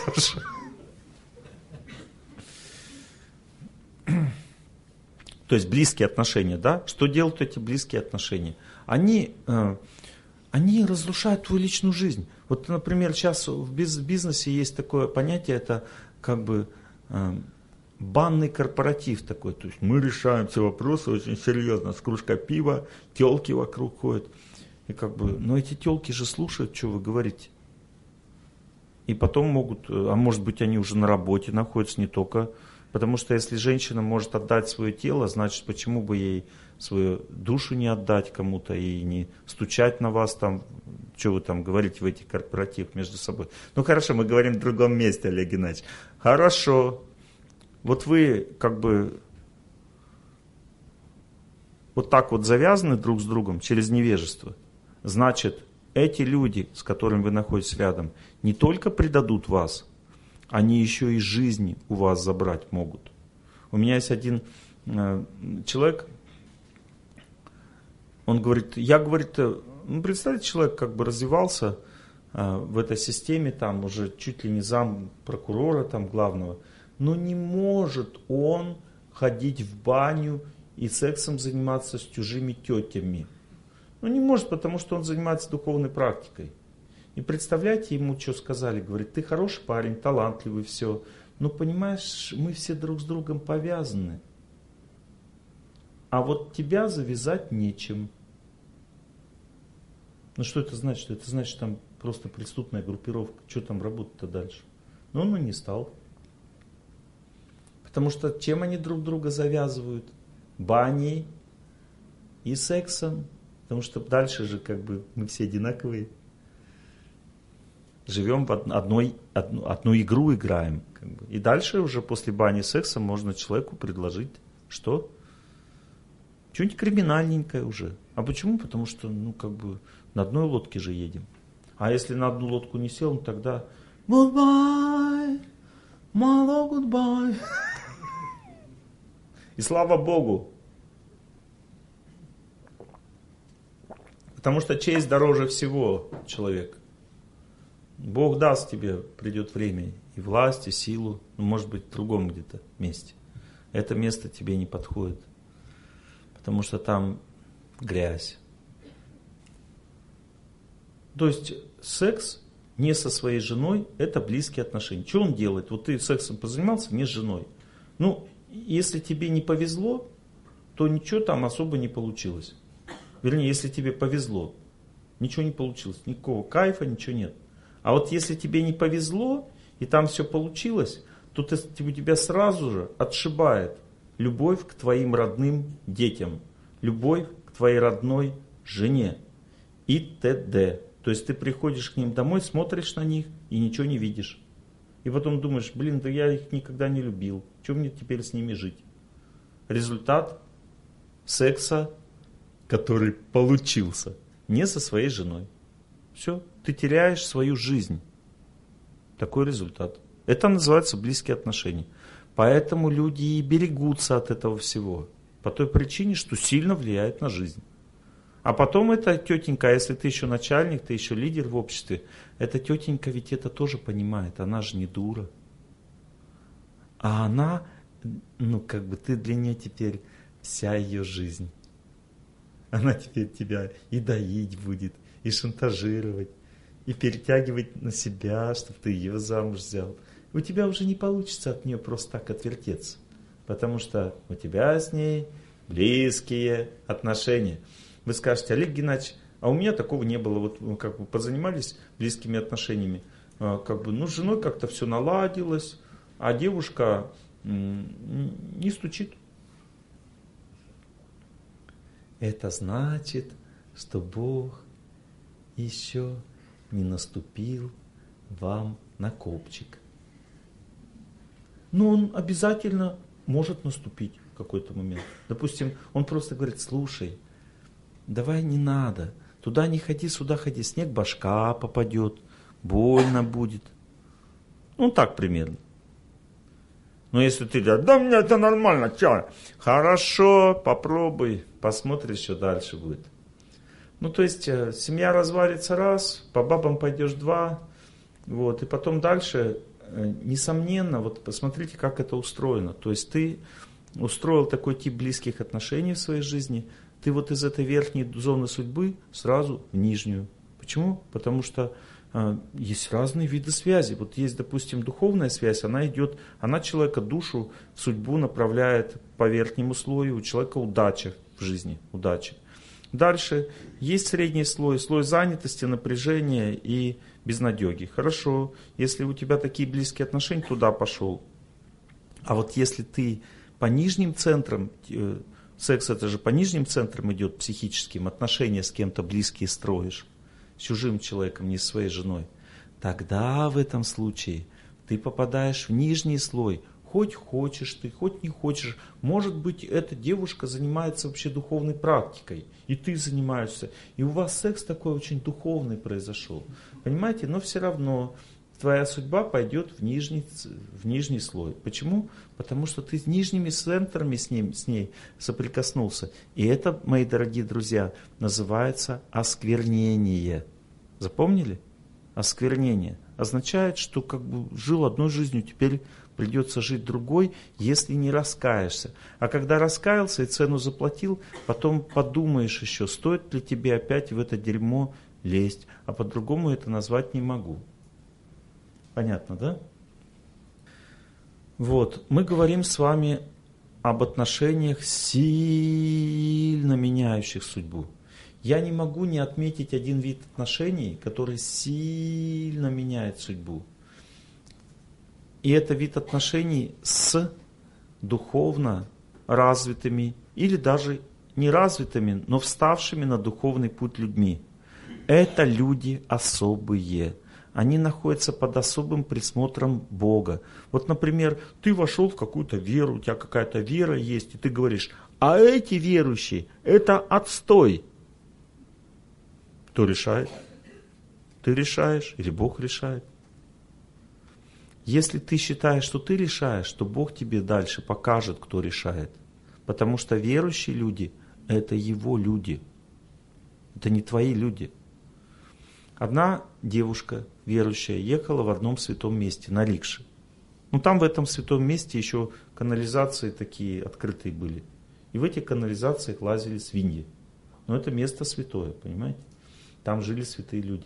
То есть близкие отношения, да? Что делают эти близкие отношения? Они, э, они разрушают твою личную жизнь. Вот, например, сейчас в бизнесе есть такое понятие, это как бы э, банный корпоратив такой. То есть мы решаем все вопросы очень серьезно. С кружкой пива, телки вокруг ходят. И как бы, но эти телки же слушают, что вы говорите. И потом могут, а может быть они уже на работе находятся, не только. Потому что если женщина может отдать свое тело, значит, почему бы ей свою душу не отдать кому-то и не стучать на вас там, что вы там говорите в этих корпоративах между собой. Ну хорошо, мы говорим в другом месте, Олег Геннадьевич. Хорошо. Вот вы как бы вот так вот завязаны друг с другом через невежество. Значит, эти люди, с которыми вы находитесь рядом, не только предадут вас, они еще и жизни у вас забрать могут. У меня есть один э, человек, он говорит, я, говорит, ну, представьте, человек как бы развивался э, в этой системе, там уже чуть ли не зам прокурора там главного, но не может он ходить в баню и сексом заниматься с чужими тетями. Ну не может, потому что он занимается духовной практикой. И представляете, ему что сказали, говорит, ты хороший парень, талантливый, все. Но понимаешь, мы все друг с другом повязаны. А вот тебя завязать нечем. Ну что это значит? Это значит, что там просто преступная группировка. Что там работать-то дальше? Но он и не стал. Потому что чем они друг друга завязывают? Баней и сексом. Потому что дальше же как бы мы все одинаковые. Живем в одной, одну, одну игру играем. Как бы. И дальше уже после бани и секса можно человеку предложить, что? Что-нибудь криминальненькое уже. А почему? Потому что, ну, как бы, на одной лодке же едем. А если на одну лодку не сел, ну, тогда goodbye, my love, goodbye. И слава Богу. Потому что честь дороже всего, человек. Бог даст тебе, придет время, и власть, и силу, ну, может быть, в другом где-то месте. Это место тебе не подходит, потому что там грязь. То есть секс не со своей женой, это близкие отношения. Что он делает? Вот ты сексом позанимался не с женой. Ну, если тебе не повезло, то ничего там особо не получилось. Вернее, если тебе повезло, ничего не получилось, никакого кайфа, ничего нет. А вот если тебе не повезло, и там все получилось, то ты, тебя сразу же отшибает любовь к твоим родным детям, любовь к твоей родной жене и т.д. То есть ты приходишь к ним домой, смотришь на них и ничего не видишь. И потом думаешь, блин, да я их никогда не любил. Чем мне теперь с ними жить? Результат секса, который получился не со своей женой. Все, ты теряешь свою жизнь. Такой результат. Это называется близкие отношения. Поэтому люди и берегутся от этого всего. По той причине, что сильно влияет на жизнь. А потом эта тетенька, если ты еще начальник, ты еще лидер в обществе, эта тетенька ведь это тоже понимает, она же не дура. А она, ну как бы ты для нее теперь вся ее жизнь. Она теперь тебя и доить будет, и шантажировать, и перетягивать на себя, чтобы ты ее замуж взял. У тебя уже не получится от нее просто так отвертеться, потому что у тебя с ней близкие отношения. Вы скажете, Олег Геннадьевич, а у меня такого не было. Вот мы как бы позанимались близкими отношениями. Как бы, ну, с женой как-то все наладилось, а девушка не стучит. Это значит, что Бог еще не наступил вам на копчик. Но он обязательно может наступить в какой-то момент. Допустим, он просто говорит, слушай, давай не надо, туда не ходи, сюда ходи, снег башка попадет, больно будет. Ну так примерно. Но если ты говоришь, да мне это нормально, чё? Хорошо, попробуй, посмотришь, что дальше будет. Ну то есть семья развалится раз, по бабам пойдешь два, вот, и потом дальше, несомненно, вот посмотрите, как это устроено. То есть ты устроил такой тип близких отношений в своей жизни, ты вот из этой верхней зоны судьбы сразу в нижнюю. Почему? Потому что э, есть разные виды связи. Вот есть, допустим, духовная связь, она идет, она человека душу в судьбу направляет по верхнему слою, у человека удача в жизни, удача. Дальше есть средний слой, слой занятости, напряжения и безнадеги. Хорошо, если у тебя такие близкие отношения, туда пошел. А вот если ты по нижним центрам, э, секс это же по нижним центрам идет, психическим, отношения с кем-то близкие строишь, с чужим человеком, не с своей женой, тогда в этом случае ты попадаешь в нижний слой. Хоть хочешь ты, хоть не хочешь. Может быть, эта девушка занимается вообще духовной практикой, и ты занимаешься. И у вас секс такой очень духовный произошел. Понимаете? Но все равно твоя судьба пойдет в нижний, в нижний слой. Почему? Потому что ты с нижними центрами с, ним, с ней соприкоснулся. И это, мои дорогие друзья, называется осквернение. Запомнили? Осквернение. Означает, что как бы жил одной жизнью, теперь придется жить другой, если не раскаешься. А когда раскаялся и цену заплатил, потом подумаешь еще, стоит ли тебе опять в это дерьмо лезть. А по-другому это назвать не могу. Понятно, да? Вот, мы говорим с вами об отношениях, сильно меняющих судьбу. Я не могу не отметить один вид отношений, который сильно меняет судьбу. И это вид отношений с духовно развитыми или даже неразвитыми, но вставшими на духовный путь людьми. Это люди особые. Они находятся под особым присмотром Бога. Вот, например, ты вошел в какую-то веру, у тебя какая-то вера есть, и ты говоришь, а эти верующие, это отстой. Кто решает? Ты решаешь или Бог решает? Если ты считаешь, что ты решаешь, то Бог тебе дальше покажет, кто решает. Потому что верующие люди – это Его люди. Это не твои люди. Одна девушка верующая ехала в одном святом месте, на рикше. Ну там в этом святом месте еще канализации такие открытые были. И в этих канализациях лазили свиньи. Но это место святое, понимаете? Там жили святые люди.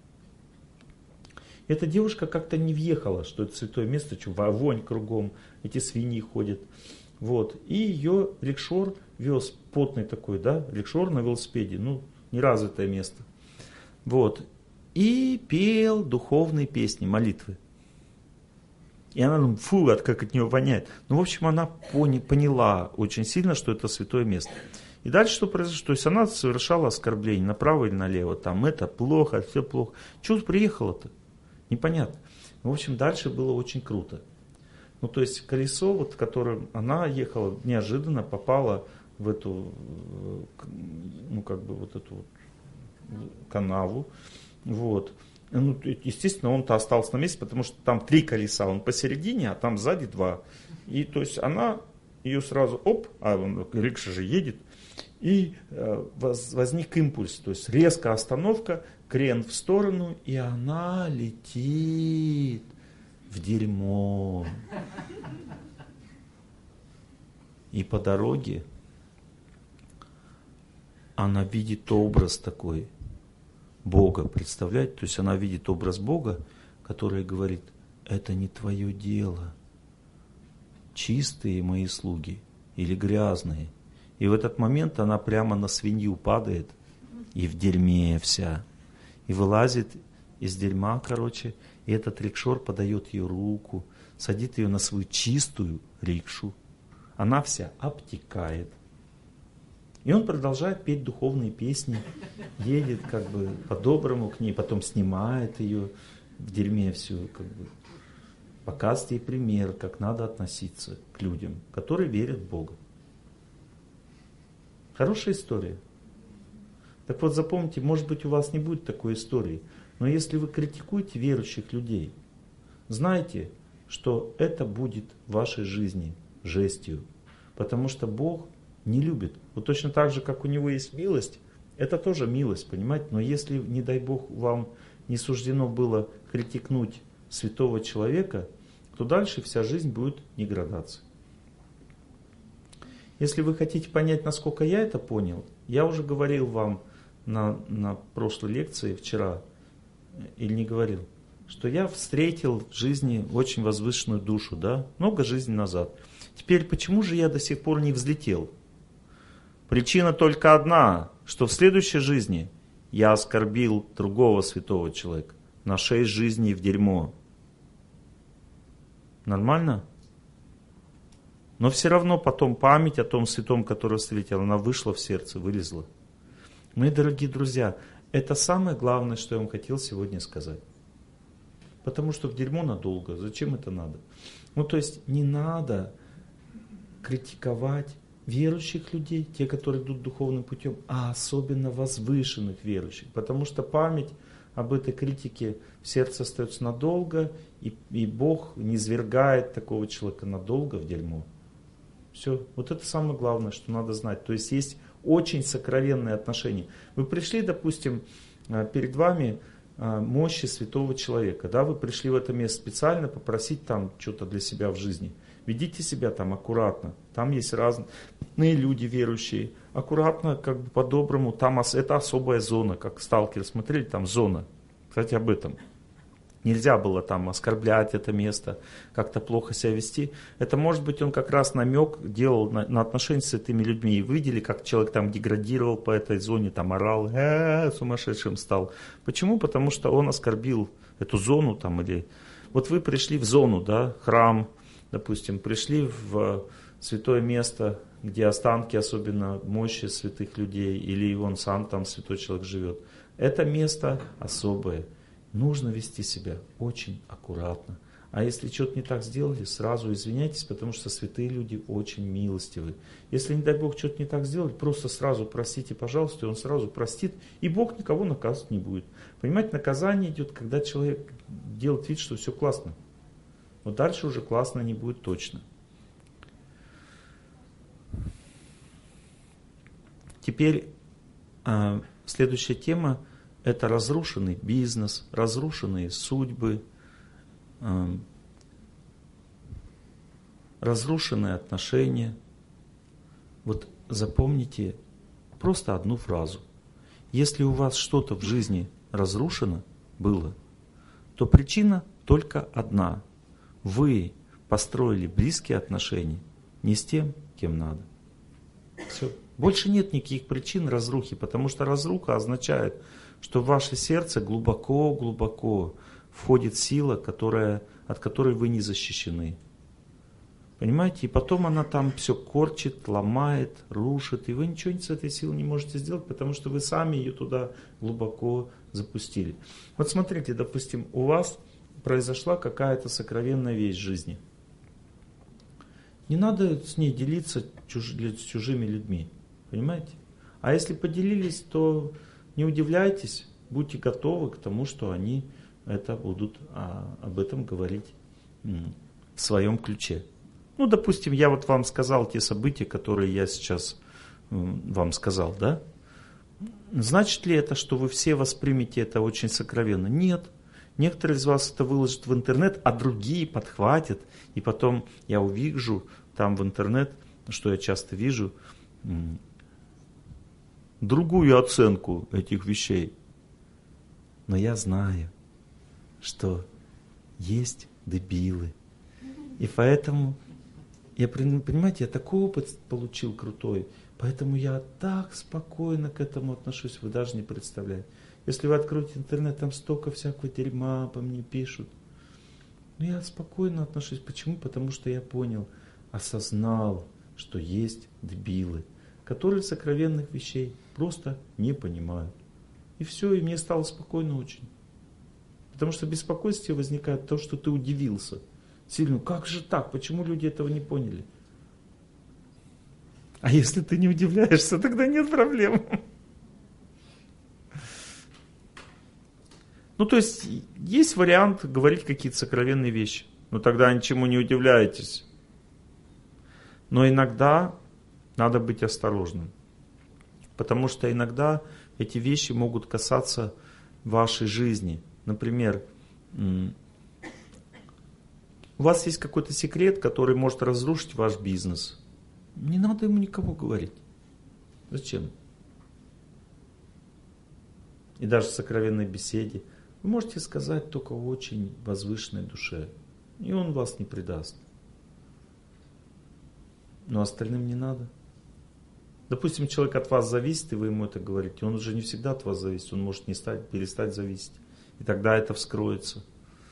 Эта девушка как-то не въехала, что это святое место, что вонь кругом, эти свиньи ходят. Вот. И ее рикшор вез, потный такой, да, рикшор на велосипеде, ну, неразвитое место. Вот. И пел духовные песни, молитвы. И она думает, фу, как от нее воняет. Ну, в общем, она поняла очень сильно, что это святое место. И дальше что произошло? То есть она совершала оскорбление направо или налево. Там это плохо, все плохо. Чего приехала-то? Непонятно. В общем, дальше было очень круто. Ну, то есть колесо, вот, которым она ехала, неожиданно попала в эту, ну, как бы вот эту вот канаву. Вот. Ну, естественно, он-то остался на месте, потому что там три колеса, он посередине, а там сзади два. И то есть она ее сразу, оп, а он, рикша же едет, и э, воз, возник импульс, то есть резкая остановка, крен в сторону, и она летит в дерьмо. И по дороге она видит образ такой Бога, представляете? То есть она видит образ Бога, который говорит, это не твое дело. Чистые мои слуги или грязные. И в этот момент она прямо на свинью падает и в дерьме вся. И вылазит из дерьма, короче, и этот рикшор подает ей руку, садит ее на свою чистую рикшу. Она вся обтекает. И он продолжает петь духовные песни, едет как бы по-доброму к ней, потом снимает ее в дерьме всю, как бы показывает ей пример, как надо относиться к людям, которые верят в Бога. Хорошая история. Так вот запомните, может быть у вас не будет такой истории, но если вы критикуете верующих людей, знайте, что это будет в вашей жизни жестью, потому что Бог не любит. Вот точно так же, как у Него есть милость, это тоже милость, понимаете? Но если, не дай Бог, вам не суждено было критикнуть святого человека, то дальше вся жизнь будет деградацией. Если вы хотите понять, насколько я это понял, я уже говорил вам на, на прошлой лекции вчера, или не говорил, что я встретил в жизни очень возвышенную душу, да, много жизней назад. Теперь, почему же я до сих пор не взлетел? Причина только одна, что в следующей жизни я оскорбил другого святого человека на шесть жизней в дерьмо. Нормально? Но все равно потом память о том святом, который встретил, она вышла в сердце, вылезла. Мои дорогие друзья, это самое главное, что я вам хотел сегодня сказать. Потому что в дерьмо надолго. Зачем это надо? Ну, то есть не надо критиковать верующих людей, те, которые идут духовным путем, а особенно возвышенных верующих. Потому что память об этой критике в сердце остается надолго, и, и Бог низвергает такого человека надолго в дерьмо. Все. Вот это самое главное, что надо знать. То есть есть очень сокровенные отношения. Вы пришли, допустим, перед вами мощи святого человека. Да, вы пришли в это место специально попросить там что-то для себя в жизни. Ведите себя там аккуратно. Там есть разные люди верующие. Аккуратно, как бы по-доброму. Там это особая зона, как сталкеры смотрели, там зона. Кстати, об этом. Нельзя было там оскорблять это место, как-то плохо себя вести. Это, может быть, он как раз намек делал на, на отношения с этими людьми. И вы видели, как человек там деградировал по этой зоне, там орал, э-э, сумасшедшим стал. Почему? Потому что он оскорбил эту зону там. Или... Вот вы пришли в зону, да, храм, допустим, пришли в святое место, где останки, особенно мощи святых людей, или он сам там, святой человек, живет. Это место особое. Нужно вести себя очень аккуратно. А если что-то не так сделали, сразу извиняйтесь, потому что святые люди очень милостивы. Если, не дай Бог, что-то не так сделали, просто сразу простите, пожалуйста, и он сразу простит, и Бог никого наказывать не будет. Понимаете, наказание идет, когда человек делает вид, что все классно. Но дальше уже классно не будет точно. Теперь э, следующая тема. Это разрушенный бизнес, разрушенные судьбы, э, разрушенные отношения. Вот запомните просто одну фразу. Если у вас что-то в жизни разрушено было, то причина только одна. Вы построили близкие отношения не с тем, кем надо. Все. Больше нет никаких причин разрухи, потому что разруха означает, что в ваше сердце глубоко-глубоко входит сила, которая, от которой вы не защищены. Понимаете? И потом она там все корчит, ломает, рушит. И вы ничего с этой силой не можете сделать, потому что вы сами ее туда глубоко запустили. Вот смотрите, допустим, у вас произошла какая-то сокровенная вещь в жизни. Не надо с ней делиться чуж... с чужими людьми. Понимаете? А если поделились, то не удивляйтесь, будьте готовы к тому, что они это будут а, об этом говорить м, в своем ключе. Ну, допустим, я вот вам сказал те события, которые я сейчас м, вам сказал, да? Значит ли это, что вы все воспримете это очень сокровенно? Нет. Некоторые из вас это выложат в интернет, а другие подхватят. И потом я увижу там в интернет, что я часто вижу, м, другую оценку этих вещей. Но я знаю, что есть дебилы. И поэтому, я, понимаете, я такой опыт получил крутой, поэтому я так спокойно к этому отношусь, вы даже не представляете. Если вы откроете интернет, там столько всякого дерьма по мне пишут. Но я спокойно отношусь. Почему? Потому что я понял, осознал, что есть дебилы, которые сокровенных вещей просто не понимают. И все, и мне стало спокойно очень. Потому что в беспокойстве возникает то, что ты удивился. Сильно, как же так? Почему люди этого не поняли? А если ты не удивляешься, тогда нет проблем. Ну, то есть, есть вариант говорить какие-то сокровенные вещи. Но тогда ничему не удивляетесь. Но иногда надо быть осторожным. Потому что иногда эти вещи могут касаться вашей жизни. Например, у вас есть какой-то секрет, который может разрушить ваш бизнес. Не надо ему никому говорить. Зачем? И даже в сокровенной беседе вы можете сказать только в очень возвышенной душе. И он вас не предаст. Но остальным не надо. Допустим, человек от вас зависит, и вы ему это говорите. Он уже не всегда от вас зависит. Он может не стать, перестать зависеть. И тогда это вскроется.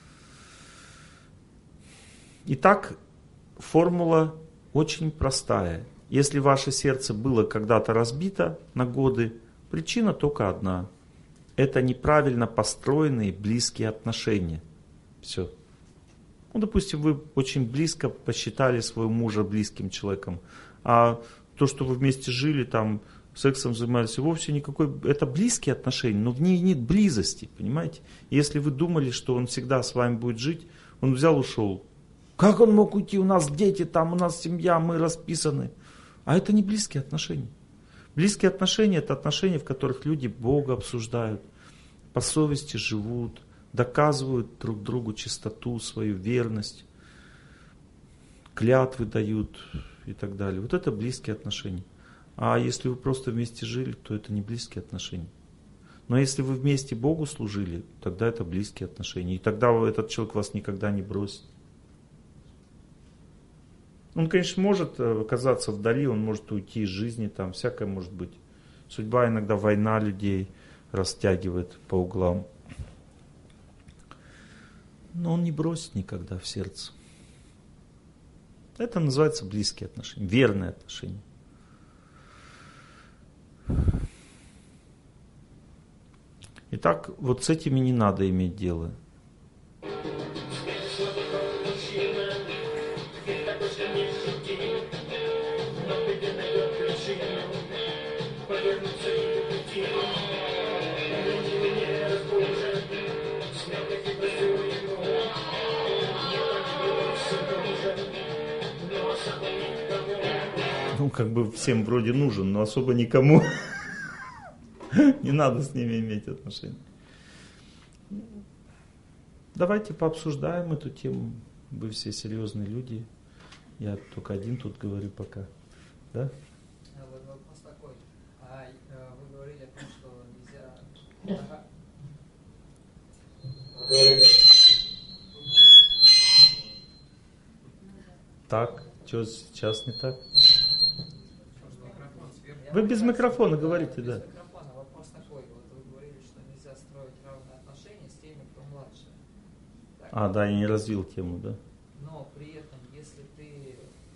Итак, формула очень простая. Если ваше сердце было когда-то разбито на годы, причина только одна. Это неправильно построенные близкие отношения. Все. Ну, допустим, вы очень близко посчитали своего мужа близким человеком, а то, что вы вместе жили, там, сексом занимались, вовсе никакой... Это близкие отношения, но в ней нет близости, понимаете? Если вы думали, что он всегда с вами будет жить, он взял, ушел. Как он мог уйти? У нас дети, там, у нас семья, мы расписаны. А это не близкие отношения. Близкие отношения – это отношения, в которых люди Бога обсуждают, по совести живут, доказывают друг другу чистоту, свою верность, клятвы дают и так далее. Вот это близкие отношения. А если вы просто вместе жили, то это не близкие отношения. Но если вы вместе Богу служили, тогда это близкие отношения. И тогда этот человек вас никогда не бросит. Он, конечно, может оказаться вдали, он может уйти из жизни, там всякое может быть. Судьба иногда, война людей растягивает по углам. Но он не бросит никогда в сердце. Это называется близкие отношения, верные отношения. Итак, вот с этими не надо иметь дело. Ну, как бы всем вроде нужен, но особо никому не надо с ними иметь отношения. Давайте пообсуждаем эту тему. Вы все серьезные люди. Я только один тут говорю пока. Да? Вот вопрос такой. А вы говорили о том, что нельзя... Так, что сейчас не так? Вы без микрофона говорите, да. Без микрофона. Вопрос такой. Вот вы говорили, что нельзя строить равные отношения с теми, кто младше. Так, А, да, я не развил тему, да. но при этом, если ты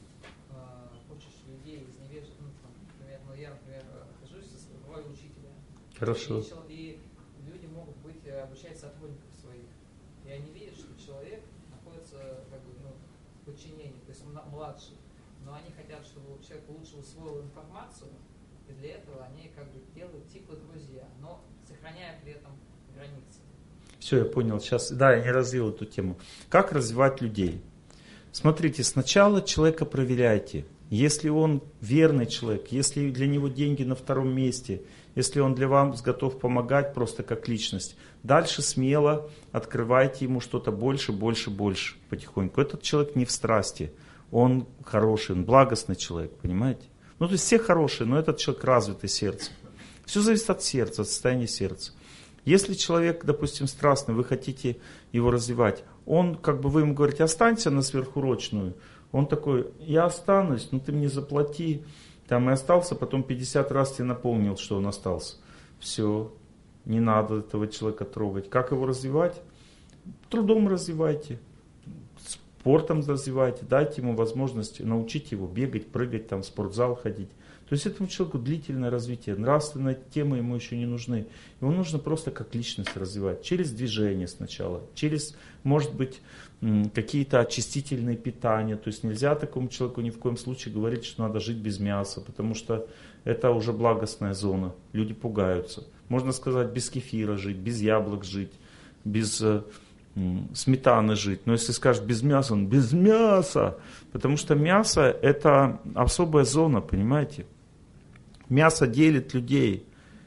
людей из невежества, ну, там, например, ну, я, например, нахожусь в роли учителя. Хорошо. И, и люди могут быть, обучать сотрудников своих. И они видят, что человек находится как бы, ну, в подчинении, то есть он младший. Но они хотят, чтобы человек лучше усвоил информацию, и для этого они как бы делают типа друзья, но сохраняя при этом границы. Все, я понял. Сейчас, да, я не развил эту тему. Как развивать людей? Смотрите, сначала человека проверяйте. Если он верный человек, если для него деньги на втором месте, если он для вас готов помогать просто как личность, дальше смело открывайте ему что-то больше, больше, больше потихоньку. Этот человек не в страсти, он хороший, он благостный человек, понимаете? Ну, то есть все хорошие, но этот человек развитый сердцем. Все зависит от сердца, от состояния сердца. Если человек, допустим, страстный, вы хотите его развивать, он, как бы вы ему говорите, останься на сверхурочную, он такой, я останусь, но ты мне заплати, там и остался, потом пятьдесят раз тебе напомнил, что он остался. Все, не надо этого человека трогать. Как его развивать? Трудом развивайте, спортом развивайте, дайте ему возможность, научите его бегать, прыгать, там, в спортзал ходить. То есть этому человеку длительное развитие, нравственные темы ему еще не нужны. Его нужно просто как личность развивать, через движение сначала, через, может быть, какие-то очистительные питания. То есть нельзя такому человеку ни в коем случае говорить, что надо жить без мяса, потому что это уже благостная зона, люди пугаются. Можно сказать, без кефира жить, без яблок жить, без сметаны жить. Но если скажешь без мяса, он без мяса, потому что мясо это особая зона, понимаете? Мясо делит людей.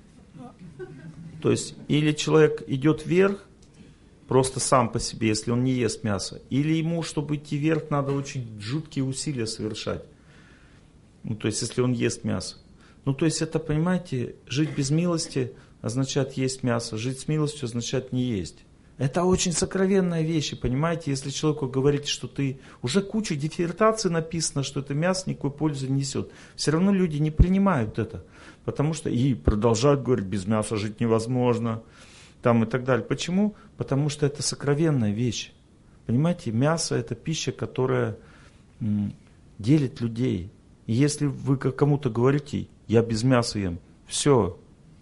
То есть или человек идет вверх, просто сам по себе, если он не ест мясо, или ему, чтобы идти вверх, надо очень жуткие усилия совершать. Ну, то есть, если он ест мясо. Ну, то есть, это, понимаете, жить без милости означает есть мясо, жить с милостью означает не есть. Это очень сокровенная вещь, понимаете, если человеку говорить, что ты, уже куча диссертаций написано, что это мясо никакой пользы не несет. Все равно люди не принимают это, потому что и продолжают говорить, без мяса жить невозможно, там и так далее. Почему? Потому что это сокровенная вещь. Понимаете, мясо это пища, которая м, делит людей. И если вы кому-то говорите, я без мяса ем, все,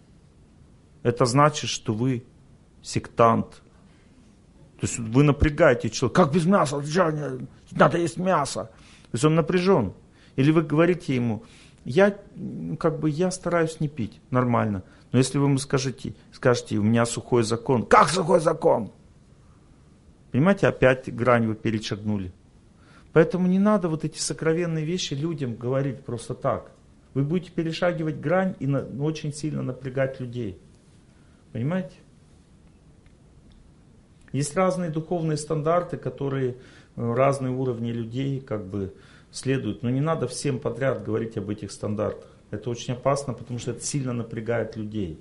это значит, что вы сектант. То есть вы напрягаете человека, как без мяса, надо есть мясо. То есть он напряжен. Или вы говорите ему, я, как бы, я стараюсь не пить, нормально. Но если вы ему скажете, скажете, у меня сухой закон, как сухой закон? Понимаете, опять грань вы перешагнули. Поэтому не надо вот эти сокровенные вещи людям говорить просто так. Вы будете перешагивать грань и на, очень сильно напрягать людей. Понимаете? Есть разные духовные стандарты, которые разные уровни людей как бы следуют. Но не надо всем подряд говорить об этих стандартах. Это очень опасно, потому что это сильно напрягает людей.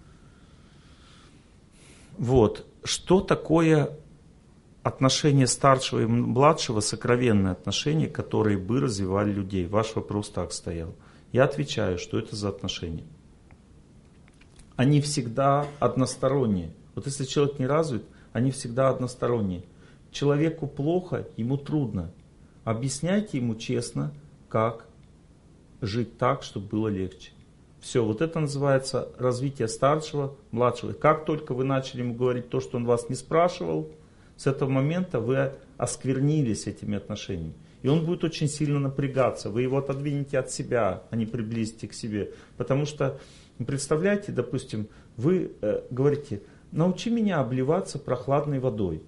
Вот. Что такое отношение старшего и младшего, сокровенные отношения, которые бы развивали людей? Ваш вопрос так стоял. Я отвечаю, что это за отношения. Они всегда односторонние. Вот если человек не развит, они всегда односторонние. Человеку плохо, ему трудно. Объясняйте ему честно, как жить так, чтобы было легче. Все, вот это называется развитие старшего, младшего. Как только вы начали ему говорить то, что он вас не спрашивал, с этого момента вы осквернились этими отношениями. И он будет очень сильно напрягаться. Вы его отодвинете от себя, а не приблизите к себе. Потому что, представляете, допустим, вы э, говорите, научи меня обливаться прохладной водой.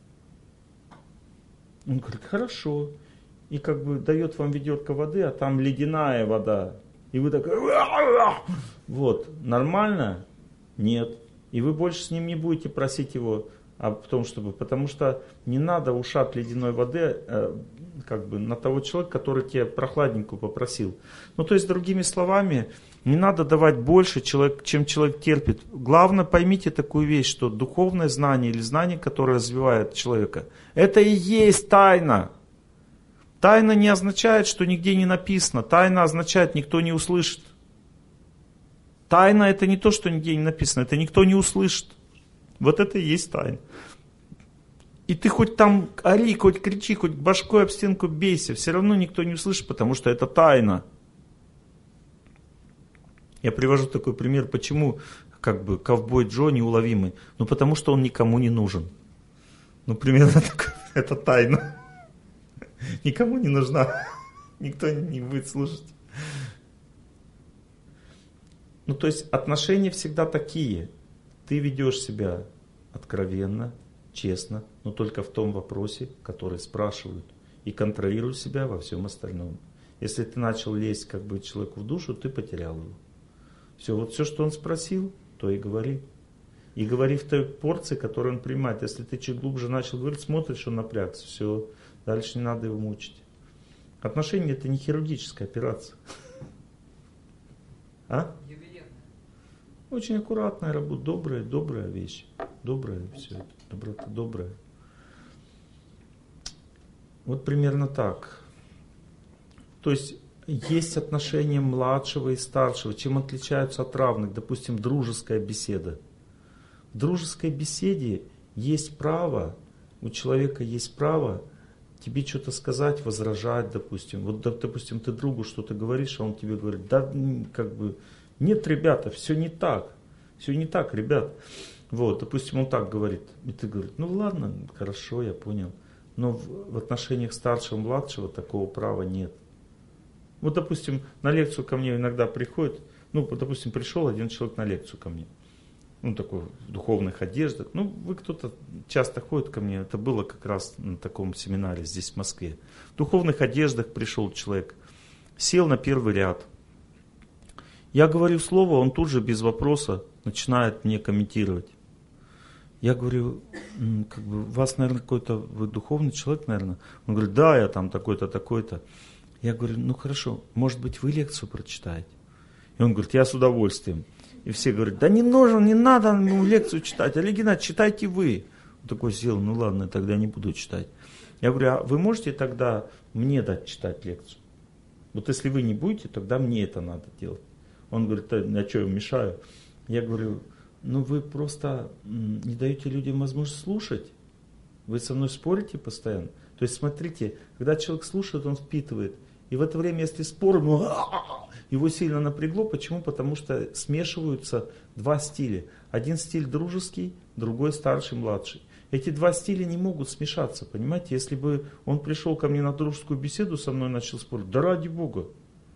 Он говорит, хорошо. И как бы дает вам ведерко воды, а там ледяная вода. И вы такой, вот, нормально? Нет. И вы больше с ним не будете просить его о том, чтобы, потому что не надо ушат ледяной воды э, как бы на того человека, который тебе прохладненькую попросил. Ну, то есть, другими словами, не надо давать больше, человек, чем человек терпит. Главное, поймите такую вещь, что духовное знание или знание, которое развивает человека, это и есть тайна. Тайна не означает, что нигде не написано. Тайна означает, никто не услышит. Тайна это не то, что нигде не написано, это никто не услышит. Вот это и есть тайна. И ты хоть там ори, хоть кричи, хоть башкой об стенку бейся, все равно никто не услышит, потому что это тайна. Я привожу такой пример, почему как бы ковбой Джо неуловимый. Ну, потому что он никому не нужен. Ну, примерно такое, это тайна. Никому не нужна. Никто не будет слушать. Ну, то есть отношения всегда такие. Ты ведешь себя откровенно, честно, но только в том вопросе, который спрашивают. И контролируешь себя во всем остальном. Если ты начал лезть как бы человеку в душу, ты потерял его. Все, вот все, что он спросил, то и говори. И говори в той порции, которую он принимает. Если ты чуть глубже начал говорить, смотришь, он напрягся. Все, дальше не надо его мучить. Отношения — это не хирургическая операция. А? Очень аккуратная работа, добрая, добрая вещь. Добрая все это, доброта добрая. Вот примерно так. То есть есть отношения младшего и старшего. Чем отличаются от равных? Допустим, дружеская беседа. В дружеской беседе есть право, у человека есть право тебе что-то сказать, возражать, допустим. Вот, допустим, ты другу что-то говоришь, а он тебе говорит, да, как бы, нет, ребята, все не так. Все не так, ребят. Вот, допустим, он так говорит. И ты говоришь, ну ладно, хорошо, я понял. Но в, в отношениях старшего и младшего такого права нет. Вот, допустим, на лекцию ко мне иногда приходит, ну, допустим, пришел один человек на лекцию ко мне. Ну, такой в духовных одеждах. Ну, вы кто-то часто ходит ко мне. Это было как раз на таком семинаре здесь, в Москве. В духовных одеждах пришел человек. Сел на первый ряд. Я говорю слово, он тут же без вопроса начинает мне комментировать. Я говорю, как бы, у вас, наверное, какой-то, вы духовный человек, наверное? Он говорит, да, я там такой-то, такой-то. Я говорю, ну хорошо, может быть, вы лекцию прочитаете? И он говорит, я с удовольствием. И все говорят, да не нужно, не надо ему лекцию читать. Олег Геннадьевич, читайте вы. Он такой сел, ну ладно, тогда не буду читать. Я говорю, а вы можете тогда мне дать читать лекцию? Вот если вы не будете, тогда мне это надо делать. Он говорит, а что я мешаю? Я говорю, ну вы просто не даете людям возможность слушать. Вы со мной спорите постоянно. То есть смотрите, когда человек слушает, он впитывает. И в это время, если спор, ну, его сильно напрягло. Почему? Потому что смешиваются два стиля. Один стиль дружеский, другой старший, младший. Эти два стиля не могут смешаться, понимаете? Если бы он пришел ко мне на дружескую беседу, со мной начал спорить, да ради Бога.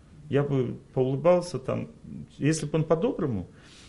Я бы поулыбался там, если бы он по-доброму,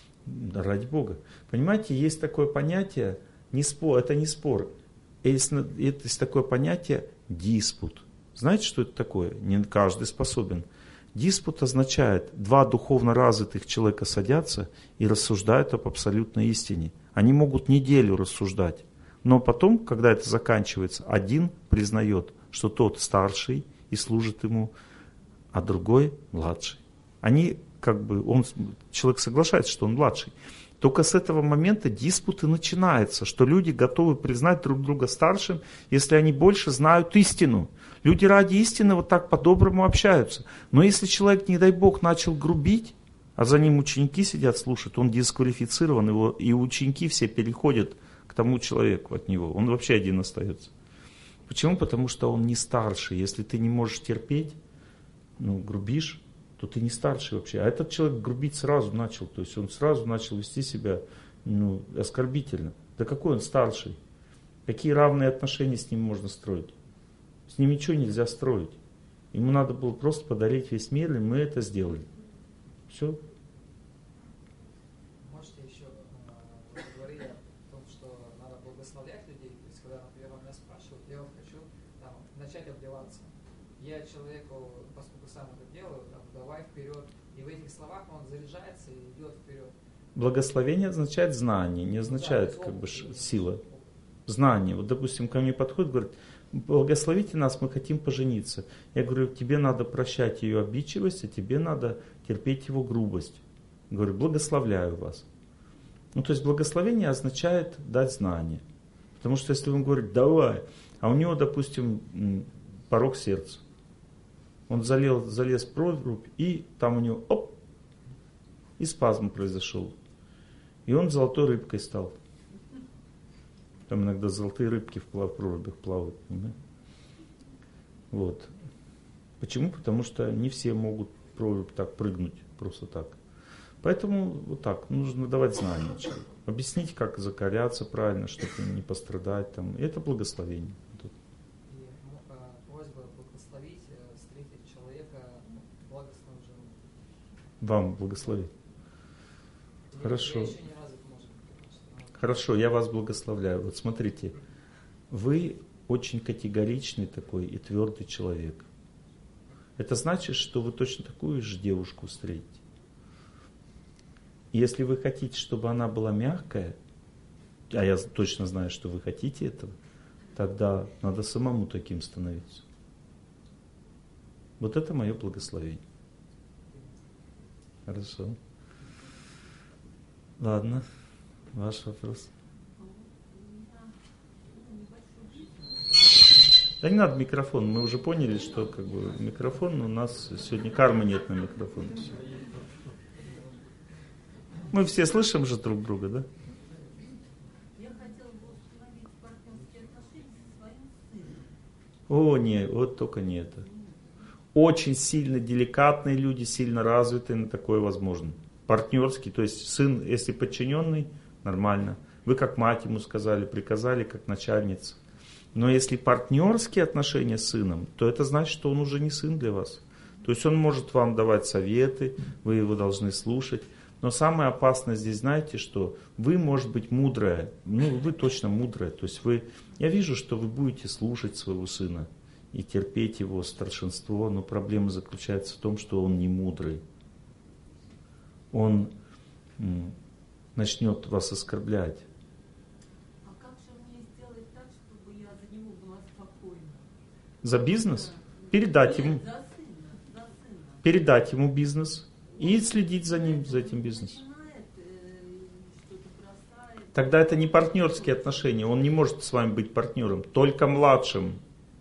да ради Бога. Понимаете, есть такое понятие, не спор, это не спор. Есть, есть такое понятие диспут. Знаете, что это такое? Не каждый способен. Диспут означает, два духовно развитых человека садятся и рассуждают об абсолютной истине. Они могут неделю рассуждать. Но потом, когда это заканчивается, один признает, что тот старший и служит ему, а другой младший. Они, как бы, он, человек соглашается, что он младший. Только с этого момента диспут и начинается, что люди готовы признать друг друга старшим, если они больше знают истину. Люди ради истины вот так по-доброму общаются. Но если человек, не дай Бог, начал грубить, а за ним ученики сидят, слушают, он дисквалифицирован, его, и ученики все переходят к тому человеку от него. Он вообще один остается. Почему? Потому что он не старший. Если ты не можешь терпеть, ну, грубишь, то ты не старший вообще. А этот человек грубить сразу начал. То есть он сразу начал вести себя, ну, оскорбительно. Да какой он старший? Какие равные отношения с ним можно строить? С ним ничего нельзя строить. Ему надо было просто подарить весь мир, и мы это сделали. Все. Можете еще э, говорили о том, что надо благословлять людей. То есть, когда, например, меня спрашивают, я вот хочу там, начать обливаться. Я человеку, поскольку сам это делаю, там, давай вперед. И в этих словах он заряжается и идет вперед. Благословение означает знание, не означает, да, как бы сила. Знание. Вот, допустим, ко мне подходит, говорит, благословите нас, мы хотим пожениться. Я говорю, тебе надо прощать ее обидчивость, а тебе надо терпеть его грубость. Говорю, благословляю вас. Ну, то есть благословение означает дать знание. Потому что если он говорит, давай, а у него, допустим, порог сердца. Он залез, залез в прорубь, и там у него, оп, и спазм произошел. И он золотой рыбкой стал. Там иногда золотые рыбки в прорубях плавают. Понимаете? Вот. Почему? Потому что не все могут в прорубь так прыгнуть, просто так. Поэтому вот так, нужно давать знания человеку. Объяснить, как закаляться правильно, чтобы не пострадать. Там. И это благословение. И а, просьба благословить, встретить человека благостным жену. Вам благословить. Я, Хорошо. Я еще не развит, может быть, Хорошо, я вас благословляю. Вот смотрите, вы очень категоричный такой и твердый человек. Это значит, что вы точно такую же девушку встретите. Если вы хотите, чтобы она была мягкая, а я точно знаю, что вы хотите этого, тогда надо самому таким становиться. Вот это мое благословение. Хорошо. Ладно, ваш вопрос. Да не надо микрофон, мы уже поняли, что как бы микрофон, у нас сегодня кармы нет на микрофоне. Мы все слышим же друг друга, да? Я хотела бы установить партнерские отношения со своим сыном. О, нет, вот только не это. Очень сильно деликатные люди, сильно развитые, на такое возможно. Партнерский, то есть сын, если подчиненный, нормально. Вы как мать ему сказали, приказали, как начальница. Но если партнерские отношения с сыном, то это значит, что он уже не сын для вас. То есть он может вам давать советы, вы его должны слушать. Но самое опасное здесь, знаете, что вы, может быть, мудрая, ну вы точно мудрая. То есть вы, я вижу, что вы будете слушать своего сына и терпеть его старшинство, но проблема заключается в том, что он не мудрый. Он м, начнет вас оскорблять. А как же мне сделать так, чтобы я за него была спокойна? За бизнес? Передать Нет, ему, за сына, за сына. передать ему бизнес и следить за ним, за этим бизнесом. Начинает, э, что-то бросает. Тогда это не партнерские отношения, он не может с вами быть партнером, только младшим.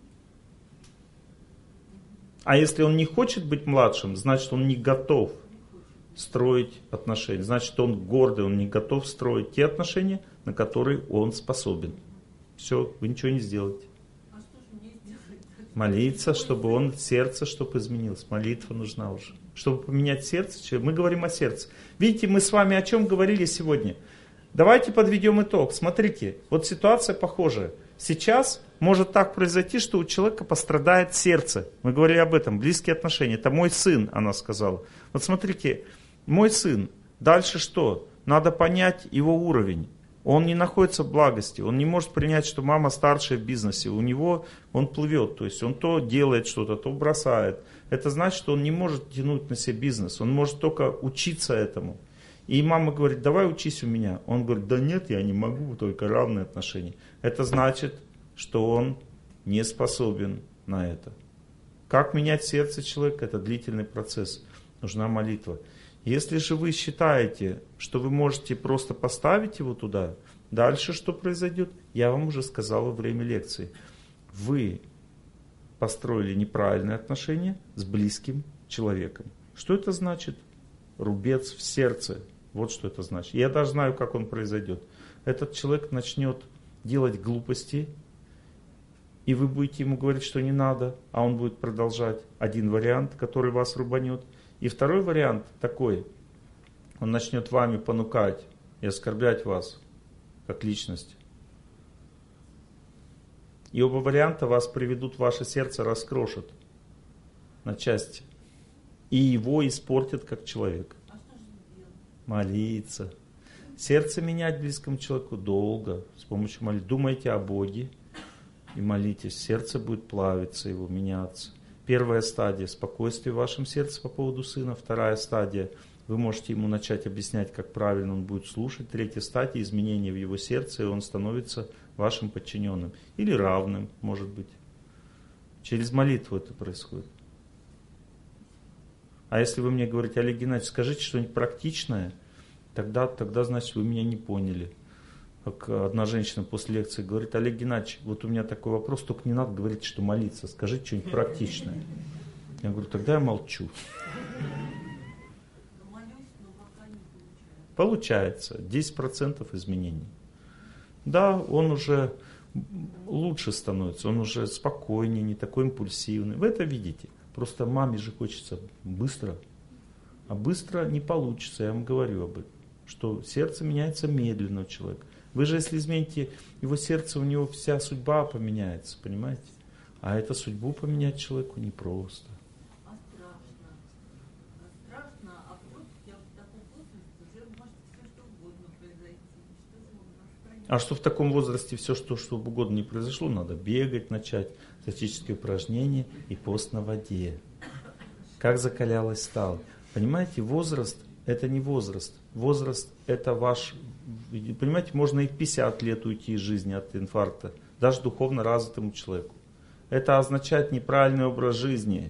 А если он не хочет быть младшим, значит он не готов строить отношения. Значит он гордый, он не готов строить те отношения, на которые он способен. Все, вы ничего не сделаете. А что же мне сделать? Молиться, чтобы он, сердце, чтобы изменилось. Молитва нужна уже. Чтобы поменять сердце, мы говорим о сердце. Видите, мы с вами о чем говорили сегодня? Давайте подведем итог. Смотрите, вот ситуация похожая. Сейчас может так произойти, что у человека пострадает сердце. Мы говорили об этом, близкие отношения. Это мой сын, она сказала. Вот смотрите, мой сын, дальше что? Надо понять его уровень. Он не находится в благости, он не может принять, что мама старшая в бизнесе. У него он плывет, то есть он то делает что-то, то бросает. Это значит, что он не может тянуть на себя бизнес, он может только учиться этому. И мама говорит, давай учись у меня. Он говорит, да нет, я не могу, только равные отношения. Это значит, что он не способен на это. Как менять сердце человека? Это длительный процесс. Нужна молитва. Если же вы считаете, что вы можете просто поставить его туда, дальше что произойдет? Я вам уже сказал во время лекции. Вы построили неправильные отношения с близким человеком. Что это значит? Рубец в сердце. Вот что это значит. Я даже знаю, как он произойдет. Этот человек начнет делать глупости, и вы будете ему говорить, что не надо, а он будет продолжать. Один вариант, который вас рубанет. И второй вариант такой. Он начнет вами понукать и оскорблять вас, как личность. И оба варианта вас приведут, ваше сердце раскрошат на части. И его испортят как человека. А что же делать? Молиться. Сердце менять близкому человеку долго. С помощью молитвы. Думайте о Боге и молитесь. Сердце будет плавиться, его меняться. Первая стадия – спокойствие в вашем сердце по поводу сына. Вторая стадия – вы можете ему начать объяснять, как правильно он будет слушать. Третья стадия – изменение в его сердце, и он становится вашим подчиненным. Или равным, может быть. Через молитву это происходит. А если вы мне говорите, Олег Геннадьевич, скажите что-нибудь практичное, тогда, тогда, значит, вы меня не поняли. Как одна женщина после лекции говорит, Олег Геннадьевич, вот у меня такой вопрос, только не надо говорить, что молиться, скажите что-нибудь практичное. Я говорю, тогда я молчу. Получается десять процентов изменений. Да, он уже лучше становится, он уже спокойнее, не такой импульсивный. Вы это видите. Просто маме же хочется быстро. А быстро не получится, я вам говорю об этом. Что сердце меняется медленно у человека. Вы же, если измените его сердце, у него вся судьба поменяется, понимаете? А это судьбу поменять человеку непросто. А страшно. А страшно, а против я в таком возрасте уже может все что угодно произойти. Что же вам настроение? А что в таком возрасте все, что, что угодно не произошло, надо бегать, начать статические упражнения и пост на воде. Как закалялась сталь. Понимаете, возраст это не возраст. Возраст это ваш... Понимаете, можно и в пятьдесят лет уйти из жизни от инфаркта. Даже духовно развитому человеку. Это означает неправильный образ жизни.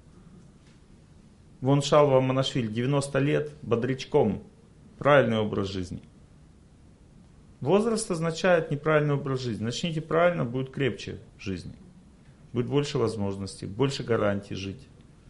Вон Шалва Манашвили, девяносто лет, бодрячком. Правильный образ жизни. Возраст означает неправильный образ жизни. Начните правильно, будет крепче в жизни. Будет больше возможностей, больше гарантий жить.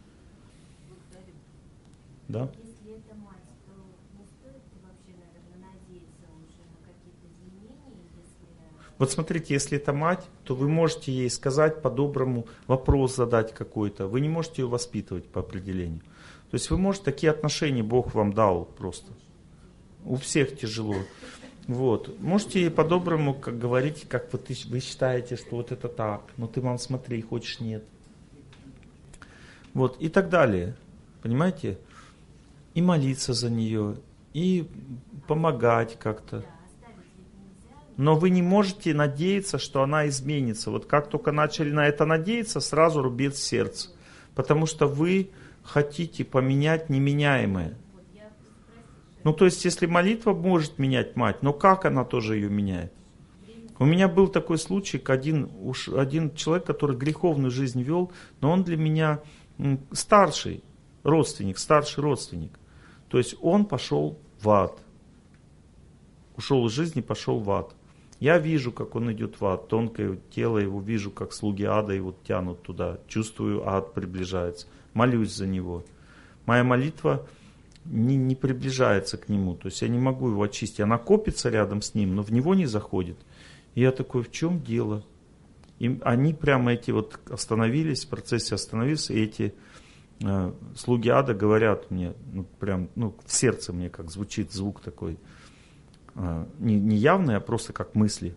Да? Если это мать, то не стоит вообще, наверное, надеяться уже на какие-то изменения, если... Вот смотрите, если это мать, то вы можете ей сказать по-доброму, вопрос задать какой-то. Вы не можете ее воспитывать по определению. То есть вы можете, такие отношения Бог вам дал просто. У всех тяжело. Вот. Можете ей по-доброму как говорить, как вот вы считаете, что вот это так, но ты, мам, смотри, хочешь, нет. Вот, и так далее. Понимаете? И молиться за нее, и помогать как-то. Но вы не можете надеяться, что она изменится. Вот как только начали на это надеяться, сразу рубец в сердце. Потому что вы хотите поменять неменяемое. Ну, то есть, если молитва может менять мать, но как она тоже ее меняет? У меня был такой случай, один, уж один человек, который греховную жизнь вел, но он для меня старший родственник, старший родственник. То есть он пошел в ад. Ушел из жизни, пошел в ад. Я вижу, как он идет в ад. Тонкое тело его вижу, как слуги ада его тянут туда. Чувствую, ад приближается. Молюсь за него. Моя молитва не, не приближается к нему. То есть я не могу его очистить. Она копится рядом с ним, но в него не заходит. И я такой, в чем дело? И они прямо эти вот остановились, в процессе остановились, и эти э, слуги ада говорят мне, ну прям, ну в сердце мне как звучит звук такой, э, не, не явный, а просто как мысли.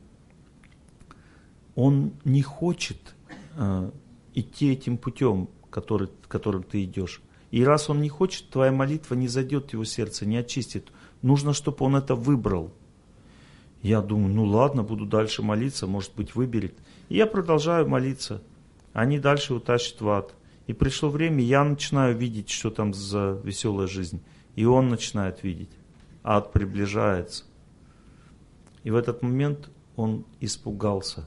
Он не хочет э, идти этим путем, который, которым ты идешь. И раз он не хочет, твоя молитва не зайдет в его сердце, не очистит. Нужно, чтобы он это выбрал. Я думаю, ну ладно, буду дальше молиться, может быть выберет. И я продолжаю молиться. Они дальше утащат в ад. И пришло время, я начинаю видеть, что там за веселая жизнь. И он начинает видеть. Ад приближается. И в этот момент он испугался.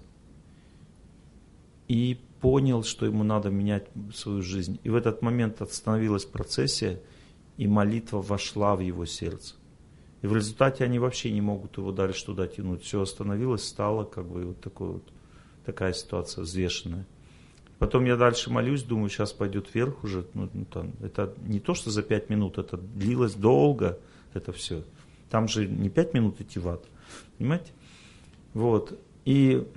И понял, что ему надо менять свою жизнь. И в этот момент остановилась процессия, и молитва вошла в его сердце. И в результате они вообще не могут его дальше туда тянуть. Все остановилось, стало как бы вот, такой вот такая ситуация взвешенная. Потом я дальше молюсь, думаю, сейчас пойдет вверх уже. Ну, там, это не то, что за пять минут, это длилось долго, это все. Там же не пять минут идти в ад. Понимаете? Вот. И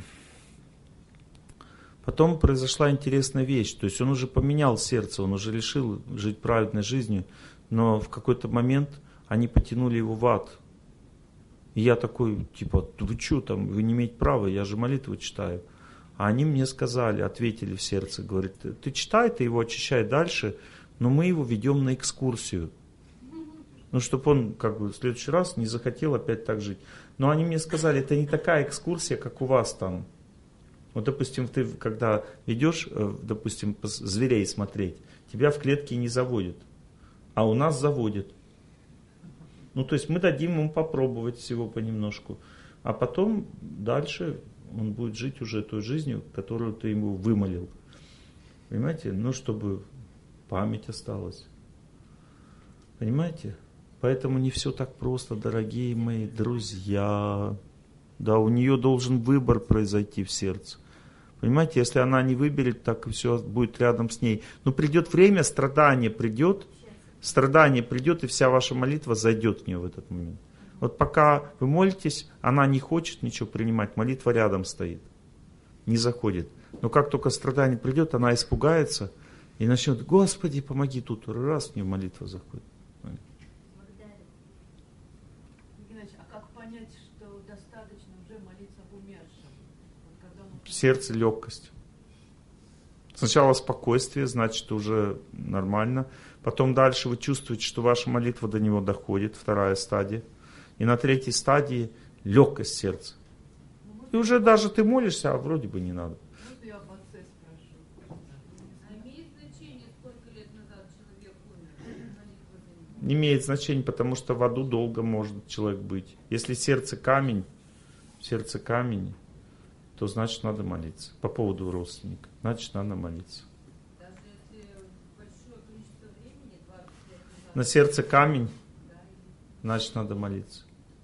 потом произошла интересная вещь. То есть он уже поменял сердце, он уже решил жить праведной жизнью, но в какой-то момент они потянули его в ад. И я такой, типа, вы что там, вы не имеете права, я же молитву читаю. А они мне сказали, ответили в сердце, говорят, ты читай, ты его очищай дальше, но мы его ведем на экскурсию. Ну, чтобы он, как бы, в следующий раз не захотел опять так жить. Но они мне сказали, это не такая экскурсия, как у вас там. Вот, допустим, ты, когда идешь, допустим, зверей смотреть, тебя в клетке не заводят, а у нас заводят. Ну, то есть мы дадим ему попробовать всего понемножку, а потом дальше он будет жить уже той жизнью, которую ты ему вымолил. Понимаете? Ну, чтобы память осталась. Понимаете? Поэтому не все так просто, дорогие мои друзья. Да, у нее должен выбор произойти в сердце. Понимаете, если она не выберет, так и все будет рядом с ней. Но придет время, страдание придет, страдание придет, и вся ваша молитва зайдет в нее в этот момент. Вот пока вы молитесь, она не хочет ничего принимать, молитва рядом стоит, не заходит. Но как только страдание придет, она испугается и начнет, Господи, помоги тут, раз в нее молитва заходит. сердце легкость. Сначала спокойствие, значит уже нормально. Потом дальше вы чувствуете, что ваша молитва до него доходит, вторая стадия. И на третьей стадии легкость сердца. И уже даже ты молишься, а вроде бы не надо. Можно я об отце спрошу? А имеет значение, сколько лет назад человек умер? Не имеет значения, потому что в аду долго может человек быть. Если сердце камень, сердце камень, то значит надо молиться. По поводу родственника, значит надо молиться. Даже если большое количество времени, двадцать лет назад. На сердце камень, значит надо молиться.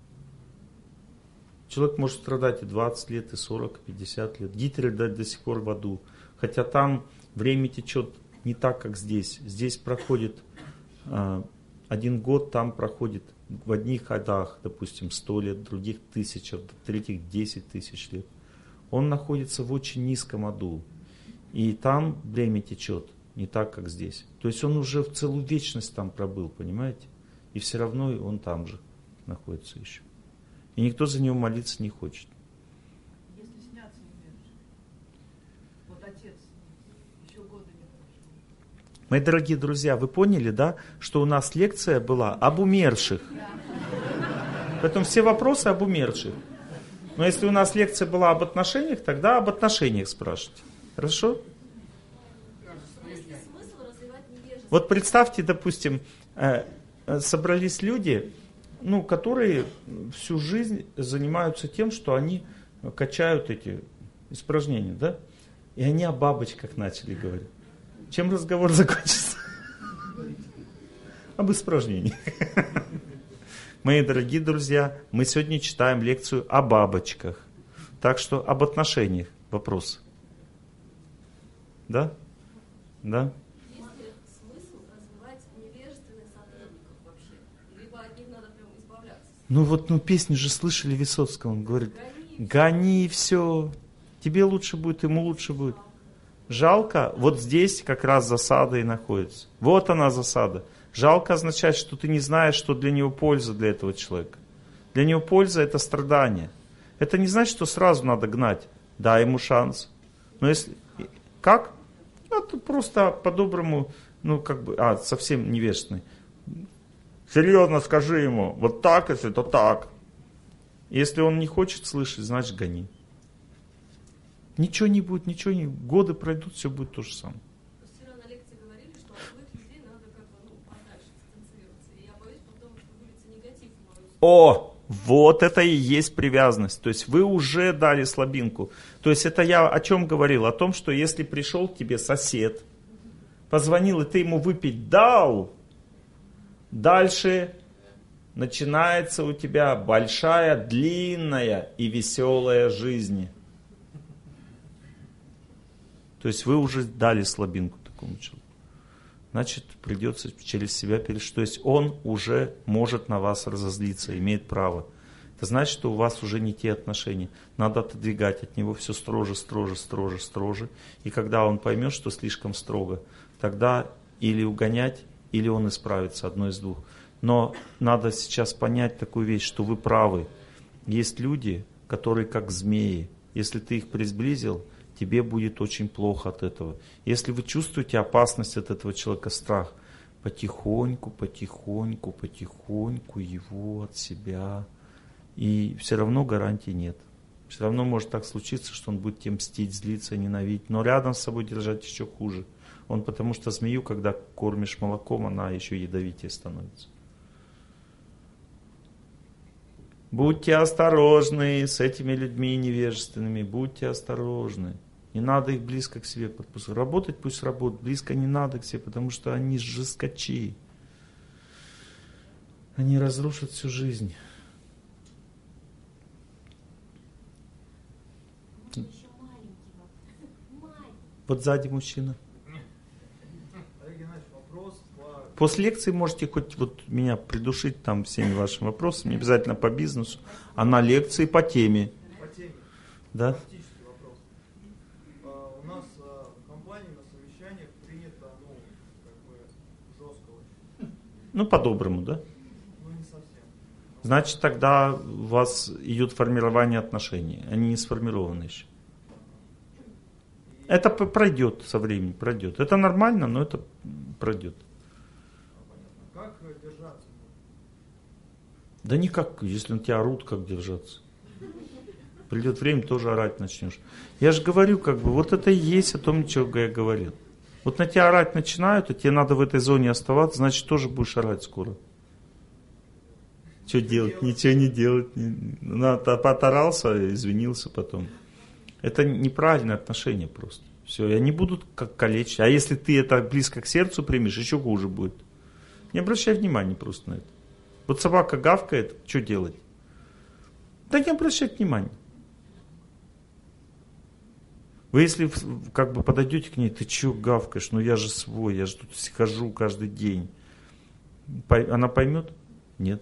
Человек может страдать и двадцать лет, и сорок, и пятьдесят лет. Гитлер до, до сих пор в аду. Хотя там время течет не так, как здесь. Здесь проходит э, один год, там проходит в одних адах, допустим, сто лет, в других тысяча, в третьих десять тысяч лет. Он находится в очень низком аду. И там время течет не так, как здесь. То есть он уже в целую вечность там пробыл, понимаете? И все равно он там же находится еще. И никто за него молиться не хочет. Если снятся умершие. Вот отец еще года не прошло. Мои дорогие друзья, вы поняли, да, что у нас лекция была об умерших? Поэтому все вопросы об умерших. Но если у нас лекция была об отношениях, тогда об отношениях спрашивайте. Хорошо? Вот представьте, допустим, собрались люди, ну, которые всю жизнь занимаются тем, что они качают эти испражнения, да? И они о бабочках начали говорить. Чем разговор закончится? Об испражнениях. Мои дорогие друзья, мы сегодня читаем лекцию о бабочках. Так что об отношениях вопрос. Да? Да? Есть ли смысл развивать невежественных сотрудников вообще? Либо от них надо прям избавляться? Ну вот, ну песни же слышали Высоцкого, он говорит, гони все, тебе лучше будет, ему лучше будет. Жалко, вот здесь как раз засада и находится. Вот она засада. Жалко означает, что ты не знаешь, что для него польза для этого человека. Для него польза это страдание. Это не значит, что сразу надо гнать. Дай ему шанс. Но если... Как? Ну, это просто по-доброму, ну как бы, а, совсем невежественный. Серьезно скажи ему, вот так, если то так. Если он не хочет слышать, значит гони. Ничего не будет, ничего не будет. Годы пройдут, все будет то же самое. Вчера на лекции говорили, что от злых людей надо как бы, ну, подальше дистанцироваться. И я боюсь потом, что выльется негатив в мою сторону. О, вот это и есть привязанность. То есть вы уже дали слабинку. То есть это я о чем говорил? О том, что если пришел к тебе сосед, позвонил, и ты ему выпить дал, дальше начинается у тебя большая, длинная и веселая жизнь. То есть вы уже дали слабинку такому человеку. Значит, придется через себя пережить. То есть он уже может на вас разозлиться, имеет право. Это значит, что у вас уже не те отношения. Надо отодвигать от него все строже, строже, строже, строже. И когда он поймет, что слишком строго, тогда или угонять, или он исправится, одно из двух. Но надо сейчас понять такую вещь, что вы правы. Есть люди, которые как змеи. Если ты их приблизил, тебе будет очень плохо от этого. Если вы чувствуете опасность от этого человека, страх, потихоньку, потихоньку, потихоньку его от себя. И все равно гарантий нет. Все равно может так случиться, что он будет тебе мстить, злиться, ненавидеть. Но рядом с собой держать еще хуже. Он потому что змею, когда кормишь молоком, она еще ядовитее становится. Будьте осторожны с этими людьми невежественными. Будьте осторожны. Не надо их близко к себе подпускать. Работать пусть работают, близко не надо к себе, потому что они жесткачи. Они разрушат всю жизнь. Вот сзади мужчина. После лекции можете хоть вот меня придушить там всеми вашими вопросами, не обязательно по бизнесу, а на лекции по теме. По теме. Да? Практический вопрос. А, у нас а, в компании на совещаниях принято, ну, как бы, жестко очень. Ну, по-доброму, да? Ну, не совсем. Значит, тогда у вас идет формирование отношений. Они не сформированы еще. Это пройдет со временем, пройдет. Это нормально, но это пройдет. Как держаться? Да никак, если на тебя орут, как держаться. Придет время, тоже орать начнешь. Я же говорю, как бы, вот это и есть о том, чего я говорил. Вот на тебя орать начинают, и тебе надо в этой зоне оставаться, значит, тоже будешь орать скоро. Что делать? Ничего не делать. Надо, поторался, извинился потом. Это неправильное отношение просто. Все, и они будут как калечить. А если ты это близко к сердцу примешь, еще хуже будет. Не обращай внимания просто на это. Вот собака гавкает, что делать? Да не обращай внимания. Вы если как бы подойдете к ней, ты что гавкаешь? Ну я же свой, я же тут хожу каждый день. Она поймет? Нет.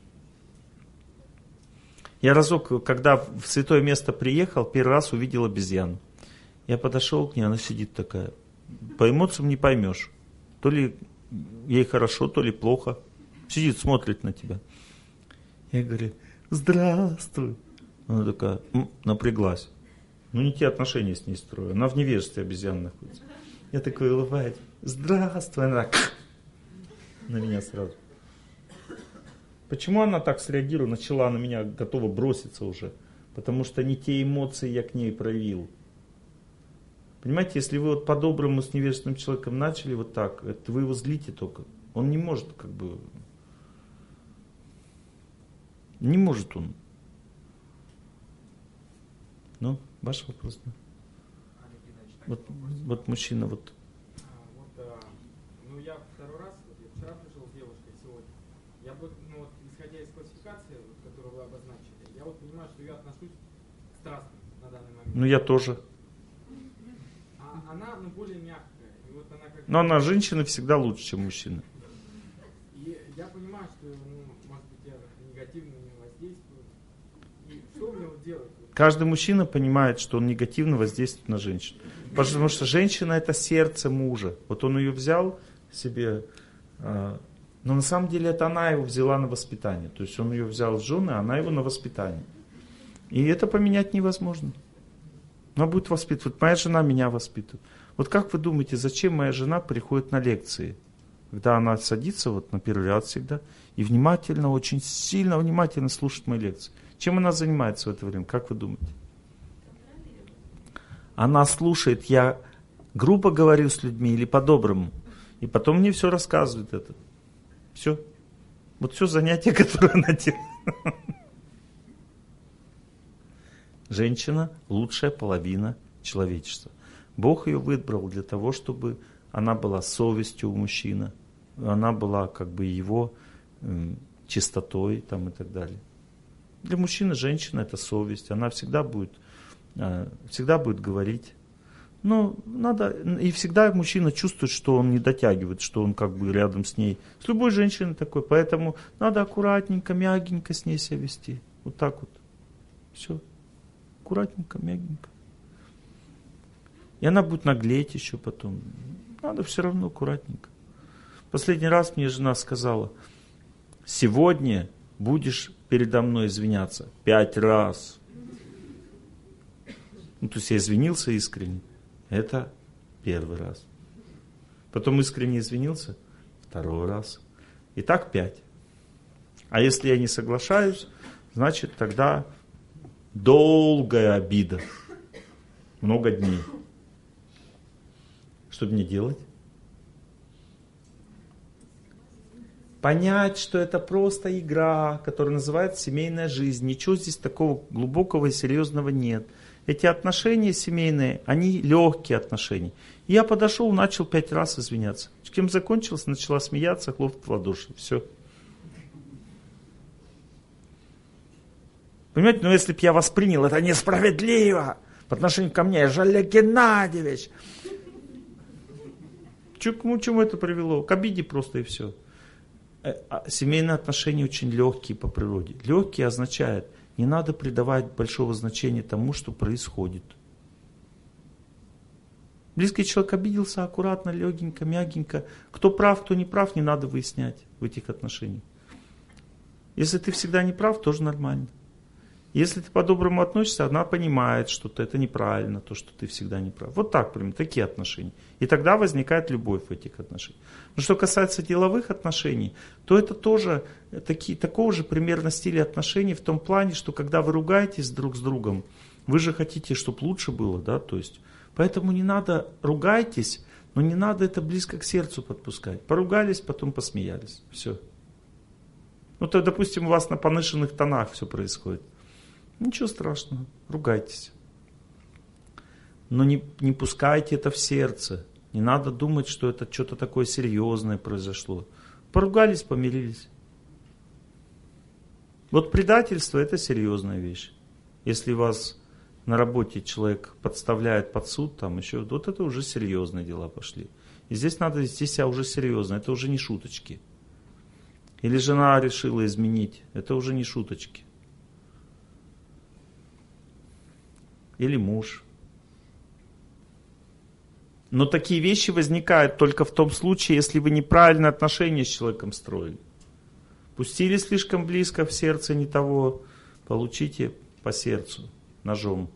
Я разок, когда в святое место приехал, первый раз увидел обезьяну. Я подошел к ней, она сидит такая. По эмоциям не поймешь. То ли ей хорошо, то ли плохо. Сидит, смотрит на тебя. Я говорю, здравствуй. Она такая, м-м, напряглась. Ну не те отношения с ней строю. Она в невежестве обезьяна находится. Я такой улыбаюсь. Здравствуй. Она так на меня сразу. Почему она так среагировала, начала на меня, готова броситься уже? Потому что не те эмоции я к ней проявил. Понимаете, если вы вот по-доброму с невежественным человеком начали вот так, это вы его злите только. Он не может как бы... Не может он. Ну, ваш вопрос. Да? Вот, вот мужчина вот... Вот, ну я второй раз, вот я вчера пришел с девушкой, сегодня. Я бы, ну вот, исходя из классификации, вот, которую вы обозначили, я вот понимаю, что я отношусь к страстным на данный момент. Ну я тоже. А она, ну, более мягкая. И вот она как... Но она, женщина, всегда лучше, чем мужчина. И я понимаю, что, ну, может быть, я негативно не воздействую. И что мне вот делать? Каждый мужчина понимает, что он негативно воздействует на женщину. Потому что женщина это сердце мужа. Вот он ее взял себе, но на самом деле это она его взяла на воспитание. То есть он ее взял в жены, а она его на воспитание. И это поменять невозможно. Она будет воспитывать. Моя жена меня воспитывает. Вот как вы думаете, зачем моя жена приходит на лекции? Когда она садится вот на первый ряд всегда и внимательно, очень сильно внимательно слушает мои лекции. Чем она занимается в это время? Как вы думаете? Она слушает, я грубо говорю с людьми или по-доброму. И потом мне все рассказывает это. Все. Вот все занятие, которое она делает. Женщина – лучшая половина человечества. Бог ее выбрал для того, чтобы она была совестью у мужчины. Она была как бы его э, чистотой там, и так далее. Для мужчины женщина это совесть, она всегда будет, всегда будет говорить. Но надо, и всегда мужчина чувствует, что он не дотягивает, что он как бы рядом с ней. С любой женщиной такой, поэтому надо аккуратненько, мягенько с ней себя вести. Вот так вот. Все. Аккуратненько, мягенько. И она будет наглеть еще потом. Надо все равно аккуратненько. Последний раз мне жена сказала, сегодня будешь передо мной извиняться пять раз. Ну, то есть я извинился искренне. Это первый раз. Потом искренне извинился второй раз. И так пять. А если я не соглашаюсь, значит тогда долгая обида. Много дней. Что мне делать? Понять, что это просто игра, которая называется семейная жизнь. Ничего здесь такого глубокого и серьезного нет. Эти отношения семейные, они легкие отношения. И я подошел, начал пять раз извиняться. С кем закончилось, начала смеяться, хлопать в ладоши. Все. Понимаете, но если бы я воспринял это несправедливо по отношению ко мне, Олег Геннадьевич. К чему это привело? К обиде просто и все. Семейные отношения очень легкие по природе. Легкие означает, не надо придавать большого значения тому, что происходит. Близкий человек обиделся, аккуратно, легенько, мягенько. Кто прав, кто не прав, не надо выяснять в этих отношениях. Если ты всегда не прав, тоже нормально. Если ты по-доброму относишься, она понимает, что это неправильно, то, что ты всегда не прав. Вот так, примерно, такие отношения. И тогда возникает любовь в этих отношениях. Но что касается деловых отношений, то это тоже такие, такого же примерно стиля отношений в том плане, что когда вы ругаетесь друг с другом, вы же хотите, чтобы лучше было, да, то есть, поэтому не надо, ругайтесь, но не надо это близко к сердцу подпускать. Поругались, потом посмеялись, все. Ну, то, допустим, у вас на пониженных тонах все происходит. Ничего страшного, ругайтесь. Но не, не пускайте это в сердце. Не надо думать, что это что-то такое серьезное произошло. Поругались, помирились. Вот предательство – это серьезная вещь. Если вас на работе человек подставляет под суд, там еще, вот это уже серьезные дела пошли. И здесь надо вести себя уже серьезно, это уже не шуточки. Или жена решила изменить, это уже не шуточки. Или муж. Но такие вещи возникают только в том случае, если вы неправильные отношения с человеком строили. Пустили слишком близко в сердце не того, получите по сердцу ножом.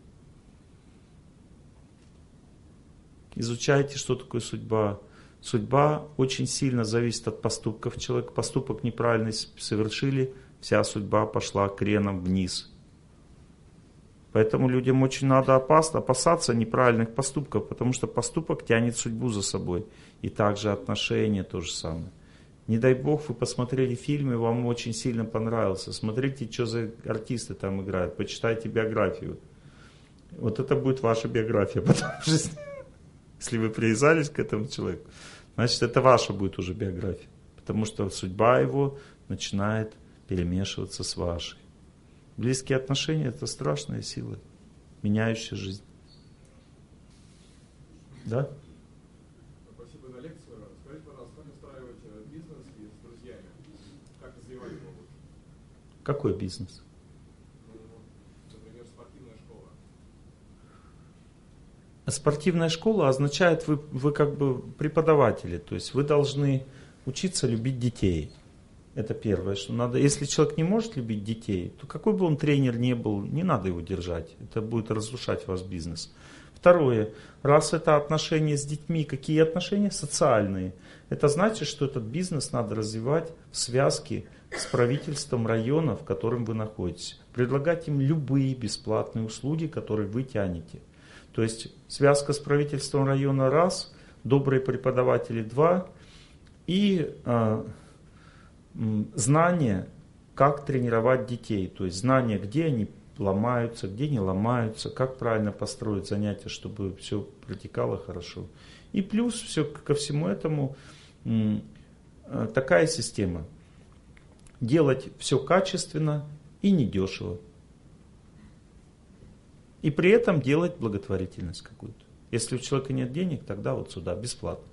Изучайте, что такое судьба. Судьба очень сильно зависит от поступков человека. Поступок неправильный совершили, вся судьба пошла креном вниз. Поэтому людям очень надо опасно, опасаться неправильных поступков, потому что поступок тянет судьбу за собой. И также отношения то же самое. Не дай бог, вы посмотрели фильм, и вам очень сильно понравился. Смотрите, что за артисты там играют, почитайте биографию. Вот это будет ваша биография потом в жизни. Если вы привязались к этому человеку, значит, это ваша будет уже биография. Потому что судьба его начинает перемешиваться с вашей. Близкие отношения – это страшная сила, меняющая жизнь. Да? Спасибо за лекцию. Скажите, пожалуйста, как устраивать бизнес с друзьями? Как развивать его? Какой бизнес? Ну, например, спортивная школа. Спортивная школа означает, вы, вы как бы преподаватели, то есть вы должны учиться любить детей. Это первое, что надо. Если человек не может любить детей, то какой бы он тренер ни был, не надо его держать. Это будет разрушать ваш бизнес. Второе, раз это отношения с детьми, какие отношения? Социальные. Это значит, что этот бизнес надо развивать в связке с правительством района, в котором вы находитесь. Предлагать им любые бесплатные услуги, которые вы тянете. То есть связка с правительством района раз, добрые преподаватели два и э, знание, как тренировать детей. То есть знание, где они ломаются, где не ломаются, как правильно построить занятия, чтобы все протекало хорошо. И плюс все, ко всему этому э, такая система. Делать все качественно и недешево. И при этом делать благотворительность какую-то. Если у человека нет денег, тогда вот сюда, бесплатно.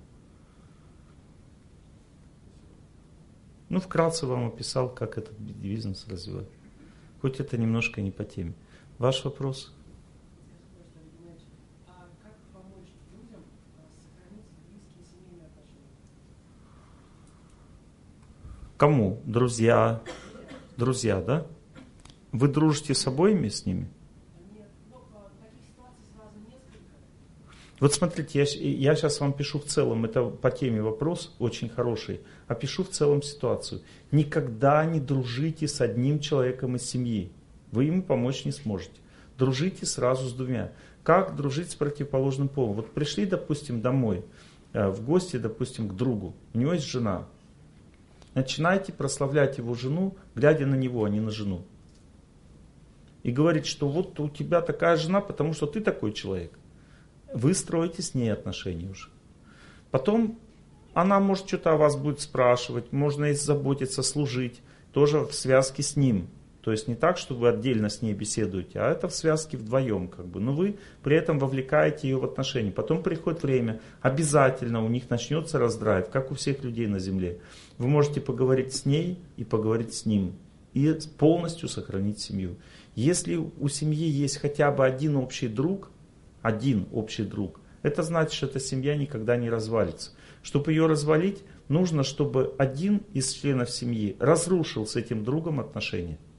Ну, вкратце вам описал, как этот бизнес развивать. Хоть это немножко не по теме. Ваш вопрос? А как помочь людям сохранить близкие семейные отношения? Кому? Друзья? Друзья, да? Вы дружите с обоими с ними? Вот смотрите, я, я сейчас вам пишу в целом, это по теме вопрос очень хороший, а пишу в целом ситуацию. Никогда не дружите с одним человеком из семьи. Вы ему помочь не сможете. Дружите сразу с двумя. Как дружить с противоположным полом? Вот пришли, допустим, домой, в гости, допустим, к другу. У него есть жена. Начинайте прославлять его жену, глядя на него, а не на жену. И говорить, что вот у тебя такая жена, потому что ты такой человек. Вы строите с ней отношения уже. Потом она может что-то о вас будет спрашивать, можно и заботиться, служить, тоже в связке с ним. То есть не так, что вы отдельно с ней беседуете, а это в связке вдвоем, как бы. Но вы при этом вовлекаете ее в отношения. Потом приходит время, обязательно у них начнется раздрайв, как у всех людей на земле. Вы можете поговорить с ней и поговорить с ним. И полностью сохранить семью. Если у семьи есть хотя бы один общий друг, один общий друг, это значит, что эта семья никогда не развалится. Чтобы ее развалить, нужно, чтобы один из членов семьи разрушил с этим другом отношения.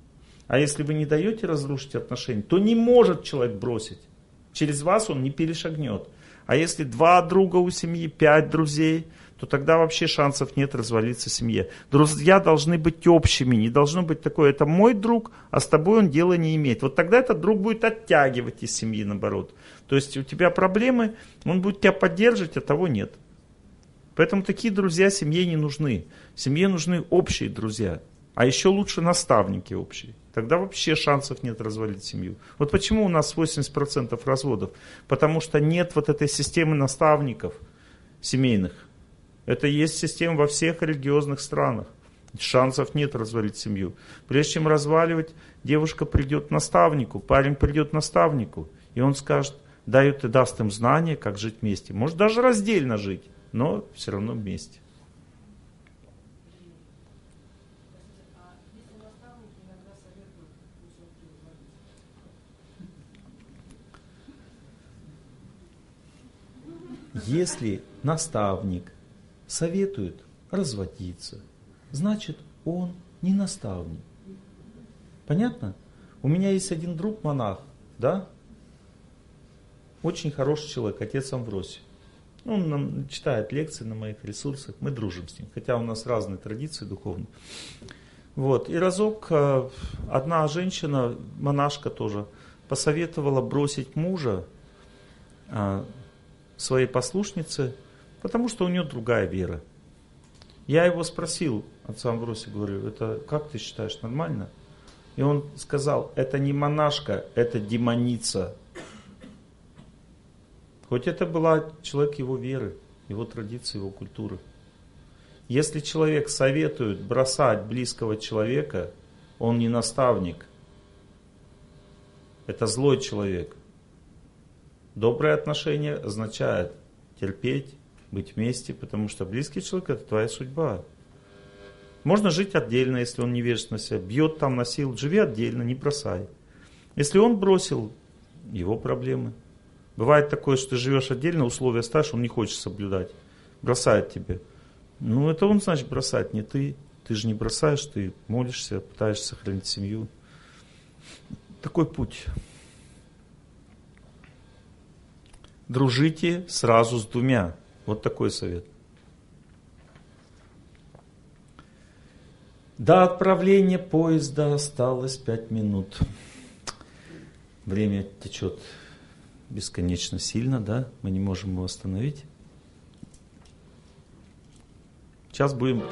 А если вы не даете разрушить отношения, то не может человек бросить. Через вас он не перешагнет. А если два друга у семьи, пять друзей, то тогда вообще шансов нет развалиться семье. Друзья должны быть общими, не должно быть такое, это мой друг, а с тобой он дела не имеет. Вот тогда этот друг будет оттягивать из семьи, наоборот. То есть у тебя проблемы, он будет тебя поддерживать, а того нет. Поэтому такие друзья семье не нужны. Семье нужны общие друзья. А еще лучше наставники общие. Тогда вообще шансов нет развалить семью. Вот почему у нас восемьдесят процентов разводов? Потому что нет вот этой системы наставников семейных. Это есть система во всех религиозных странах. Шансов нет развалить семью. Прежде чем разваливать, девушка придет к наставнику, парень придет к наставнику. И он скажет, дает и даст им знания, как жить вместе. Может даже раздельно жить, но все равно вместе. Если наставник советует разводиться, значит он не наставник. Понятно? У меня есть один друг, монах, да? Очень хороший человек, отец Амвросий. Он нам читает лекции на моих ресурсах, мы дружим с ним, хотя у нас разные традиции духовные. Вот. И разок одна женщина, монашка тоже, посоветовала бросить мужа своей послушнице, потому что у нее другая вера. Я его спросил, отца Амвросия, говорю, это как ты считаешь, нормально? И он сказал, это не монашка, это демоница. Хоть это была человек его веры, его традиции, его культуры. Если человек советует бросать близкого человека, он не наставник. Это злой человек. Доброе отношение означает терпеть, быть вместе, потому что близкий человек — это твоя судьба. Можно жить отдельно, если он невежественно себя бьет, там насилует. Живи отдельно, не бросай. Если он бросил, его проблемы. Бывает такое, что ты живешь отдельно, условия ставишь, он не хочет соблюдать. Бросает тебе. Ну, это он, значит, бросает, не ты. Ты же не бросаешь, ты молишься, пытаешься сохранить семью. Такой путь. Дружите сразу с двумя. Вот такой совет. До отправления поезда осталось пять минут. Время течет бесконечно сильно, да? Мы не можем его остановить. Сейчас будем...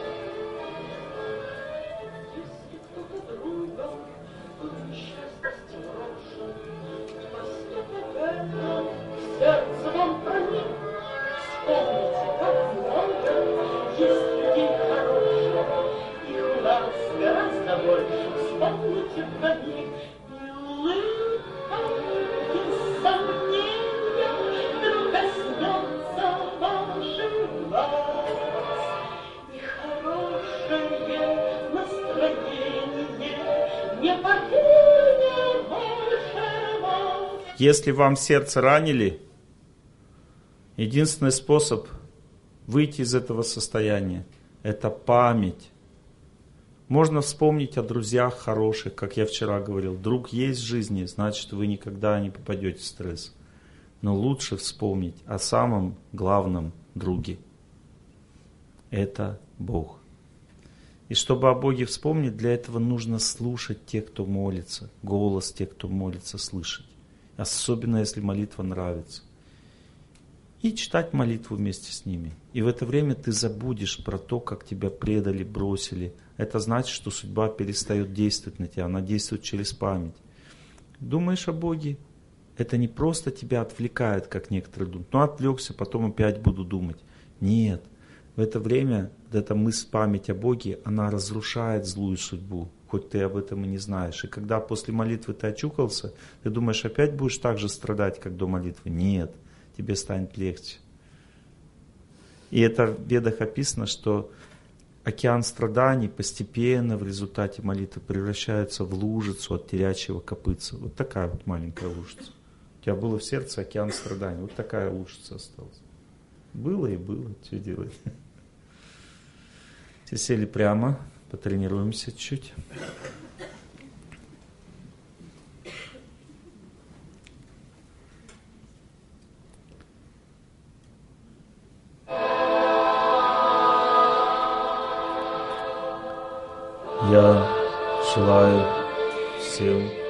Если вам сердце ранили, единственный способ выйти из этого состояния – это память. Можно вспомнить о друзьях хороших, как я вчера говорил. Друг есть в жизни, значит, вы никогда не попадете в стресс. Но лучше вспомнить о самом главном друге. Это Бог. И чтобы о Боге вспомнить, для этого нужно слушать тех, кто молится. Голос тех, кто молится, слышать. Особенно, если молитва нравится. И читать молитву вместе с ними. И в это время ты забудешь про то, как тебя предали, бросили. Это значит, что судьба перестает действовать на тебя. Она действует через память. Думаешь о Боге? Это не просто тебя отвлекает, как некоторые думают. Ну, отвлекся, потом опять буду думать. Нет. В это время вот эта мысль, память о Боге, она разрушает злую судьбу. Хоть ты об этом и не знаешь. И когда после молитвы ты очухался, ты думаешь, опять будешь так же страдать, как до молитвы? Нет, тебе станет легче. И это в Ведах описано, что океан страданий постепенно в результате молитвы превращается в лужицу от терячего копытца. Вот такая вот маленькая лужица. У тебя было в сердце океан страданий, вот такая лужица осталась. Было и было, что делать? Все сели прямо. Потренируемся чуть. желаю всем